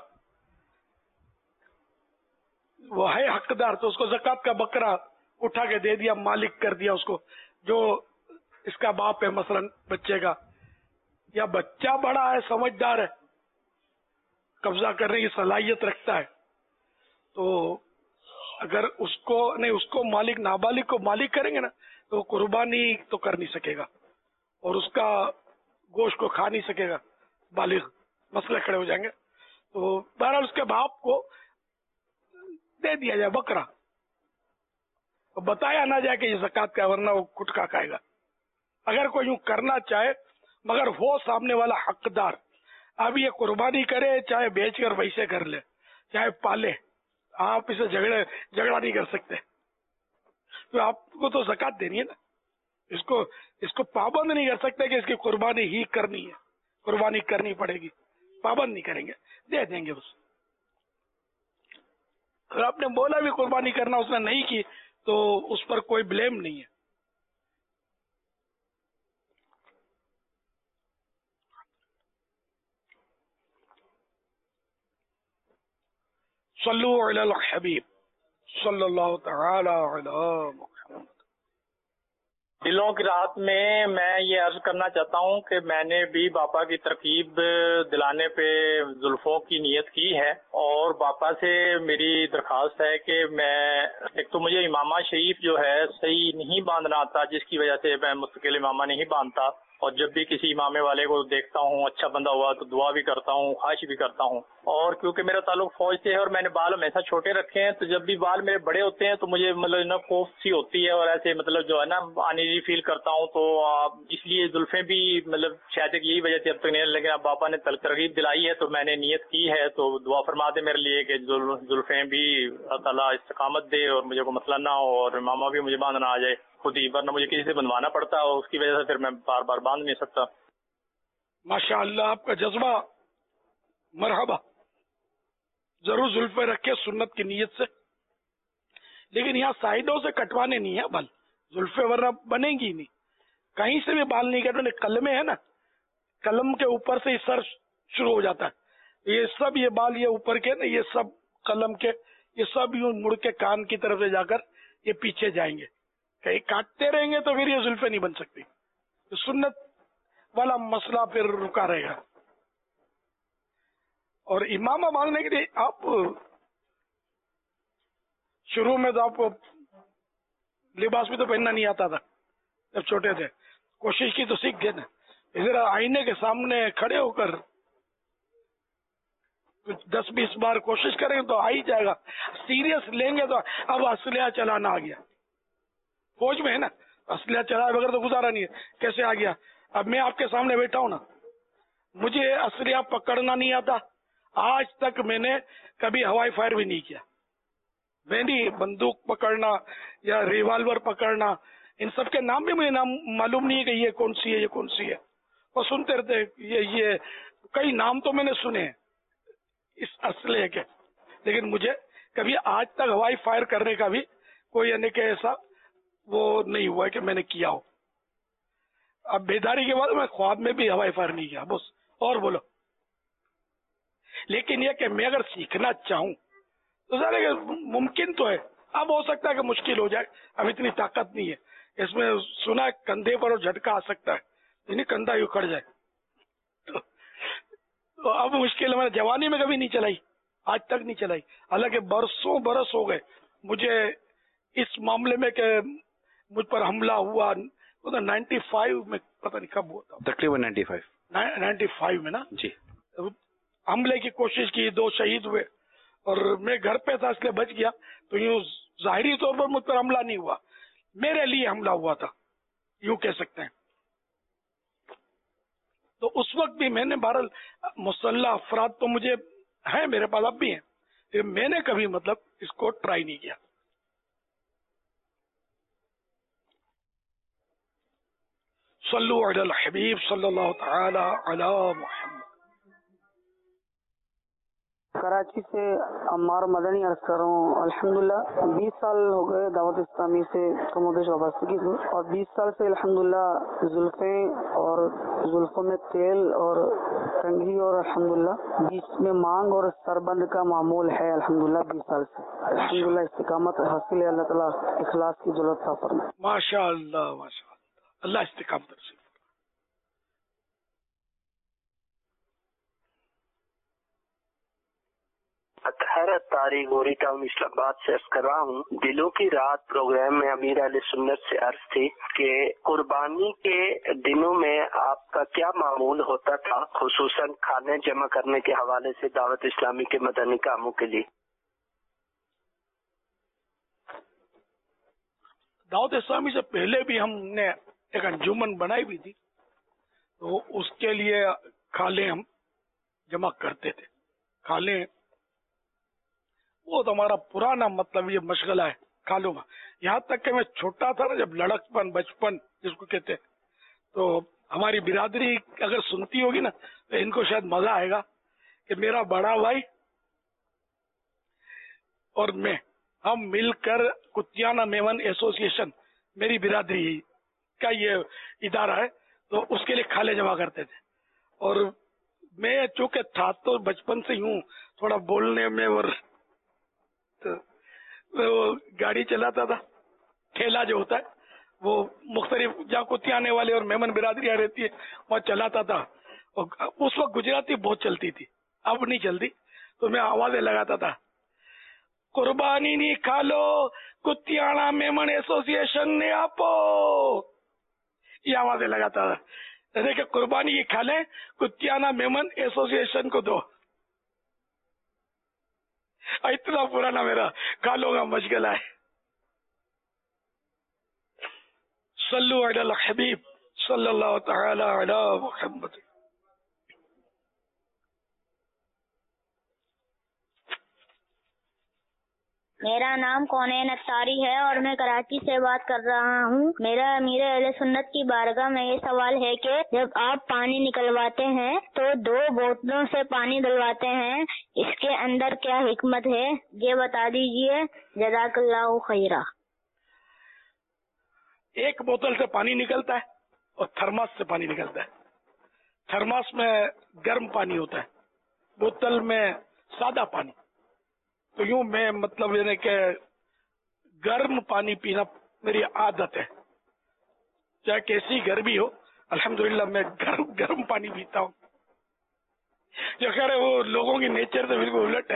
वो है हकदार, तो उसको ज़कात का बकरा उठा के दे दिया, मालिक कर दिया उसको, जो इसका बाप है मसलन बच्चे का, या बच्चा बड़ा है, समझदार है, कब्जा करने की सलाहियत रखता है, तो अगर उसको नहीं, उसको मालिक, नाबालिग को मालिक करेंगे ना, तो कुर्बानी तो कर नहीं सकेगा और उसका गोश्त को खा नहीं सकेगा बालिग, मसले खड़े हो जाएंगे। तो बहरहाल उसके बाप को दे दिया जाए बकरा, तो बताया ना जाए कि ये ज़कात का, वरना वो कुटका खाएगा। अगर कोई यूं करना चाहे, मगर वो सामने वाला हकदार, अब ये कुर्बानी करे, चाहे बेचकर वैसे कर ले, चाहे पाले, आप इसे झगड़ा नहीं कर सकते, तो आपको तो ज़कात देनी है ना, इसको पाबंद नहीं कर सकते कि इसकी कुर्बानी ही करनी है, कुर्बानी करनी पड़ेगी, पाबंद नहीं करेंगे, दे देंगे उस। अगर आपने बोला भी कुर्बानी करना, उसने नहीं की, तो उस पर कोई ब्लेम नहीं है। सल्लु अलल हबीब सल्लल्लाहु तआला अला मुहम्मद। दिलों की राहत में मैं ये अर्ज करना चाहता हूँ कि मैंने भी बापा की तरकीब दिलाने पे जुल्फों की नियत की है, और बापा से मेरी दरखास्त है कि मैं, एक तो मुझे इमामा शरीफ जो है सही नहीं बांधना आता, जिसकी वजह से मैं मुस्तकिल इमामा नहीं बांधता, और जब भी किसी इमामे वाले को देखता हूँ अच्छा बंदा हुआ तो दुआ भी करता हूँ, ख्वाहिश भी करता हूँ। और क्योंकि मेरा ताल्लुक फौज से है और मैंने बाल हमेशा छोटे रखे हैं, तो जब भी बाल मेरे बड़े होते हैं तो मुझे मतलब ना खौफ सी होती है, और ऐसे मतलब जो है ना अनईजी फील करता हूँ। तो इसलिए जुल्फे भी मतलब शायद यही वजह से अब तक नहीं, लेकिन अब बापा ने तरकीब दिलाई है तो मैंने नियत की है, तो दुआ फरमा दे मेरे लिए कि जुल्फे भी अल्लाह ताला इस्तिकामत दे और मुझे कोई मसला ना हो, और इमामा भी मुझे बांधना आ जाए खुद ही, वरना मुझे किसी से बंधवाना पड़ता है और उसकी वजह से फिर मैं बार बार बांध नहीं सकता। माशाअल्लाह, आपका जज्बा मरहबा, जरूर जुल्फे रखे सुन्नत की नीयत से, लेकिन यहाँ साइडों से कटवाने नहीं है बाल, जुल्फे वरना बनेंगी नहीं, कहीं से भी बाल नहीं कटवाने। कलमे है ना, कलम के ऊपर से ही सर शुरू हो जाता है, ये सब ये बाल ये ऊपर के ना, ये सब कलम के, ये सब यूं मुड़ के कान की तरफ से जाकर ये पीछे जाएंगे, कहीं काटते रहेंगे तो फिर ये जुल्फे नहीं बन सकती, तो सुन्नत वाला मसला फिर रुका रहेगा। और इमामा मांगने के लिए आप शुरू में तो आपको लिबास भी तो पहनना नहीं आता था जब छोटे थे, कोशिश की तो सीख गए ना, ادھر آئینے کے سامنے کھڑے ہو کر 10-20 بار کوشش کریں تو آ ہی جائے گا. سیریس لیں گے تو اب اسلحہ چلانا آ گیا. فوج میں ہے نا، اسلحہ چلائے بغیر تو گزارا نہیں ہے. کیسے آ گیا؟ اب میں آپ کے سامنے بیٹھا ہوں نا، مجھے اسلحہ پکڑنا نہیں آتا. آج تک میں نے کبھی ہوائی فائر بھی نہیں کیا. میں نہیں بندوق پکڑنا یا ریوالور پکڑنا، ان سب کے نام بھی مجھے نام معلوم نہیں ہے کہ یہ کون سی ہے یہ کون سی ہے. وہ سنتے رہتے یہ کئی نام تو میں نے سنے ہیں اس اسلحے کے، لیکن مجھے کبھی آج تک ہوائی فائر کرنے کا بھی کوئی یعنی کہ ایسا وہ نہیں ہوا ہے کہ میں نے کیا ہو. اب بیداری کے بعد میں خواب میں بھی ہوائی فائر نہیں کیا. بس اور بولو. لیکن یہ کہ میں اگر سیکھنا چاہوں تو ذرا ممکن تو ہے. اب ہو سکتا ہے کہ مشکل ہو جائے، اب اتنی طاقت نہیں ہے اس میں. سنا ہے کندھے پر جھٹکا آ سکتا ہے، یعنی کندھا یوں کھڑ جائے. تو اب مشکل ہے. میں نے جوانی میں کبھی نہیں چلائی، آج تک نہیں چلائی، حالانکہ برسوں برس ہو گئے مجھے اس معاملے میں کہ مجھ پر حملہ ہوا 95 میں، پتہ نہیں کب ہوا تھا، تقریباً 95 میں نا جی. حملے کی کوشش کی، 2 شہید ہوئے اور میں گھر پہ تھا اس لیے بچ گیا. تو یوں ظاہری طور پر مجھ پر حملہ نہیں ہوا، میرے لیے حملہ ہوا تھا، یوں کہہ سکتے ہیں. تو اس وقت بھی میں نے بہرحال مسلح افراد تو مجھے ہیں، میرے پاس اب بھی ہیں، لیکن میں نے کبھی مطلب اس کو ٹرائی نہیں کیا. صلو علی الحبیب صلی اللہ تعالی علی محمد. کراچی سے عمار مدنی عرض کر رہا ہوں. الحمدللہ 20 سال ہو گئے دعوت اسلامی سے کم و بیش وابستگی کو، اور 20 سال سے الحمدللہ زلفیں اور زلفوں میں تیل اور کنگھی اور الحمدللہ بیچ میں مانگ اور سربند کا معمول ہے. الحمدللہ 20 سال سے الحمدللہ استقامت حاصل ہے. اللہ تعالیٰ اخلاص کی ضرورت تھا فرمائے. ماشاء اللہ ماشاء اللہ، اللہ استقامت رسول. اطہر اتاری گوری ٹاؤن اسلام آباد سے عرض کر رہا ہوں. دلوں کی رات پروگرام میں امیر اہل سنت سے عرض تھی کہ قربانی کے دنوں میں آپ کا کیا معمول ہوتا تھا، خصوصاً کھانے جمع کرنے کے حوالے سے دعوت اسلامی کے مدنی کاموں کے لیے؟ دعوت اسلامی سے پہلے بھی ہم نے ایک انجمن بنائی بھی تھی، تو اس کے لیے کھالیں ہم جمع کرتے تھے. کھالیں وہ تو ہمارا پرانا مطلب یہ مشغلہ ہے کھالوں کا. یہاں تک کہ میں چھوٹا تھا نا، جب لڑکپن بچپن جس کو کہتے ہیں، تو ہماری برادری اگر سنتی ہوگی نا تو ان کو شاید مزہ آئے گا کہ میرا بڑا بھائی اور میں ہم مل کر کتیانہ میمن ایسوسی ایشن، میری برادری کا یہ ادارہ ہے، تو اس کے لیے کھالے جمع کرتے تھے. اور میں چونکہ تھا تو بچپن سے ہوں تھوڑا بولنے میں، اور وہ گاڑی چلاتا تھا، ٹھیلا جو ہوتا ہے وہ مختلف جہاں کتیا آنے والے اور میمن برادریاں رہتی ہے وہاں چلاتا تھا. اور اس وقت گجراتی بہت چلتی تھی، اب نہیں چلتی، تو میں آوازیں لگاتا تھا، قربانی نہیں کھالو کتیانا میمن ایسوسی ایشن نے آپ، یہ آوازیں لگاتا تھا. جیسے کہ قربانی یہ کھا لیں کتیانا میمن ایسوسی ایشن کو دو. اتنا پرانا میرا کھالوں کا مشغلہ ہے. صلو علی الحبیب صلی اللہ تعالی علی محمد. میرا نام کونین اتاری ہے اور میں کراچی سے بات کر رہا ہوں. میرا امیر اہل سنت کی بارگاہ میں یہ سوال ہے کہ جب آپ پانی نکلواتے ہیں تو 2 بوتلوں سے پانی ڈلواتے ہیں، اس کے اندر کیا حکمت ہے یہ بتا دیجئے، جزاک اللہ خیرہ. ایک بوتل سے پانی نکلتا ہے اور تھرماس سے پانی نکلتا ہے. تھرماس میں گرم پانی ہوتا ہے، بوتل میں سادہ پانی. تو یوں میں مطلب یعنی کہ گرم پانی پینا میری عادت ہے، چاہے کیسی گرمی ہو الحمدللہ میں گرم پانی پیتا ہوں. جو خیر ہے وہ لوگوں کی نیچر سے بالکل الٹ ہے.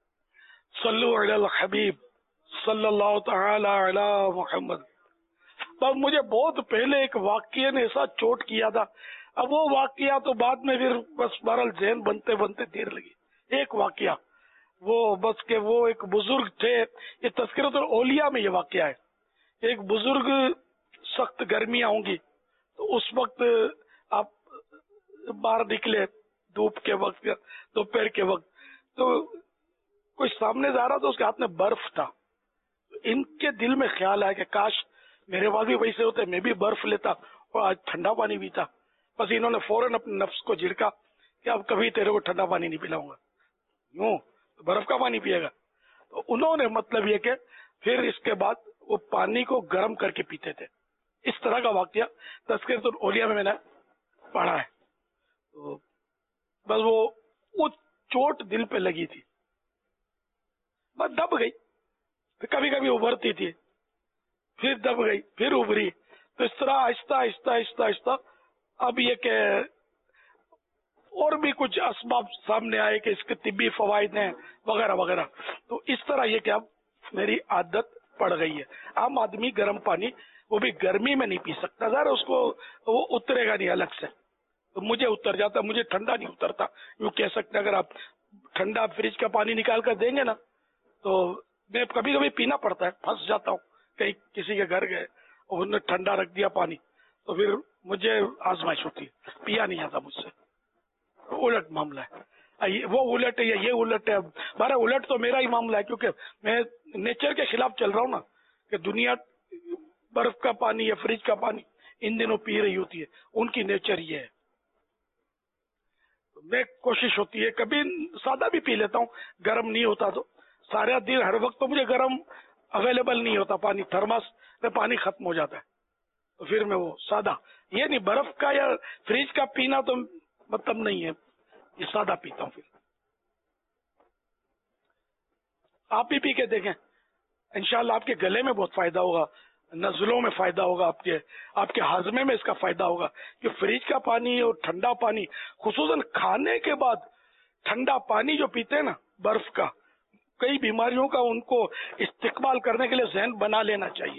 صلو علی الحبیب صلی اللہ تعالی علی محمد. بس مجھے بہت پہلے ایک واقعے نے ایسا چوٹ کیا تھا. اب وہ واقعہ تو بعد میں پھر بس بہرحال ذہن بنتے بنتے دیر لگی. ایک واقعہ وہ بس کہ وہ ایک بزرگ تھے, یہ تذکرۃ الاولیاء میں یہ واقعہ ہے. ایک بزرگ, سخت گرمیاں ہوں گی تو اس وقت آپ باہر نکلے دھوپ کے وقت یا دوپہر کے وقت, تو کوئی سامنے جا رہا تو اس کے ہاتھ میں برف تھا. ان کے دل میں خیال آیا کہ کاش میرے پاس بھی ویسے ہوتے, میں بھی برف لیتا اور آج ٹھنڈا پانی پیتا. بس انہوں نے فوراً اپنے نفس کو جھڑکا کہ اب کبھی تیرے کو ٹھنڈا پانی نہیں پلاؤں گا, یوں برف کا پانی پیے گا. تو انہوں نے مطلب یہ کہ پھر اس کے بعد وہ پانی کو گرم کر کے پیتے تھے. اس طرح کا واقعہ تذکرۃ الاولیاء میں نے پڑھا ہے. تو بس وہ چوٹ دل پہ لگی تھی, بس دب گئی. کبھی کبھی ابھرتی تھی, پھر دب گئی, پھر ابھری. تو اس طرح آہستہ آہستہ آہستہ آہستہ اب یہ کہ اور بھی کچھ اسباب سامنے آئے کہ اس کے طبی فوائد ہیں وغیرہ وغیرہ. تو اس طرح یہ کہ اب میری عادت پڑ گئی ہے. عام آدمی گرم پانی وہ بھی گرمی میں نہیں پی سکتا, ذرا اس کو وہ اترے گا نہیں الگ سے. تو مجھے اتر جاتا, مجھے ٹھنڈا نہیں اترتا. یوں کہہ سکتے اگر آپ ٹھنڈا فریج کا پانی نکال کر دیں گے نا تو میں کبھی کبھی پینا پڑتا ہے, پھنس جاتا ہوں. کہیں کسی کے گھر گئے اور انہوں نے ٹھنڈا رکھ دیا پانی تو پھر مجھے آزمائش ہوتی ہے, پیا نہیں جاتا مجھ سے. الٹ معاملہ ہے, وہ الٹ ہے یا یہ الٹ ہے. بارہ الٹ تو میرا ہی معاملہ ہے کیونکہ میں نیچر کے خلاف چل رہا ہوں نا کہ دنیا برف کا پانی یا فریج کا پانی ان دنوں پی رہی ہوتی ہے, ان کی نیچر یہ ہے. میں کوشش ہوتی ہے کبھی سادہ بھی پی لیتا ہوں, گرم نہیں ہوتا تو. سارا دن ہر وقت تو مجھے گرم اویلیبل نہیں ہوتا پانی, تھرماس میں پانی ختم ہو جاتا ہے تو پھر میں وہ سادہ, یہ نہیں برف کا یا فریج کا پینا تو مطلب نہیں ہے, یہ سادہ پیتا ہوں. پھر آپ بھی پی کے دیکھیں, انشاءاللہ آپ کے گلے میں بہت فائدہ ہوگا, نزلوں میں فائدہ ہوگا, آپ کے ہاضمے میں اس کا فائدہ ہوگا. کہ فریج کا پانی اور ٹھنڈا پانی, خصوصاً کھانے کے بعد ٹھنڈا پانی جو پیتے ہیں نا برف کا, کئی بیماریوں کا ان کو استقبال کرنے کے لیے ذہن بنا لینا چاہیے.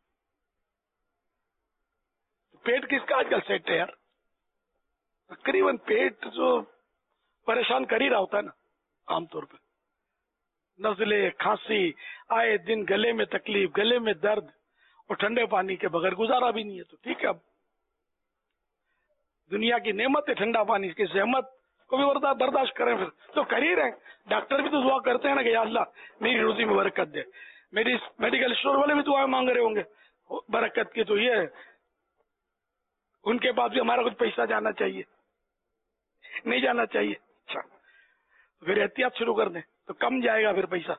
پیٹ کس کا آج کل سیٹ ہے یار, تقریباً پیٹ جو پریشان کر ہی رہا ہوتا ہے نا عام طور پہ. نزلے, کھانسی, آئے دن گلے میں تکلیف, گلے میں درد, اور ٹھنڈے پانی کے بغیر گزارا بھی نہیں ہے. تو ٹھیک ہے, اب دنیا کی نعمت ہے ٹھنڈا پانی, کی زحمت کو بھی برداشت کریں پھر تو کر ہی رہے. ڈاکٹر بھی تو دعا کرتے ہیں نا کہ یا اللہ میری روزی میں برکت دے. میری میڈیکل اسٹور والے بھی دعائیں مانگ رہے ہوں گے برکت کی. تو یہ ان کے پاس بھی ہمارا کچھ پیسہ جانا چاہیے, نہیں جانا چاہیے. اچھا پھر احتیاط شروع کر دیں تو کم جائے گا پھر پیسہ.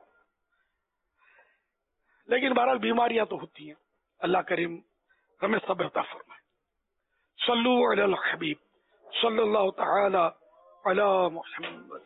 لیکن بہرحال بیماریاں تو ہوتی ہیں, اللہ کریم ہمیں صبر عطا فرمائے. صلو علی الحبیب صلی اللہ تعالی علی محمد.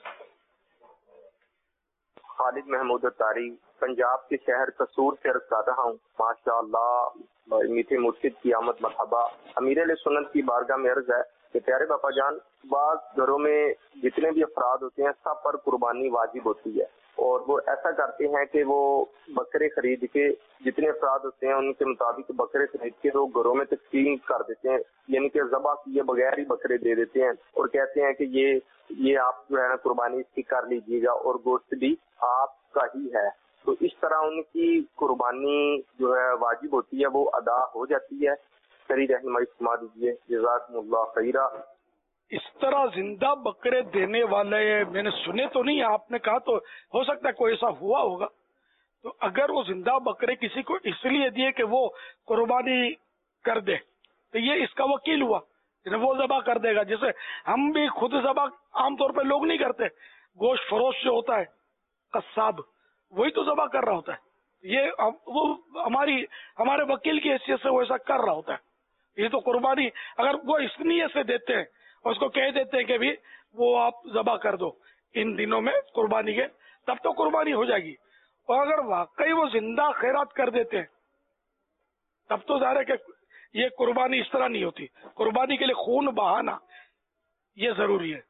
خالد محمود اتاری پنجاب کے شہر قصور سے عرض کر رہا ہوں. ماشاء اللہ میٹھے مرشد کی آمد مرحبا. امیر علیہ سنت کی بارگاہ میں عرض ہے کہ پیارے باپا جان, بعض گھروں میں جتنے بھی افراد ہوتے ہیں سب پر قربانی واجب ہوتی ہے, اور وہ ایسا کرتے ہیں کہ وہ بکرے خرید کے, جتنے افراد ہوتے ہیں ان کے مطابق بکرے خرید کے وہ گھروں میں تقسیم کر دیتے ہیں, یعنی کہ ذبح کیے بغیر ہی بکرے دے دیتے ہیں اور کہتے ہیں کہ یہ آپ جو ہے نا قربانی اس کی کر لیجیے گا اور گوشت بھی آپ کا ہی ہے. تو اس طرح ان کی قربانی جو ہے واجب ہوتی ہے, وہ ادا ہو جاتی ہے. سری رہنمائی فرما دیجیے, جزاکم اللہ خیرہ. اس طرح زندہ بکرے دینے والے میں نے سنے تو نہیں, آپ نے کہا تو ہو سکتا ہے کوئی ایسا ہوا ہوگا. تو اگر وہ زندہ بکرے کسی کو اس لیے دیے کہ وہ قربانی کر دے تو یہ اس کا وکیل ہوا, وہ ذبح کر دے گا. جیسے ہم بھی خود ذبح عام طور پہ لوگ نہیں کرتے, گوشت فروش جو ہوتا ہے قصاب وہی تو ذبح کر رہا ہوتا ہے. یہ وہ ہمارے وکیل کی حیثیت سے وہ ایسا کر رہا ہوتا ہے. یہ تو قربانی اگر وہ اس نیت سے دیتے ہیں اور اس کو کہہ دیتے ہیں کہ بھی وہ آپ ذبح کر دو ان دنوں میں قربانی کے, تب تو قربانی ہو جائے گی. اور اگر واقعی وہ زندہ خیرات کر دیتے ہیں تب تو ظاہر ہے کہ یہ قربانی اس طرح نہیں ہوتی. قربانی کے لیے خون بہانا یہ ضروری ہے,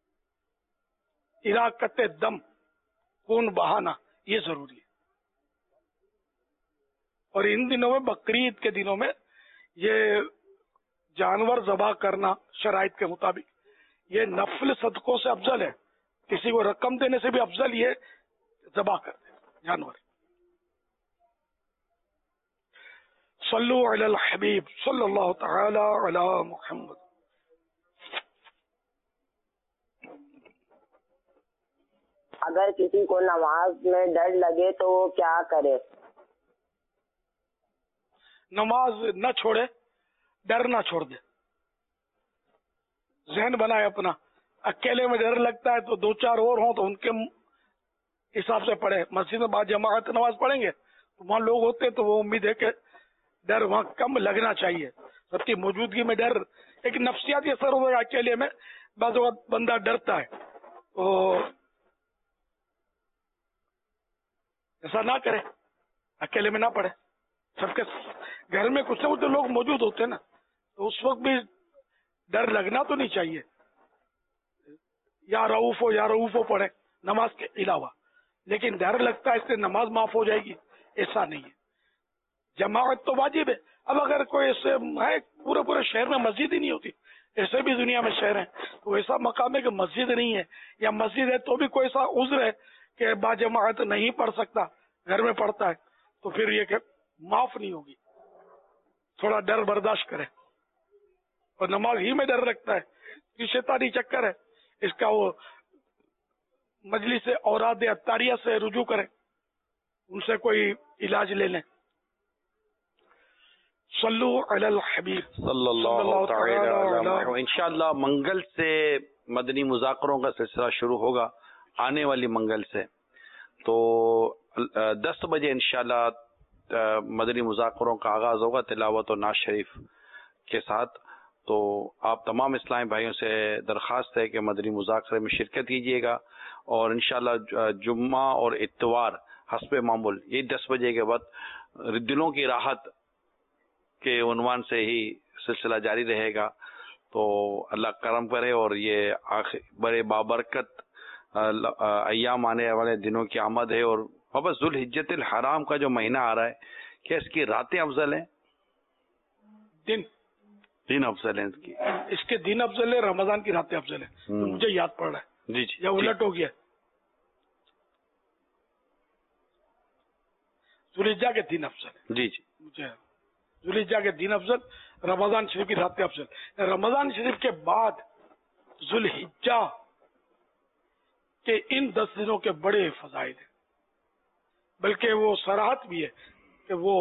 اراقت دم, خون بہانا یہ ضروری ہے. اور ان دنوں میں بقرعید کے دنوں میں یہ جانور ذبح کرنا شرائط کے مطابق یہ نفل صدقوں سے افضل ہے. کسی کو رقم دینے سے بھی افضل یہ ذبح کر دے جانور. صلو علی الحبیب صلی اللہ تعالی علی محمد. اگر کسی کو نماز میں ڈر لگے تو وہ کیا کرے؟ نماز نہ چھوڑے، ڈر نہ چھوڑ دے. ذہن بنائے اپنا. اکیلے میں ڈر لگتا ہے تو دو چار اور ہوں تو ان کے حساب سے پڑھے. مسجد میں بعد جماعت نماز پڑھیں گے تو وہاں لوگ ہوتے تو وہ امید ہے کہ ڈر وہاں کم لگنا چاہیے. سب کی موجودگی میں ڈر ایک نفسیاتی اثر ہوگا. اکیلے میں بعض اوقات بندہ ڈرتا ہے تو ایسا نہ کرے، اکیلے میں نہ پڑھے. سب کے گھر میں کچھ نہ کچھ لوگ موجود ہوتے ہیں نا، تو اس وقت بھی ڈر لگنا تو نہیں چاہیے. یا رؤوف ہو پڑھے نماز کے علاوہ. لیکن ڈر لگتا ہے اس سے نماز معاف ہو جائے گی، ایسا نہیں ہے. جماعت تو واجب ہے. اب اگر کوئی ایسے ہے پورے شہر میں مسجد ہی نہیں ہوتی، ایسے بھی دنیا میں شہر ہیں، تو ایسا مقام ہے کہ مسجد نہیں ہے یا مسجد ہے تو بھی کوئی ایسا عذر ہے کہ با جماعت نہیں پڑھ سکتا، گھر میں پڑھتا ہے، تو پھر یہ کہ معاف نہیں ہوگی. تھوڑا ڈر برداشت کرے. اور نماز ہی میں ڈر رکھتا ہے، یہ شیطانی چکر ہے. اس کا وہ مجلس اوراد اطاریہ سے رجوع کریں، ان سے کوئی علاج لے لیں. صلو علی الحبیب صلی اللہ تعالی علی محمد. انشاءاللہ منگل سے مدنی مذاکروں کا سلسلہ شروع ہوگا، آنے والی منگل سے. تو 10 بجے انشاءاللہ مدنی مذاکروں کا آغاز ہوگا تلاوت و نعت شریف کے ساتھ. تو آپ تمام اسلامی بھائیوں سے درخواست ہے کہ مدنی مذاکرے میں شرکت کیجیے گا. اور انشاءاللہ جمعہ اور اتوار حسب معمول یہ 10 بجے کے بعد دلوں کی راحت کے عنوان سے ہی سلسلہ جاری رہے گا. تو اللہ کرم کرے اور یہ بڑے بابرکت ایام آنے والے دنوں کی آمد ہے. اور بس ذوالحجۃ الحرام کا جو مہینہ آ رہا ہے، کیا اس کی راتیں افضل ہیں؟ دن افضل ہیں اس کے دن افضل ہے، رمضان کی راتیں افضل ہیں. مجھے یاد پڑ رہا ہے جی یا الٹ ہو گیا. ذوالحجہ کے دن افضل ہے. جی مجھے ذوالحجہ کے دن افضل، رمضان شریف کی راتیں افضل. رمضان شریف کے بعد ذوالحجہ کہ ان 10 دنوں کے بڑے فضائل ہیں، بلکہ وہ صراحت بھی ہے کہ وہ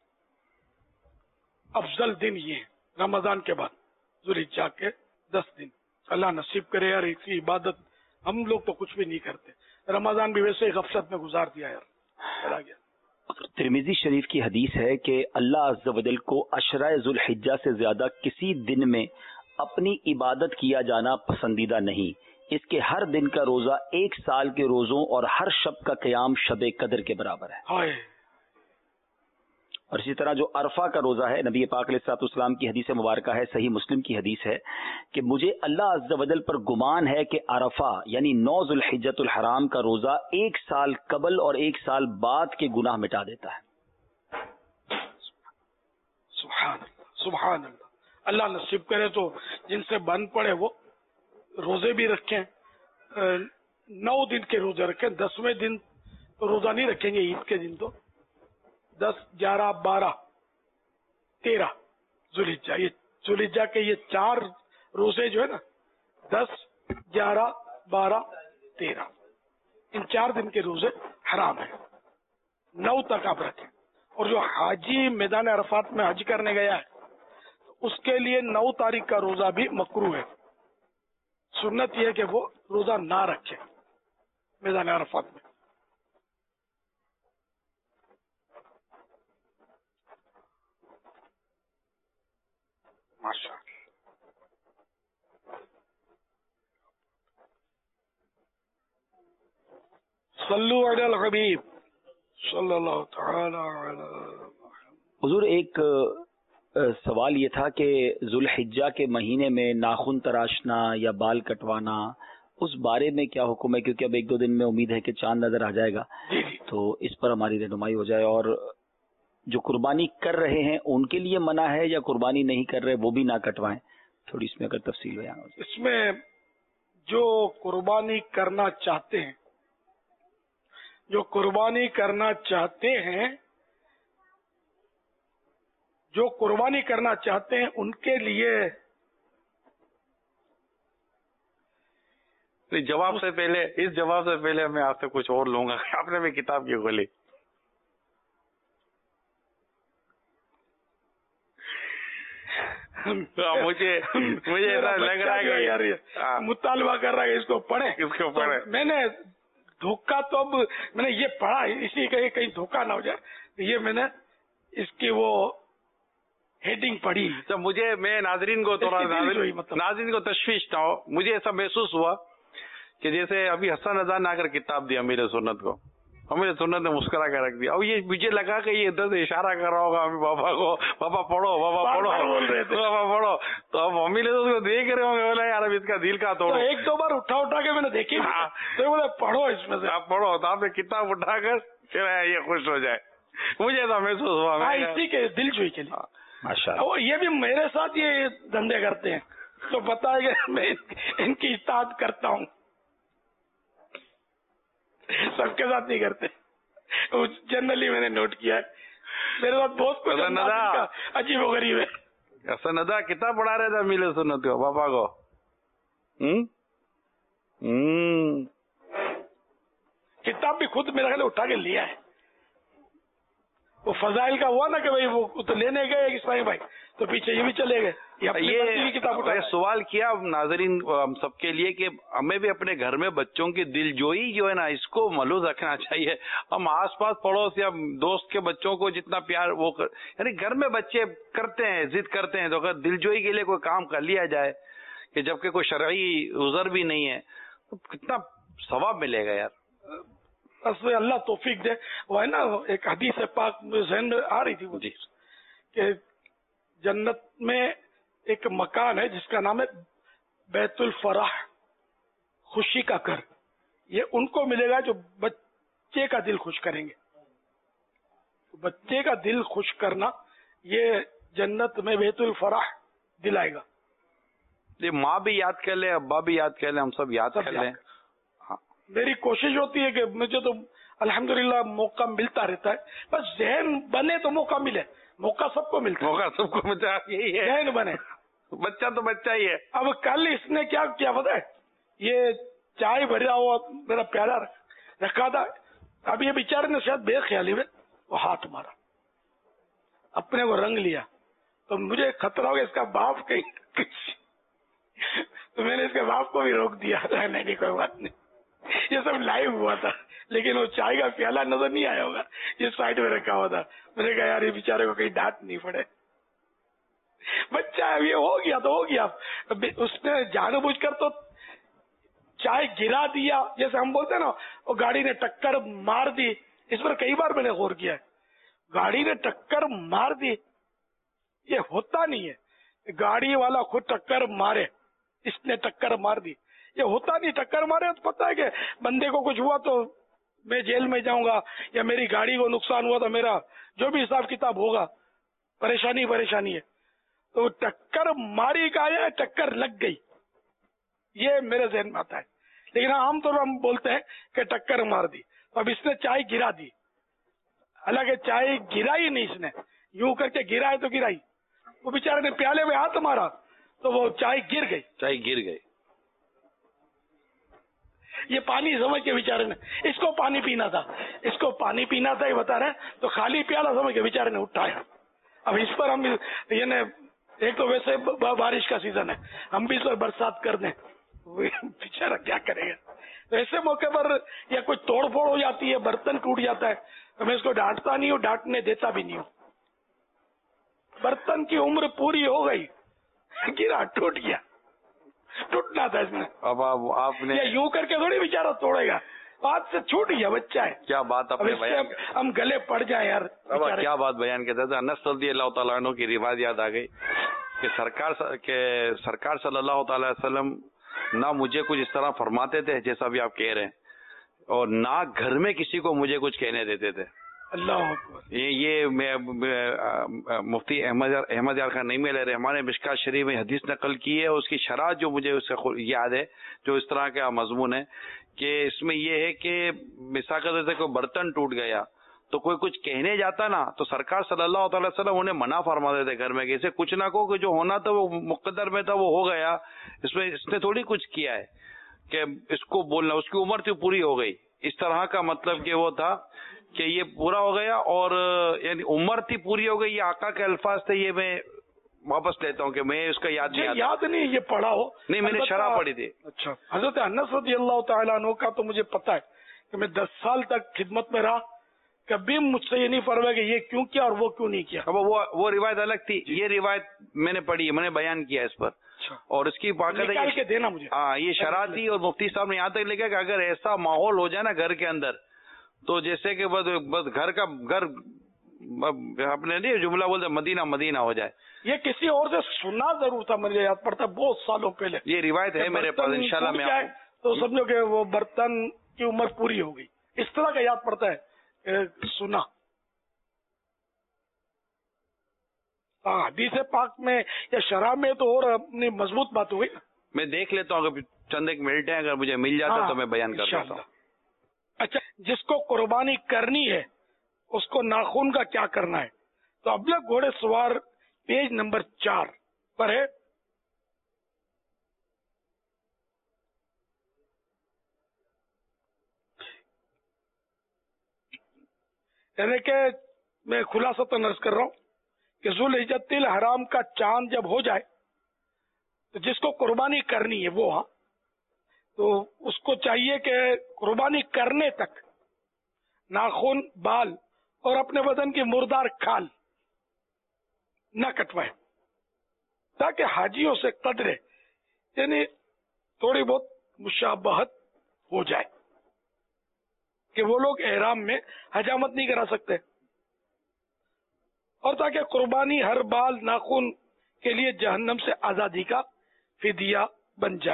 افضل دن یہ ہیں رمضان کے بعد ذوالحجہ کے 10 دن. اللہ نصیب کرے یار اس کی عبادت. ہم لوگ تو کچھ بھی نہیں کرتے، رمضان بھی ویسے ہی غفلت میں گزار دیا یار، چلا گیا. ترمذی شریف کی حدیث ہے کہ اللہ عز و جل کو عشرہ ذوالحجہ سے زیادہ کسی دن میں اپنی عبادت کیا جانا پسندیدہ نہیں. اس کے ہر دن کا روزہ 1 سال کے روزوں اور ہر شب کا قیام شب قدر کے برابر ہے. اور اسی طرح جو عرفہ کا روزہ ہے، نبی پاک علیہ الصلوۃ والسلام کی حدیث مبارکہ ہے، صحیح مسلم کی حدیث ہے کہ مجھے اللہ عز و جل پر گمان ہے کہ عرفہ یعنی 9 ذوالحجۃ الحرام کا روزہ 1 سال قبل اور 1 سال بعد کے گناہ مٹا دیتا ہے. سبحان اللہ سبحان اللہ. اللہ نصیب کرے تو جن سے بند پڑے وہ روزے بھی رکھیں، 9 دن کے روزے رکھیں. 10ویں دن تو روزہ نہیں رکھیں گے، عید کے دن تو 10 11 12 13 ذوالحجہ، یہ ذوالحجہ کے یہ 4 روزے جو ہے نا 10 11 12 13 ان 4 دن کے روزے حرام ہیں. 9 تک آپ رکھیں. اور جو حاجی میدان عرفات میں حج کرنے گیا ہے اس کے لیے 9 تاریخ کا روزہ بھی مکروہ ہے. سنت یہ ہے کہ وہ روزہ نہ رکھے میدان عرفات میں. ماشاء اللہ. صلو علی الحبیب صلی اللہ تعالی علی. حضور ایک سوال یہ تھا کہ ذوالحجہ کے مہینے میں ناخن تراشنا یا بال کٹوانا اس بارے میں کیا حکم ہے؟ کیونکہ اب 1-2 دن میں امید ہے کہ چاند نظر آ جائے گا، تو اس پر ہماری رہنمائی ہو جائے. اور جو قربانی کر رہے ہیں ان کے لیے منع ہے یا قربانی نہیں کر رہے وہ بھی نہ کٹوائیں؟ تھوڑی اس میں اگر تفصیل بیان ہو جائے۔ اس میں جو قربانی کرنا چاہتے ہیں، جو قربانی کرنا چاہتے ہیں، جو قربانی کرنا چاہتے ہیں ان کے لیے جواب سے پہلے، اس جواب سے پہلے میں آپ سے کچھ اور لوں گا۔ آپ نے بھی کتاب کی کھولی۔ مجھے ایسا لگ رہا ہے کہ مطالبہ کر رہا ہے اس کو پڑھیں۔ میں نے دھوکہ تو اب میں نے یہ پڑھا اسی کا کہیں دھوکہ نہ ہو جائے، یہ میں نے اس کی وہ ہیڈنگ پڑھی۔ مجھے میں ناظرین کو تھوڑا ناظرین کو تشویش نہ ہو، مجھے ایسا محسوس ہوا کہ جیسے ابھی حسن رضا نے آ کر کتاب دی امیر سنت کو، امیر سنت نے مسکرا کر رکھ دیا، اور یہ مجھے لگا کہ یہ ادھر سے اشارہ کر رہا ہوگا بابا کو، بابا پڑھو بابا پڑھو بابا پڑھو، تو اب امیر کو دیکھ رہے ہوں گے، بولا یار اب اس کا دل کا توڑو۔ ایک دو بار اٹھا کے میں نے دیکھی تو بولے پڑھو اس میں سے، آپ پڑھو، تو آپ نے کتاب اٹھا کر یہ خوش ہو جائے، مجھے ایسا محسوس ہوا۔ اسی کے دل جوئی کے لیے وہ یہ بھی میرے ساتھ یہ دھندے کرتے ہیں، تو پتا ہے کہ میں ان کی اطاعت کرتا ہوں، سب کے ساتھ نہیں کرتے، جنرلی میں نے نوٹ کیا ہے، میرے ساتھ بہت کچھ عجیب و غریب ہے۔ حسن ادا کتاب پڑھا رہے تھے میرے سنت کو پاپا کو، کتاب بھی خود میرا خیال اٹھا کے لیا ہے، وہ فضائل کا ہوا نا کہ بھائی وہ تو لینے گئے اسماعیل بھائی تو پیچھے یہ بھی چلے گئے۔ یہ سوال کیا ناظرین ہم سب کے لیے کہ ہمیں بھی اپنے گھر میں بچوں کی دل جوئی جو ہے نا اس کو ملوث رکھنا چاہیے۔ ہم آس پاس پڑوس یا دوست کے بچوں کو جتنا پیار وہ یعنی گھر میں بچے کرتے ہیں ضد کرتے ہیں تو اگر دل جوئی کے لیے کوئی کام کر لیا جائے کہ جبکہ کوئی شرعی عذر بھی نہیں ہے تو کتنا ثواب ملے گا یار۔ بس اللہ توفیق دے۔ وہ ہے نا ایک حدیث پاک ذہن میں آ رہی تھی مجھے کہ جنت میں ایک مکان ہے جس کا نام ہے بیت الفرح، خوشی کا گھر۔ یہ ان کو ملے گا جو بچے کا دل خوش کریں گے۔ بچے کا دل خوش کرنا یہ جنت میں بیت الفرح دلائے گا۔ یہ ماں بھی یاد کر لے، ابا بھی یاد کر لیں، ہم سب یاد کر لیں۔ میری کوشش ہوتی ہے کہ مجھے تو الحمدللہ موقع ملتا رہتا ہے، بس ذہن بنے تو موقع ملے۔ موقع سب کو ملتا ہے، موقع سب کو ملتا ہے، یہی ہے ذہن بنے۔ بچہ تو بچہ ہی ہے۔ اب کل اس نے کیا کیا پتا ہے، یہ چائے بھرا ہوا میرا پیارا رکھا تھا، اب یہ بیچارے نے شاید بے خیالی میں وہ ہاتھ مارا، اپنے کو رنگ لیا، تو مجھے خطرہ ہو گیا اس کا باپ کہیں، تو میں نے اس کے باپ کو بھی روک دیا، نہیں کوئی بات نہیں، یہ سب لائیو ہوا تھا، لیکن وہ چائے کا پیالہ نظر نہیں آیا ہوگا، یہ سائڈ میں رکھا ہوا تھا۔ میں نے کہا یار یہ بیچارے کو کہیں ڈانٹ نہیں پڑے، بچہ یہ ہو گیا تو ہو گیا۔ اس نے جان بوجھ کر تو چائے گرا دیا، جیسے ہم بولتے ہیں نا وہ گاڑی نے ٹکر مار دی، اس پر کئی بار میں نے غور کیا ہے، گاڑی نے ٹکر مار دی یہ ہوتا نہیں ہے، گاڑی والا خود ٹکر مارے، اس نے ٹکر مار دی یہ ہوتا نہیں۔ ٹکر مارے تو پتا ہے کہ بندے کو کچھ ہوا تو میں جیل میں جاؤں گا، یا میری گاڑی کو نقصان ہوا تو میرا جو بھی حساب کتاب ہوگا، پریشانی ہے۔ تو ٹکر ماری کا ہے، ٹکر لگ گئی، یہ میرے ذہن میں آتا ہے، لیکن عام طور پر ہم بولتے ہیں کہ ٹکر مار دی۔ تو اب اس نے چائے گرا دی، حالانکہ چائے گرائی نہیں، اس نے یوں کر کے گرا ہے تو گرائی، وہ بیچارے نے پیالے میں ہاتھ مارا تو وہ چائے گر گئی۔ یہ پانی سمجھ کے بیچارے نے، اس کو پانی پینا تھا یہ بتا رہے ہیں، تو خالی پیالہ سمجھ کے بیچارے نے اٹھایا۔ اب اس پر ہم یعنی ایک تو ویسے بارش کا سیزن ہے، ہم بھی اس پر برسات کر دیں، بیچارہ کیا کرے گا۔ تو ایسے موقع پر یا کوئی توڑ پھوڑ ہو جاتی ہے، برتن ٹوٹ جاتا ہے، تو میں اس کو ڈانٹتا نہیں ہوں، ڈانٹنے دیتا بھی نہیں ہوں۔ برتن کی عمر پوری ہو گئی، گرا ٹوٹ گیا، ٹوٹنا تھا اس نے، اب آپ نے یوں کر کے تھوڑی بیچارہ توڑے گا، ہاتھ سے چھوٹ گیا، بچہ ہے۔ کیا بات اپنے بیان، ہم گلے پڑ جائیں یار، کیا بات بیان کرتے تھے۔ انس رضی اللہ تعالیٰ عنہ کی روایت یاد آ گئی کہ سرکار صلی اللہ تعالی وسلم نہ مجھے کچھ اس طرح فرماتے تھے جیسا بھی آپ کہہ رہے ہیں، اور نہ گھر میں کسی کو مجھے کچھ کہنے دیتے تھے۔ اللہ اکبر. یہ مفتی احمد یار خان نعیمی علیہ رحمٰن نے مشکات شریف میں حدیث نقل کی ہے. اس کی شرح جو مجھے اس کا یاد ہے جو اس طرح کا مضمون ہے کہ اس میں یہ ہے کہ مثال کے طور سے کوئی برتن ٹوٹ گیا تو کوئی کچھ کہنے جاتا نا تو سرکار صلی اللہ تعالی وسلم انہیں منع فرما دیتے گھر میں کہ اسے کچھ نہ کہو کہ جو ہونا تھا وہ مقدر میں تھا وہ ہو گیا. اس نے تھوڑی کچھ کیا ہے کہ اس کو بولنا, اس کی عمر تو پوری ہو گئی. اس طرح کا مطلب کہ وہ تھا کہ یہ پورا ہو گیا اور یعنی عمر تھی پوری ہو گئی. یہ آقا کے الفاظ تھے, یہ میں واپس لیتا ہوں کہ میں اس کا یاد نہیں یہ پڑھا ہو. نہیں میں نے شرح پڑھی تھی. اچھا, حضرت انس رضی اللہ تعالیٰ عنہ کا تو مجھے پتا ہے کہ میں 10 سال تک خدمت میں رہا, کبھی مجھ سے یہ نہیں فرمایا کہ یہ کیوں کیا اور وہ کیوں نہیں کیا. وہ روایت الگ تھی, یہ روایت میں نے پڑھی ہے, میں نے بیان کیا اس پر. اور اس کی باقاعدہ دینا مجھے. ہاں یہ شرح تھی اور مفتی صاحب نے یہاں تک لکھا کہ اگر ایسا ماحول ہو جائے نا گھر کے اندر تو جیسے کہ بس گھر اپنے نہیں جملہ بولتے مدینہ مدینہ ہو جائے. یہ کسی اور سے سنا ضرور تھا, مجھے یاد پڑتا بہت سالوں پہلے. یہ روایت ہے میرے پاس, انشاءاللہ میں آپ تو سمجھو کہ وہ برتن کی عمر پوری ہو گئی, اس طرح کا یاد پڑتا ہے سنا. ہاں حدیث پاک میں یا شرح میں تو اور اپنی مضبوط بات ہوئی. میں دیکھ لیتا ہوں, اگر چند ایک منٹ ہیں اگر مجھے مل جاتا تو میں بیان کر دیتا ہوں. اچھا, جس کو قربانی کرنی ہے اس کو ناخون کا کیا کرنا ہے؟ تو ابلا گھوڑے سوار پیج نمبر 4 پر ہے. یعنی کہ میں خلاصہ تو نرس کر رہا ہوں کہ ذوالحجۃ الحرام کا چاند جب ہو جائے تو جس کو قربانی کرنی ہے وہ تو اس کو چاہیے کہ قربانی کرنے تک ناخن, بال اور اپنے بدن کی مردار کھال نہ کٹوائے تاکہ حاجیوں سے قدرے یعنی تھوڑی بہت مشابہت ہو جائے کہ وہ لوگ احرام میں حجامت نہیں کرا سکتے, اور تاکہ قربانی ہر بال ناخن کے لیے جہنم سے آزادی کا فدیہ بن جائے.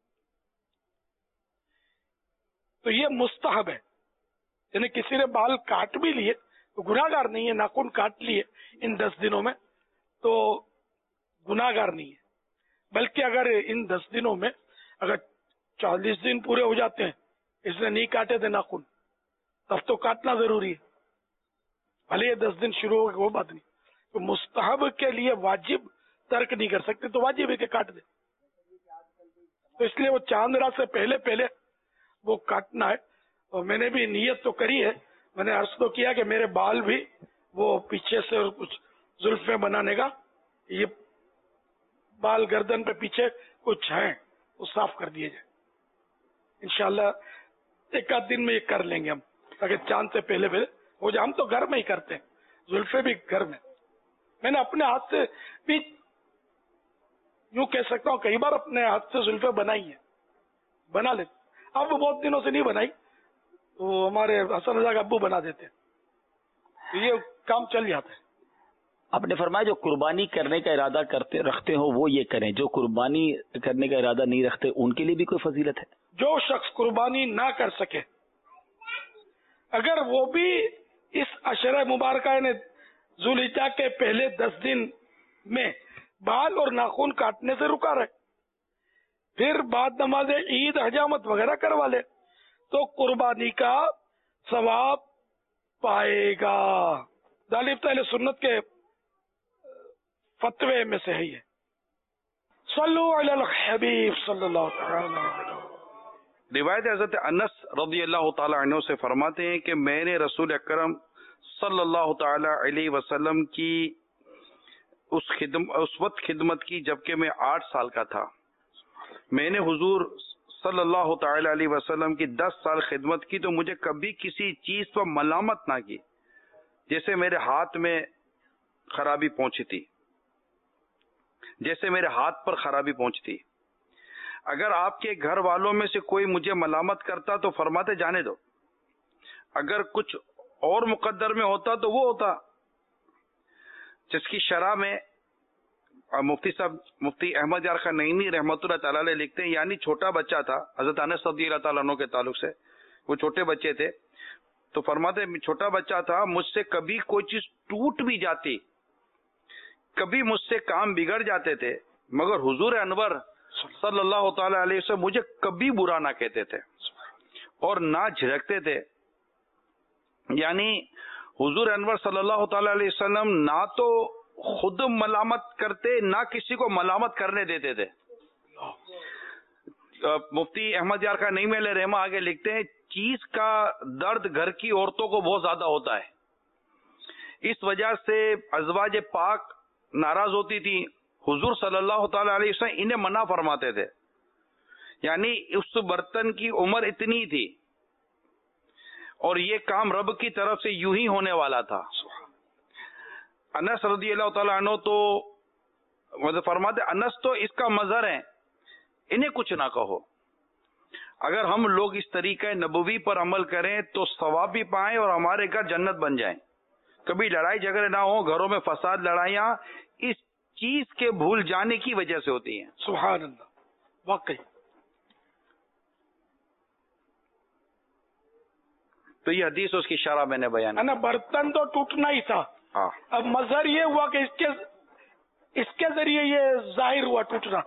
تو یہ مستحب ہے, یعنی کسی نے بال کاٹ بھی لیے تو گناہگار نہیں ہے, ناخن کاٹ لیے ان 10 دنوں میں تو گناہگار نہیں ہے, بلکہ اگر ان 10 دنوں میں اگر 40 دن پورے ہو جاتے ہیں, اس نے نہیں کاٹے تھے ناخن, تب تو کاٹنا ضروری ہے, بھلے یہ 10 دن شروع ہو گئے وہ بات نہیں. تو مستحب کے لیے واجب ترک نہیں کر سکتے, تو واجب ہے کہ کاٹ دے. تو اس لیے وہ چاند رات سے پہلے وہ کاٹنا ہے. اور میں نے بھی نیت تو کری ہے, میں نے عرض تو کیا کہ میرے بال بھی وہ پیچھے سے کچھ زلفیں بنانے کا, یہ بال گردن پہ پیچھے کچھ ہیں وہ صاف کر دیے جائے. انشاءاللہ ایک آدھ دن میں یہ کر لیں گے ہم, تاکہ چاند سے پہلے ہو جائے. ہم تو گھر میں ہی کرتے ہیں, زلفے بھی گھر میں. میں نے اپنے ہاتھ سے بھی یوں کہہ سکتا ہوں کئی بار اپنے ہاتھ سے زلفے بنائی ہیں, بنا لیتے. اب بہت دنوں سے نہیں بنائی, تو ہمارے حسن رضا کے ابو بنا دیتے ہیں, تو یہ کام چل جاتا ہے. آپ نے فرمایا جو قربانی کرنے کا ارادہ رکھتے ہو وہ یہ کریں, جو قربانی کرنے کا ارادہ نہیں رکھتے ان کے لیے بھی کوئی فضیلت ہے؟ جو شخص قربانی نہ کر سکے اگر وہ بھی اس عشرہ مبارکہ یعنی ذوالحجہ کے پہلے 10 دن میں بال اور ناخن کاٹنے سے رکا رہے, پھر بعد نماز عید حجامت وغیرہ کروا لے تو قربانی کا ثواب پائے گا. دالفت اہل سنت کے فتوے میں سے ہے یہ. صلو علی الحبیب صلی اللہ تعالی علیہ. روایت حضرت انس رضی اللہ تعالی عنہ سے فرماتے ہیں کہ میں نے رسول اکرم صلی اللہ تعالی علیہ وسلم کی اس وقت خدمت کی جبکہ میں 8 سال کا تھا. میں نے حضور صلی اللہ تعالی علیہ وسلم کی 10 سال خدمت کی تو مجھے کبھی کسی چیز پر ملامت نہ کی, جیسے میرے ہاتھ میں خرابی پہنچی تھی, جیسے میرے ہاتھ پر خرابی پہنچتی. اگر آپ کے گھر والوں میں سے کوئی مجھے ملامت کرتا تو فرماتے جانے دو, اگر کچھ اور مقدر میں ہوتا تو وہ ہوتا. جس کی شرح میں مفتی احمد یار خان نعیمی رحمۃ اللہ تعالی علیہ لکھتے ہیں, یعنی چھوٹا بچہ تھا, حضرت انس رضی اللہ تعالیٰ عنہ کے تعلق سے وہ چھوٹے بچے تھے, تو فرماتے چھوٹا بچہ تھا، مجھ سے کبھی کوئی چیز ٹوٹ بھی جاتی، کبھی مجھ سے کام بگڑ جاتے تھے، مگر حضور انور صلی اللہ تعالی علیہ وسلم مجھے کبھی برا نہ کہتے تھے اور نہ جھڑکتے تھے. یعنی حضور انور صلی اللہ تعالی علیہ وسلم نہ تو خود ملامت کرتے، نہ کسی کو ملامت کرنے دیتے تھے. مفتی احمد یار خان نعیم علیہ رحمہ آگے لکھتے ہیں، چیز کا درد گھر کی عورتوں کو بہت زیادہ ہوتا ہے، اس وجہ سے ازواج پاک ناراض ہوتی تھی. حضور صلی اللہ تعالی علیہ وسلم انہیں منع فرماتے تھے. یعنی اس برتن کی عمر اتنی تھی اور یہ کام رب کی طرف سے یوں ہی ہونے والا تھا. انس رضی اللہ تعالیٰ عنہ تو فرماتے انس تو اس کا مظہر ہے، انہیں کچھ نہ کہو. اگر ہم لوگ اس طریقہ نبوی پر عمل کریں تو ثواب بھی پائیں اور ہمارے گھر جنت بن جائیں. کبھی لڑائی جھگڑے نہ ہوں، گھروں میں فساد لڑائیاں اس چیز کے بھول جانے کی وجہ سے ہوتی ہیں. سبحان اللہ، واقعی. تو یہ حدیث اس کی شرح میں نے بیان نا، برتن تو ٹوٹنا ہی تھا. اب مظہر یہ ہوا کہ اس کے ذریعے یہ ظاہر ہوا ٹوٹنا.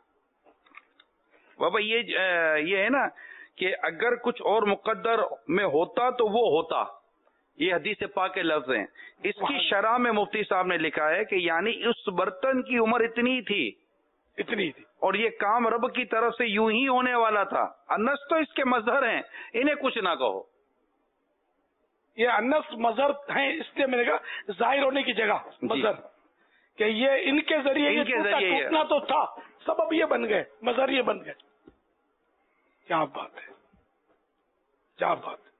بابا یہ ہے نا کہ اگر کچھ اور مقدر میں ہوتا تو وہ ہوتا. یہ حدیث پاک کے لفظ ہیں. اس کی شرح میں مفتی صاحب نے لکھا ہے کہ یعنی اس برتن کی عمر اتنی تھی اور یہ کام رب کی طرف سے یوں ہی ہونے والا تھا. انس تو اس کے مظہر ہیں، انہیں کچھ نہ کہو. یہ انس مظہر ہیں، اس لیے میں نے کہا ظاہر ہونے کی جگہ مظہر، کہ یہ ان کے ذریعے ٹوٹنا تو تھا، سبب یہ بن گئے، مظہر یہ بن گئے. کیا بات ہے، کیا بات ہے.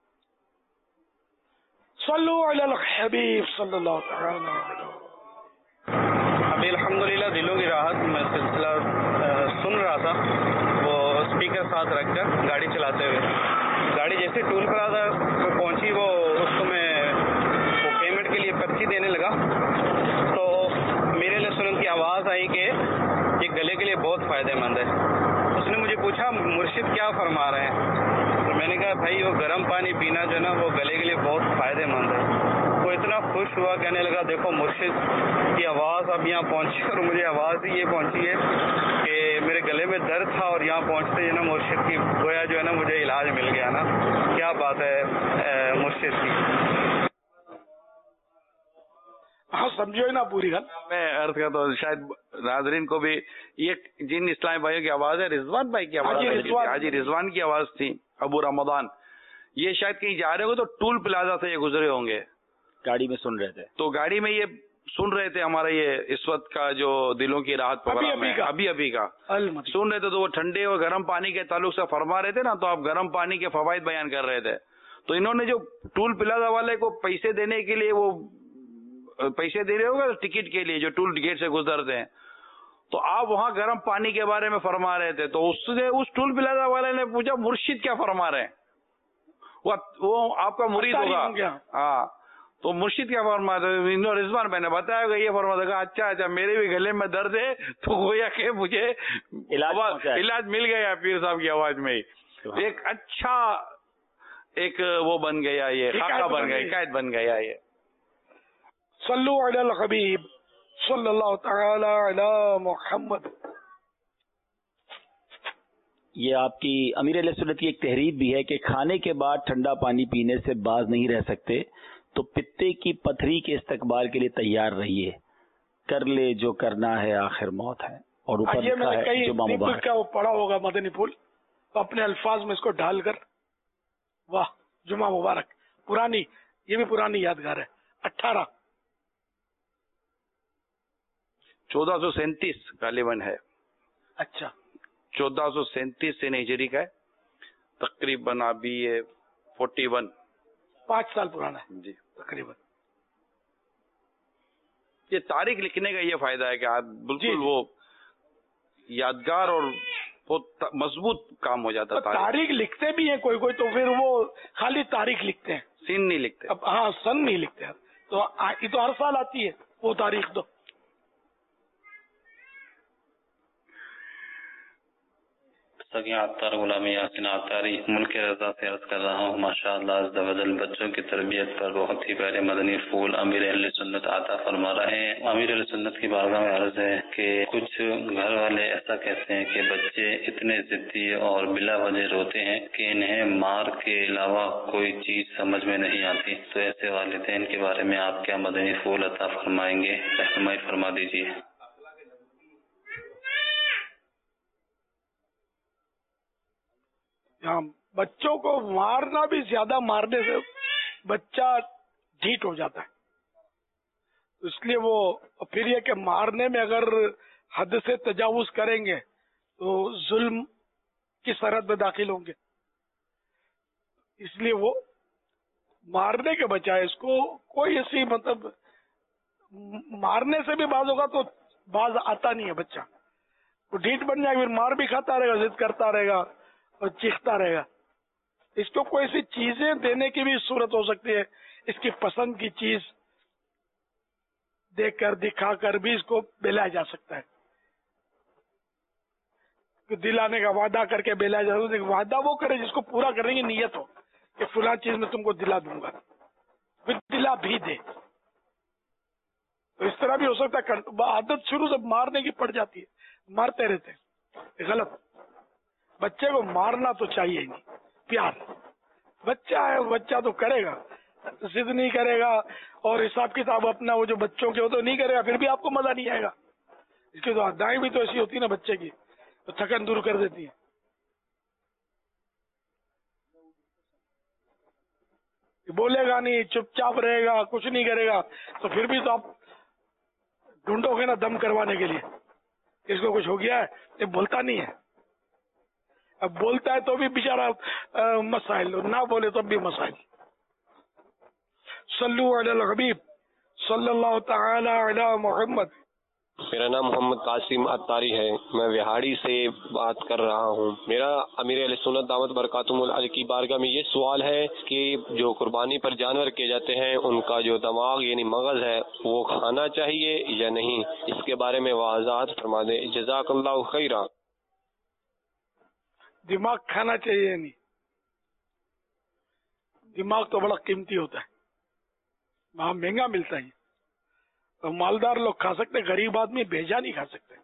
صلو علی الحبیب صلی اللہ تعالی علیہ وسلم. ابھی الحمدللہ دلوں کی راحت میں سلسلہ سن رہا تھا، وہ اسپیکر ساتھ رکھ کر گاڑی چلاتے ہوئے. گاڑی جیسے ٹول پلازا میں پہنچی، وہ اس کو میں وہ پیمنٹ کے لیے پرچی دینے لگا تو میرے لیے سنن کی آواز آئی کہ یہ گلے کے لیے بہت فائدہ مند ہے. اس نے مجھے پوچھا مرشد کیا فرما رہے ہیں؟ تو میں نے کہا بھائی وہ گرم پانی پینا جو ہے نا وہ گلے کے لیے بہت فائدہ مند ہے. وہ اتنا خوش ہوا، کہنے لگا دیکھو مرشد کی آواز اب یہاں پہنچی اور مجھے آواز ہی یہ پہنچی ہے کہ میرے گلے میں درد تھا اور یہاں پہنچتے جو نا مرشد کی گویا جو ہے نا مجھے علاج مل گیا نا. کیا بات ہے مرشد کی. ہاں سمجھو نا پوری گل. میں عرض کرتا ہوں شاید ناظرین کو بھی، یہ جن اسلامی بھائیوں کی آواز ہے، رضوان بھائی کی آواز، حاجی رضوان کی آواز تھی، ابو رمضان. یہ شاید کہیں جا رہے ہو تو ٹول پلازا سے یہ گزرے ہوں گے، گاڑی میں سن رہے تھے. تو گاڑی میں یہ سن رہے تھے ہمارا یہ اس وقت کا جو دلوں کی راحت پروگرام ہے، ابھی کا سن رہے تھے. تو وہ ٹھنڈے اور گرم پانی کے تعلق سے فرما رہے تھے نا، تو آپ گرم پانی کے فوائد بیان کر رہے تھے. تو انہوں نے جو ٹول پلازا والے کو پیسے دینے کے لیے، وہ پیسے دے رہے ہوگا ٹکٹ کے لیے جو ٹول گیٹ سے گزرتے ہیں، تو آپ وہاں گرم پانی کے بارے میں فرما رہے تھے. تو اس ٹول پلازا والے نے پوچھا مرشد کیا فرما رہے ہیں؟ وہ آپ کا مرید ہوگا. ہاں، تو مرشد کیا فرما رہے؟ رضوان میں نے بتایا کہ یہ فرما تھا. اچھا میرے بھی گلے میں درد ہے، تو گویا کہ مجھے علاج مل گیا پیر صاحب کی آواز میں ہی. ایک اچھا ایک وہ بن گیا، یہ خاکہ بن گیا، حکایت بن گیا. یہ صلو علی الحبیب صلی اللہ تعالی علی محمد. یہ آپ کی امیر علیہ سنت کی ایک تحریر بھی ہے کہ کھانے کے بعد ٹھنڈا پانی پینے سے باز نہیں رہ سکتے، تو پتے کی پتھری کے استقبال کے لیے تیار رہیے. کر لے جو کرنا ہے آخر موت ہے. اور اوپر لکھا ہے جمعہ مبارک کا وہ پڑھا ہوگا مدنی پھول، تو اپنے الفاظ میں اس کو ڈال کر، واہ جمعہ مبارک. پرانی، یہ بھی پرانی یادگار ہے. 1437 غالباً ہے. اچھا 1437 سے ہجری کا ہے تقریباً. ابھی یہ 41 5 سال پرانا ہے جی تقریباً. یہ تاریخ لکھنے کا یہ فائدہ ہے کہ آپ بالکل وہ یادگار اور بہت مضبوط کام ہو جاتا ہے. تاریخ لکھتے بھی ہیں کوئی تو پھر وہ خالی تاریخ لکھتے ہیں، سن نہیں لکھتے. اب ہاں سن نہیں لکھتے. تو یہ تو ہر سال آتی ہے وہ تاریخ. تو सगिया अत्तार गुलामी यासिन अत्तारी मुल्क रजा से अर्ज कर रहा हूँ। माशाअल्लाह अज़्ज़ व जल बच्चों की तरबियत पर बहुत ही प्यारे मदनी फूल अमीर अहले सुन्नत आता फरमा रहे हैं। अमीर अहले सुन्नत की बारगाह में अर्ज है कि कुछ घर वाले ऐसा कहते हैं कि बच्चे इतने जिद्दी और बिला वजह रोते हैं कि इन्हें मार के अलावा कोई चीज समझ में नहीं आती, तो ऐसे वालिदैन के बारे में आप क्या मदनी फूल अता फरमाएंगे? रहनुमाई फरमा दीजिए। बच्चों को मारना भी ज्यादा मारने से बच्चा ढीठ हो जाता है, इसलिए वो फिर ये कि मारने में अगर हद से तजावुज करेंगे तो जुल्म की सरहद में दाखिल होंगे, इसलिए वो मारने के बजाय इसको कोई ऐसी मतलब मारने से भी बाज होगा तो बाज आता नहीं है बच्चा, वो ढीठ बन जाएगा, फिर मार भी खाता रहेगा, जिद करता रहेगा और चीखता रहेगा। इसको कोई ऐसी चीजें देने की भी सूरत हो सकती है, इसकी पसंद की चीज देखकर दिखाकर भी इसको बेलाया जा सकता है, दिलाने का वादा करके बेलाया जा सकता है। वादा वो करे जिसको पूरा करने की नीयत हो कि फुला चीज मैं तुमको दिला दूंगा, फिर दिला भी दे, तो इस तरह भी हो सकता है। आदत शुरू से मारने की पड़ जाती है, मारते रहते हैं, गलत। बच्चे को मारना तो चाहिए ही नहीं, प्यार। बच्चा है, बच्चा तो करेगा, जिद नहीं करेगा और हिसाब किताब अपना वो जो बच्चों के हो तो नहीं करेगा, फिर भी आपको मजा नहीं आएगा। इसकी तो अदाएं भी तो ऐसी होती है ना बच्चे की, तो थकन दूर कर देती है। बोलेगा नहीं, चुपचाप रहेगा, कुछ नहीं करेगा, तो फिर भी तो आप ढूंढोगे ना दम करवाने के लिए, इसको कुछ हो गया है, ये बोलता नहीं है। अब बोलता है तो भी बेचारा मसाइल, ना बोले तो भी मसाइल। सल्लु अलल हबीब सल्लल्लाहु तआला अला मोहम्मद। मेरा नाम मोहम्मद कासिम अत्तारी है, मैं विहाड़ी से बात कर रहा हूँ। मेरा अमीर अहले सुन्नत दामत बरकातुहुल अली की बारगाह में ये सवाल है कि जो कुर्बानी पर जानवर किए जाते हैं उनका जो दिमाग यानी मगज है वो खाना चाहिए या नहीं, इसके बारे में वज़ाहत फरमा दें। जज़ाकल्लाहु खैरा। दिमाग खाना चाहिए नहीं, दिमाग तो बड़ा कीमती होता है, वहां महंगा मिलता है, तो मालदार लोग खा सकते, गरीब आदमी भेजा नहीं खा सकते,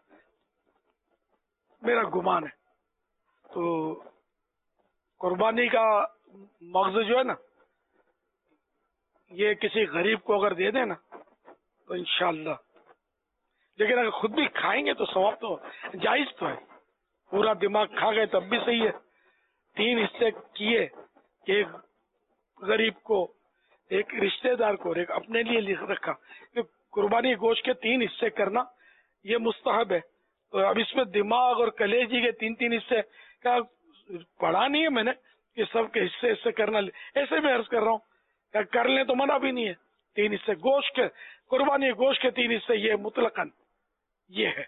मेरा गुमान है। तो कुर्बानी का मगज जो है ना, ये किसी गरीब को अगर दे देना तो इंशाअल्लाह, लेकिन अगर खुद भी खाएंगे तो सवाब तो जायज तो है। पूरा दिमाग खा गए तब भी सही है। 3 हिस्से किए, एक गरीब को, एक रिश्तेदार को, एक अपने लिए लिख रखा। तो कुर्बानी गोश्त के 3 हिस्से करना ये मुस्तहब है। तो अब इसमें दिमाग और कलेजी के 3-3 हिस्से क्या पढ़ा नहीं है मैंने कि सबके हिस्से करना, ऐसे मैं अर्ज कर रहा हूँ, क्या कर ले तो मना भी नहीं है। 3 हिस्से गोश्त के, कुर्बानी गोश्त के 3 हिस्से, ये मुतलकन ये है।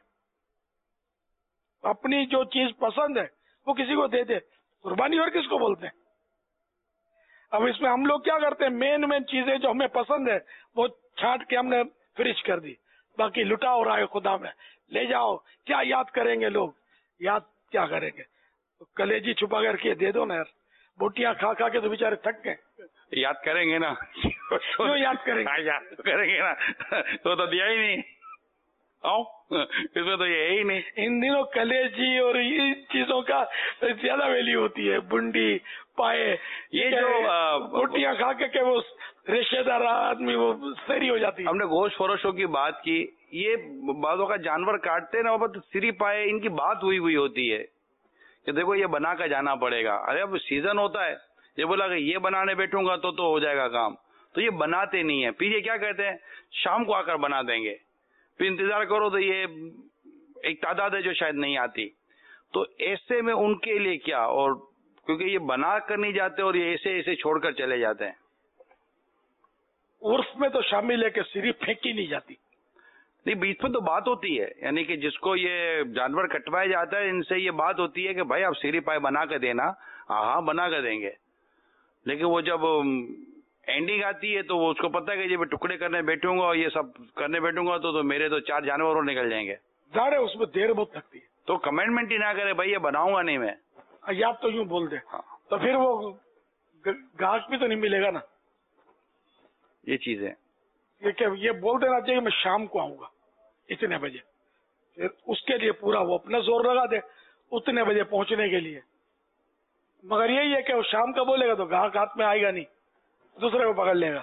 अपनी जो चीज पसंद है वो किसी को दे दे, कुर्बानी और किसको बोलते हैं। अब इसमें हम लोग क्या करते हैं, मेन चीजें जो हमें पसंद है वो छांट के हमने फ्रिज कर दी, बाकी लुटाओ राय खुदा में, ले जाओ, क्या याद करेंगे लोग, याद क्या करेंगे, तो कलेजी छुपा करके दे दो ना यार। बोटियां खा खा के तो बेचारे थक गए। याद करेंगे ना, क्यों याद करेंगे? याद करेंगे ना, तो दिया ही नहीं, इसमें तो ये ही नहीं। इन दिनों कलेजी और ये चीजों का ज्यादा वैल्यू होती है, बुंडी पाए, ये जो रोटियां खा के वो रेशेदार आदमी वो सरी हो जाती है। हमने गोश्त फरोशों की बात की, ये बाजों का जानवर काटते ना, वो सिरी पाए इनकी बात हुई होती है कि देखो ये बना कर जाना पड़ेगा। अरे अब सीजन होता है, ये बोला कि ये बनाने बैठूंगा तो हो जाएगा काम, तो ये बनाते नहीं है। फिर ये क्या कहते हैं, शाम को आकर बना देंगे, फिर इंतजार करो तो ये एक तादाद है जो शायद नहीं आती। तो ऐसे में उनके लिए क्या, और क्योंकि ये बना कर नहीं जाते और ये ऐसे छोड़कर चले जाते हैं। उर्फ में तो शामिल है कि सिरी फेंकी नहीं जाती। नहीं, बीच में तो बात होती है, यानी कि जिसको ये जानवर कटवाया जाता है इनसे ये बात होती है कि भाई आप सीरी पाए बना कर देना। हाँ बना कर देंगे, लेकिन वो जब एंडिंग आती है तो वो उसको पता है कि जब मैं टुकड़े करने बैठूंगा और ये सब करने बैठूंगा तो मेरे तो 4 जानवर और निकल जाएंगे। जाने उसमें देर बहुत लगती है। तो कमेंटमेंट ही ना करे भाई ये बनाऊंगा नहीं मैं, या तो यूं बोल दे, तो फिर वो घास भी तो नहीं मिलेगा ना। ये चीज है, ये क्या, ये बोल देना चाहिए मैं शाम को आऊंगा इतने बजे, फिर उसके लिए पूरा वो अपना जोर लगा दे उतने बजे पहुंचने के लिए। मगर यही है कि वो शाम का बोलेगा तो घास हाथ में आएगा नहीं, दूसरे को पकड़ लेगा।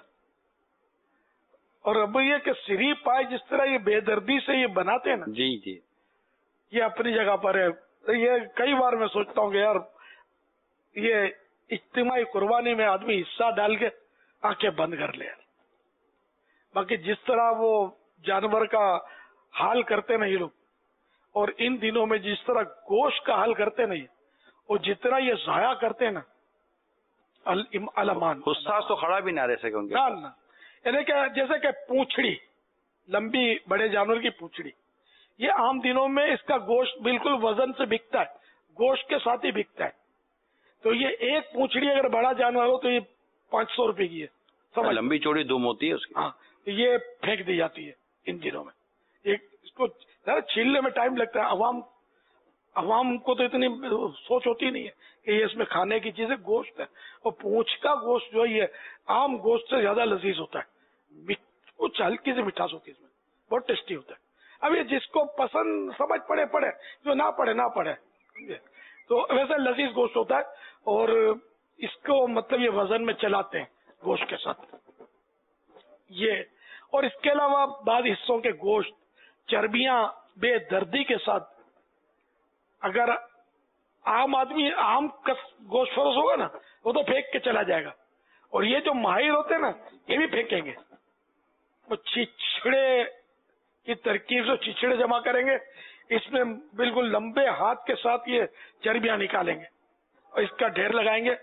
और अब ये कि सिरी पाए जिस तरह ये बेदर्दी से ये बनाते हैं ना, जी जी, ये अपनी जगह पर है। ये कई बार मैं सोचता हूँ कि यार ये इज्तिमाई कुर्बानी में आदमी हिस्सा डाल के आंखें बंद कर ले। बाकी जिस तरह वो जानवर का हाल करते नहीं लोग, और इन दिनों में जिस तरह गोश्त का हाल करते नहीं, और जितना ये जाया करते ना, अलमान हुस्सास तो खड़ा भी ना रह सके उनके ना। यानी कि जैसे कि पूंछड़ी, लंबी बड़े जानवर की पूंछड़ी, ये आम दिनों में इसका गोश्त बिल्कुल वजन से बिकता है, गोश्त के साथ ही बिकता है। तो ये एक पूंछड़ी अगर बड़ा जानवर हो तो ये 500 रुपए की है, समझ। लंबी चौड़ी दुम होती है उसकी। हाँ, ये फेंक दी जाती है इन दिनों में। इसको छीलने में टाइम लगता है। अवाम को तो इतनी सोच होती नहीं है कि ये इसमें खाने की चीजें गोश्त है, और पूंछ का गोश्त जो है आम गोश्त से ज्यादा लजीज होता है, कुछ हल्की सी मिठास होती है इसमें, बहुत टेस्टी होता है। अब ये जिसको पसंद समझ पड़े पड़े, जो ना पड़े, तो वैसे लजीज गोश्त होता है। और इसको मतलब ये वजन में चलाते हैं गोश्त के साथ ये। और इसके अलावा बाद हिस्सों के गोश्त, चर्बियां बेदर्दी के साथ, अगर आम आदमी आम का गोश्त फरोश होगा ना, वो तो फेंक के चला जाएगा। और ये जो माहिर होते हैं ना, ये भी फेंकेंगे। वो चिचड़े की तरकीब से चिचड़े जमा करेंगे, इसमें बिल्कुल लंबे हाथ के साथ ये चर्बियां निकालेंगे और इसका ढेर लगाएंगे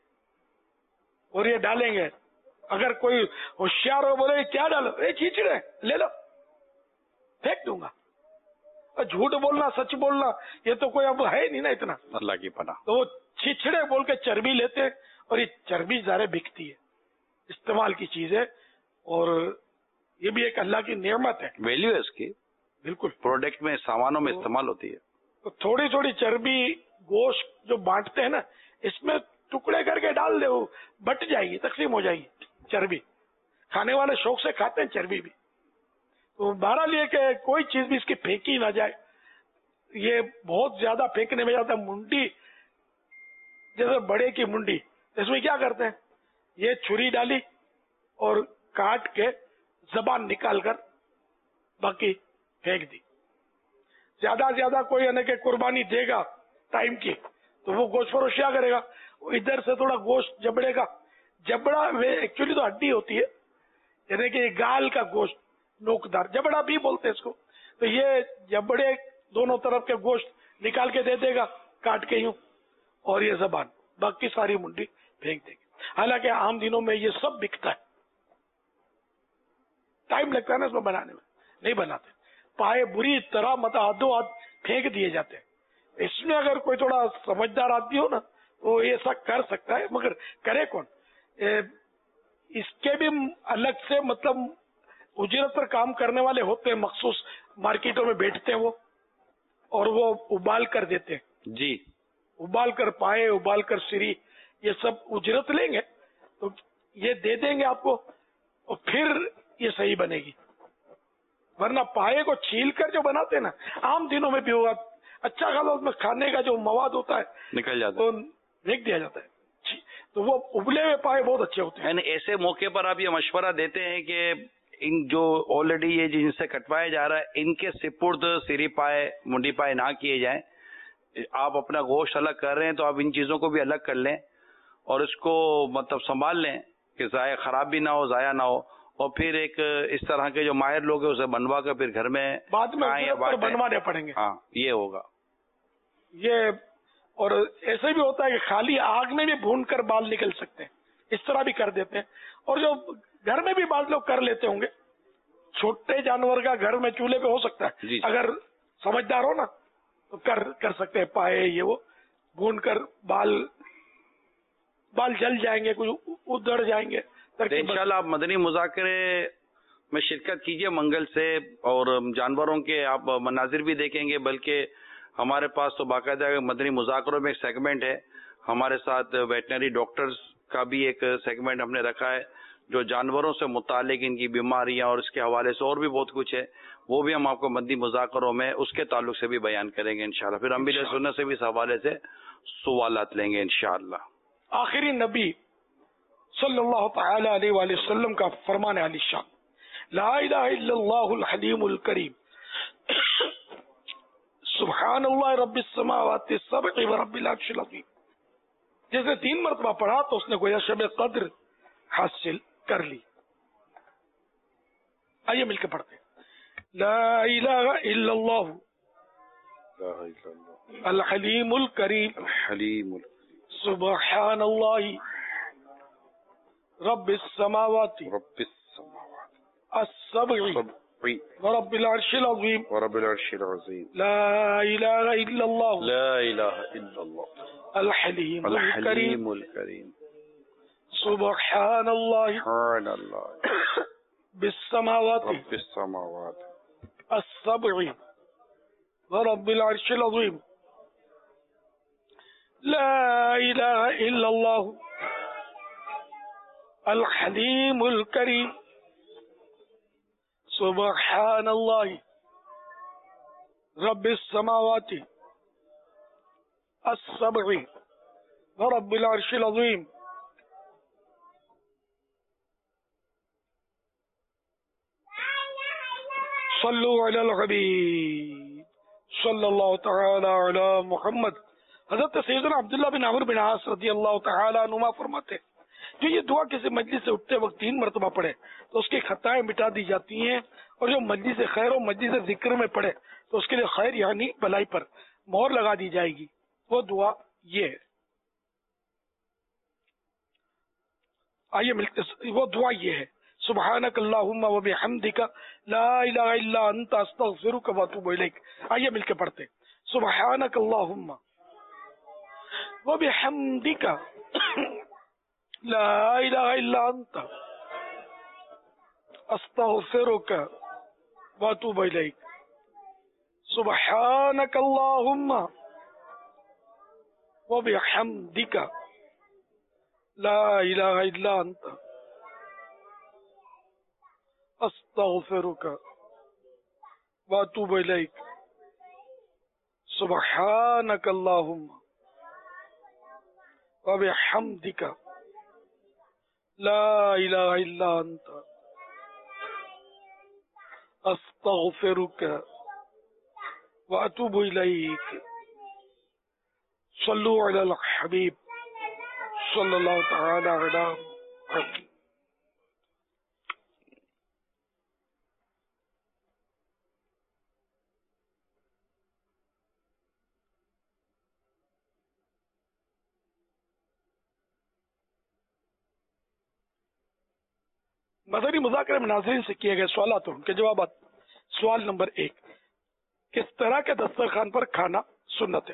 और ये डालेंगे। अगर कोई होशियार हो बोले क्या डालो, ये चिचड़े ले लो, फेंक दूंगा। और झूठ बोलना सच बोलना ये तो कोई अब है नहीं ना इतना, अल्लाह की पनाह। तो वो चिचड़े बोल के चर्बी लेते हैं, और ये चर्बी ज़ारे बिकती है, इस्तेमाल की चीज है, और ये भी एक अल्लाह की नेमत है, वैल्यू है इसकी, बिल्कुल प्रोडक्ट में, सामानों में इस्तेमाल होती है। तो थोड़ी थोड़ी चर्बी गोश्त जो बांटते हैं ना, इसमें टुकड़े करके डाल दे, वो बट जाएगी, तकसीम हो जाएगी चर्बी। खाने वाले शौक से खाते हैं चर्बी भी। तो बहरहाल ये कि कोई चीज भी इसकी फेंकी ना जाए, ये बहुत ज्यादा फेंकने में जाता है। मुंडी, जैसे बड़े की मुंडी, इसमें क्या करते हैं, ये छुरी डाली और काट के जबान निकाल कर बाकी फेंक दी। ज्यादा से ज्यादा कोई यानी कि कुर्बानी देगा टाइम की, तो वो गोश्त फरोश क्या करेगा, वो इधर से थोड़ा गोश्त जबड़ेगा। जबड़ा वे एक्चुअली तो हड्डी होती है, यानी कि गाल का गोश्त, नोकदार जबड़ा भी बोलते हैं इसको। तो ये जबड़े दोनों तरफ के गोश्त निकाल के दे देगा काट के यूं, और ये जबान, बाकी सारी मुंडी फेंक देगी। हालांकि आम दिनों में ये सब बिकता है, टाइम लगता है ना इसमें बनाने में, नहीं बनाते। पाए बुरी तरह मतलब हाथों हाथ फेंक दिए जाते हैं। इसमें अगर कोई थोड़ा समझदार आदमी हो ना, तो ये ऐसा कर सकता है, मगर करे कौन। इसके भी अलग से मतलब उजरत पर काम करने वाले होते हैं, मखसूस मार्केटों में बैठते हैं वो, और वो उबाल कर देते हैं जी, उबाल कर पाए, उबाल कर सिरी, ये सब उजरत लेंगे तो ये दे देंगे आपको, और फिर ये सही बनेगी। वरना पाए को छील कर जो बनाते हैं ना, आम दिनों में भी होगा, अच्छा खासा उसमें खाने का जो मवाद होता है निकल जाता है, तो फेंक दिया जाता है। तो वो उबले हुए पाए बहुत अच्छे होते हैं। ऐसे मौके पर आप ये मशवरा देते हैं कि इन जो ऑलरेडी ये जिनसे कटवाया जा रहा है, इनके सिपुर्द सिरी पाए, मुंडी पाए ना किए जाएं। आप अपना गोश्त अलग कर रहे हैं तो आप इन चीजों को भी अलग कर लें, और इसको मतलब संभाल लें कि जाया खराब भी ना हो, जाया ना हो। और फिर एक इस तरह के जो माहिर लोग हैं उसे बनवा कर फिर घर में बाद में बनवाने पड़ेंगे। हाँ, ये होगा ये। और ऐसे भी होता है कि खाली आग में भी भून कर बाल निकल सकते हैं, इस तरह भी कर देते हैं। और जो घर में भी बाल लोग कर लेते होंगे, छोटे जानवर का घर में चूल्हे पे हो सकता है, अगर समझदार हो ना तो कर सकते हैं। पाए ये वो भून कर बाल जल जाएंगे, कुछ उधड़ जाएंगे। इंशाल्लाह आप मदनी मुज़ाकरे में शिरकत कीजिए मंगल से, और जानवरों के आप मनाजिर भी देखेंगे, बल्कि ہمارے پاس تو باقاعدہ مدنی مذاکروں میں ایک سیگمنٹ ہے، ہمارے ساتھ ویٹنری ڈاکٹرز کا بھی ایک سیگمنٹ ہم نے رکھا ہے جو جانوروں سے متعلق ان کی بیماریاں اور اس کے حوالے سے اور بھی بہت کچھ ہے، وہ بھی ہم آپ کو مدنی مذاکروں میں اس کے تعلق سے بھی بیان کریں گے انشاءاللہ. پھر امیر سنت سے بھی اس حوالے سے سوالات لیں گے انشاءاللہ. آخری نبی صلی اللہ تعالی علیہ وآلہ وسلم کا فرمان علی شان، لا الہ الا اللہ الحلیم الکریم سبحان اللہ رب السماوات السبع ورب العرش العظیم. جیسے 3 مرتبہ پڑھا تو اس نے گویا شب قدر حاصل کر لی. آئیے مل کے پڑھتے ہیں. لا الہ الا اللہ الحلیم الکریم سبحان اللہ رب السماوات السبع ورب العرش العظیم لا الہ الا اللہ الحلیم الکریم سبحان اللہ بالسماوات السبع ورب العرش العظیم لا الہ الا اللہ الحلیم الکریم سبحان اللہ رب السماوات السبع ورب العرش العظیم. صلو علی الحبیب صلی اللہ تعالی علی محمد. حضرت سیدنا عبداللہ بن عمرو بن عاص رضی اللہ تعالی عنہما فرماتے جو یہ دعا کسی مجلس سے اٹھتے وقت 3 مرتبہ پڑھے تو اس کی خطائیں مٹا دی جاتی ہیں، اور جو مجلس خیر و مجلس ذکر میں پڑھے تو اس کے لیے خیر یعنی بھلائی پر مہر لگا دی جائے گی. وہ دعا یہ ہے. آئیے ملتے، وہ دعا یہ ہے سبحانک اللہم و بحمدک لا الہ الا انت استغفرک و اتوب الیک. آئیے مل کے پڑھتے سبحانک اللہم و بحمدک لا الہ الا انت استغفرک و اتوب الیک. سبحانک اللہم و بحمدک لا الہ الا انت استغفرک و اتوب الیک. سبحانک اللہم و بحمدک لا الہ الا انت استغفرک و اتوب الیک. صلو علی الحبیب صلی اللہ تعالی علی محمد. مدنی مذاکرے میں ناظرین سے کیے گئے سوالات اور ان کے جوابات. سوال نمبر 1، کس طرح کے دسترخوان پر کھانا سنت ہے؟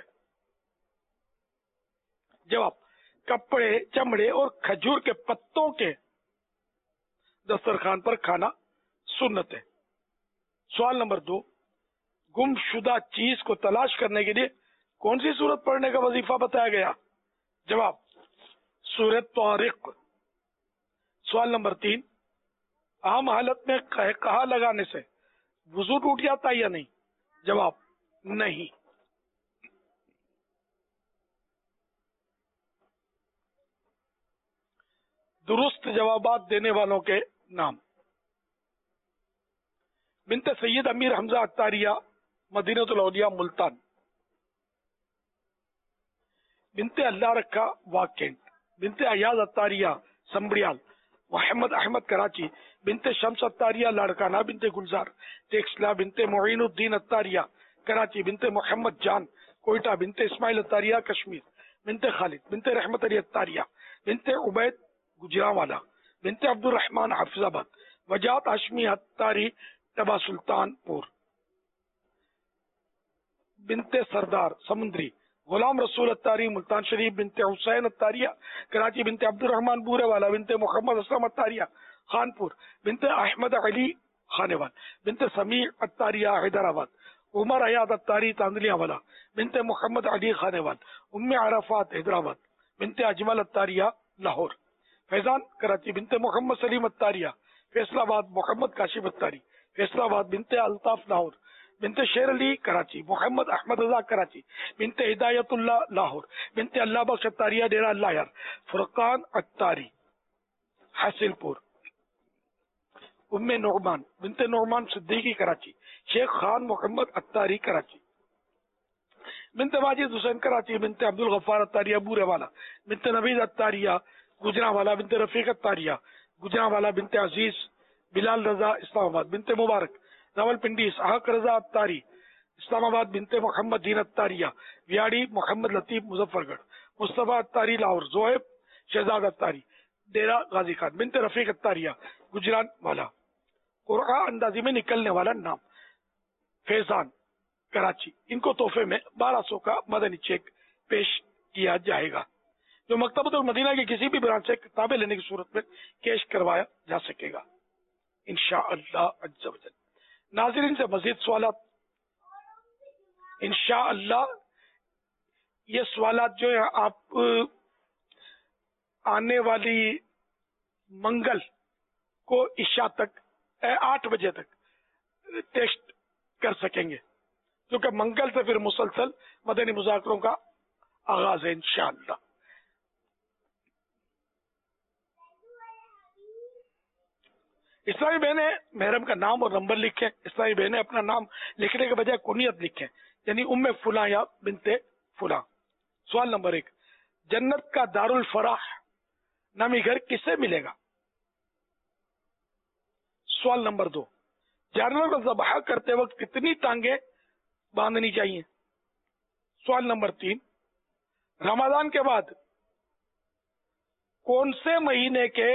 جواب، کپڑے، چمڑے اور کھجور کے پتوں کے دسترخوان پر کھانا سنت ہے. سوال نمبر 2، گم شدہ چیز کو تلاش کرنے کے لیے کون سی سورت پڑھنے کا وظیفہ بتایا گیا؟ جواب، سورۃ طارق. سوال نمبر 3، عام حالت میں کہا لگانے سے وضو ٹوٹ جاتا ہے یا نہیں؟ جواب، نہیں. درست جوابات دینے والوں کے نام: بنت سید امیر حمزہ عطاریہ، مدینۃ الاولیاء ملتان. بنت اللہ رکھا واکینٹ. بنت ایاز عطاریہ سمبریال. محمد احمد کراچی. بنت شمس عطاریہ لاڑکانہ. بنت گلزار ٹیکسلا. بنت معین الدین عطاریہ کراچی. بنت محمد جان کوئٹہ. بنت اسماعیل عطاریہ کشمیر. بنت خالد. بنت رحمت علی عطاریہ. بنت عبید گجرانوالا. بنت عبد الرحمن حافظ آباد. وجات ہاشمی عطاری ٹبا سلطان پور. بنت سردار سمندری. غلام رسول عطاری ملتان شریف. بنت حسین عطاریہ کراچی. بنت عبد الرحمن بورے والا. بنت محمد اسلم عطاریہ خانپور. بنت احمد علی خانوال. بنت سمیع عطاریہ حیدرآباد. عمر حیات اتاری تاندلیہ والا بنت محمد علی خانے وال، ام عرفات حیدرآباد بنت اجمل اتاریہ لاہور، فیضان کراچی بنت محمد سلیم اتاریہ فیصل آباد، محمد کاشف اتاری فیصل آباد بنت الطاف لاہور، بنت شیر علی کراچی، محمد احمد رضا کراچی بنت ہدایت اللہ لاہور، بنت اللہ بخش اتاریہ ڈیرہ اللہ یار، فرقان اتاری حاصل پور، ام نعمان بنت نعمان صدیقی کراچی، شیخ خان محمد اتاری کراچی، بنت واجد حسین کراچی، بنت عبد الغفار اتاریہ بورے والا، بنت نوید اتاریہ گجرانوالا، بنت رفیق اتاریہ گجرانوالا، بنت عزیز بلال رضا اسلام آباد، بنت مبارک راول پنڈی، اسحاق رضا اتاری اسلام آباد، بنت محمد دین اتاریہ ویاڑی، محمد لطیف مظفر گڑھ، مصطفیٰ اتاری لاہور، زوہب شہزاد اتاری ڈیرہ غازی خان، بنت رفیق اتاریہ گجران والا، قرآن اندازی میں نکلنے والا نام فیضان کراچی، ان کو تحفے میں 1200 کا مدنی چیک پیش کیا جائے گا، جو مکتبۃ المدینہ کی کسی بھی برانچ سے کتابیں لینے کی صورت میں کیش کروایا جا سکے گا انشاءاللہ عز و جل۔ ناظرین سے مزید سوالات انشاءاللہ، یہ سوالات جو ہے آپ آنے والی منگل کو عشاء تک 8 بجے تک ٹیسٹ کر سکیں گے، کیونکہ منگل سے پھر مسلسل مدنی مذاکروں کا آغاز ہے انشاءاللہ۔ اسلامی بہنیں محرم کا نام اور نمبر لکھیں۔ اسلامی بہنیں اپنا نام لکھنے کے بجائے کنیت لکھیں، یعنی ام فلاں یا بنت فلاں۔ سوال نمبر 1، جنت کا دارالفلاح نامی گھر کسے ملے گا؟ سوال نمبر 2، جانور کو ذبح کرتے وقت کتنی ٹانگیں باندھنی چاہیے؟ سوال نمبر 3، رمضان کے بعد کون سے مہینے کے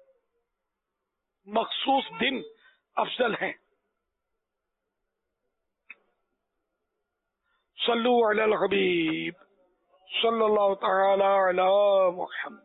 مخصوص دن افضل ہیں؟ صلو علی الحبیب صلی اللہ تعالی علی محمد۔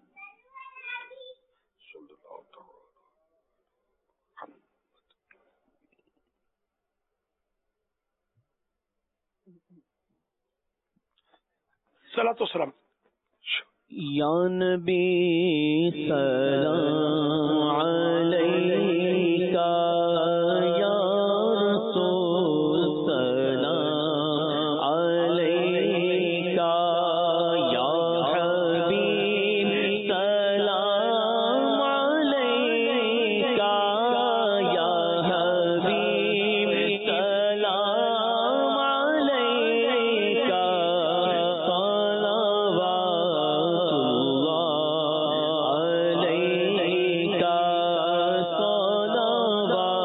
صلاۃ و سلام۔ یا نبی سلام علیکہ، یا رسول سلام علیکہ، یا حبیب سلام علیکہ، یا حبیب سلام علیکہ، صلوات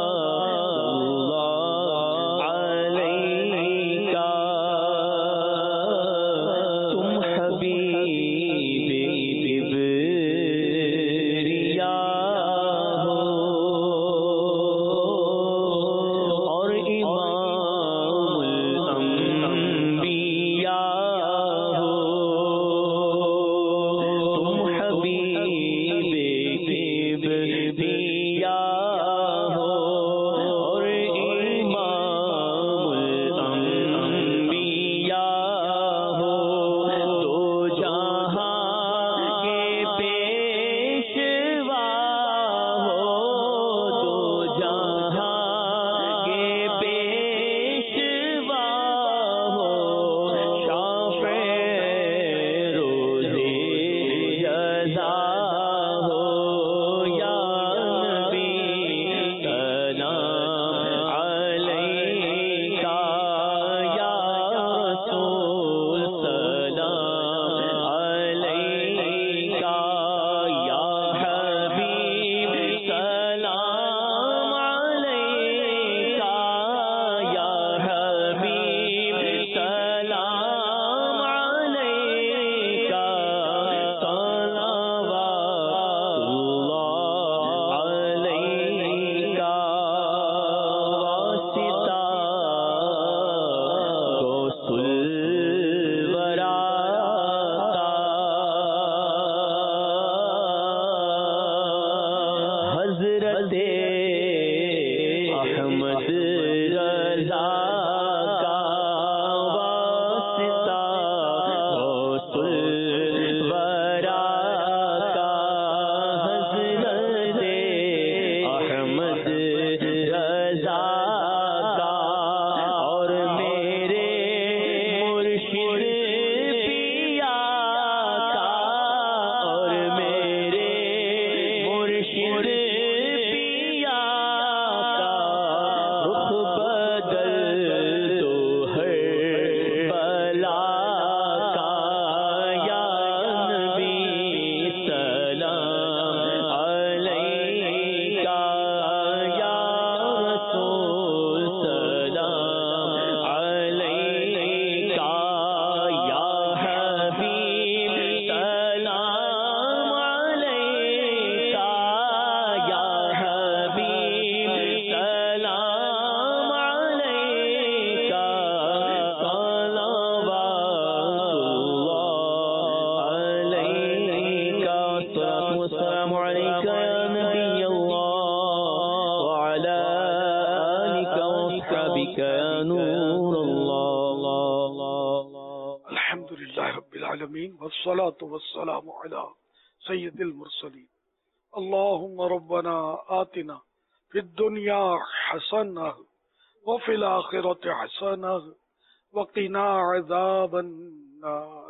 نور اللہ. الحمد للہ رب العالمین والصلاة والسلام علی سید المرسلین. اللہم ربنا آتنا فی الدنیا حسنہ وفی الآخرۃ حسنہ وقنا عذاب النار.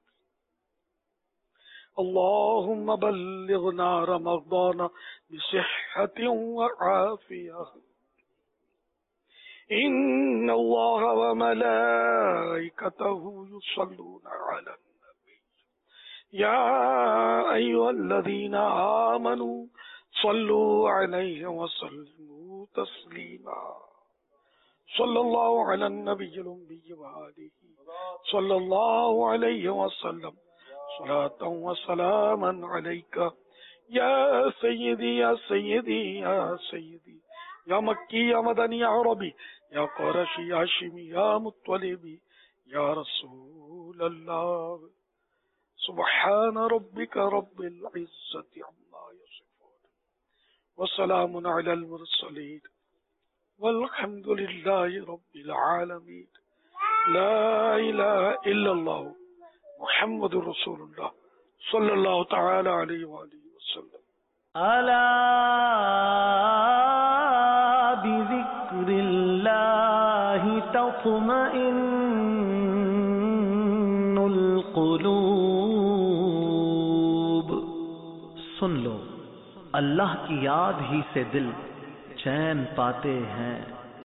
اللہم بلغنا رمضان بصحة وعافیہ. ان اللہ وملائکتہ یصلون علی النبی یا ایھا الذین آمنوا صلوا علیہ وسلموا تسلیما. صلی اللہ علی النبی الأمی وآلہ صلی اللہ علیہ وسلم صلاۃ وسلاما علیک یا سیدی یا سیدی یا سیدی یا مکی یا مدنی یا عربی یا قرشی یا ہاشمی یا مطلبی یا رسول اللہ. سبحان ربک رب العزت عما یصفون وسلام علی المرسلین والحمد للہ رب العالمین. لا الہ الا اللہ محمد رسول اللہ صلی اللہ تعالی علیہ وآلہ وسلم. الا بذکر اللہ تطمئن القلوب. سن لو اللہ کی یاد ہی سے دل چین پاتے ہیں.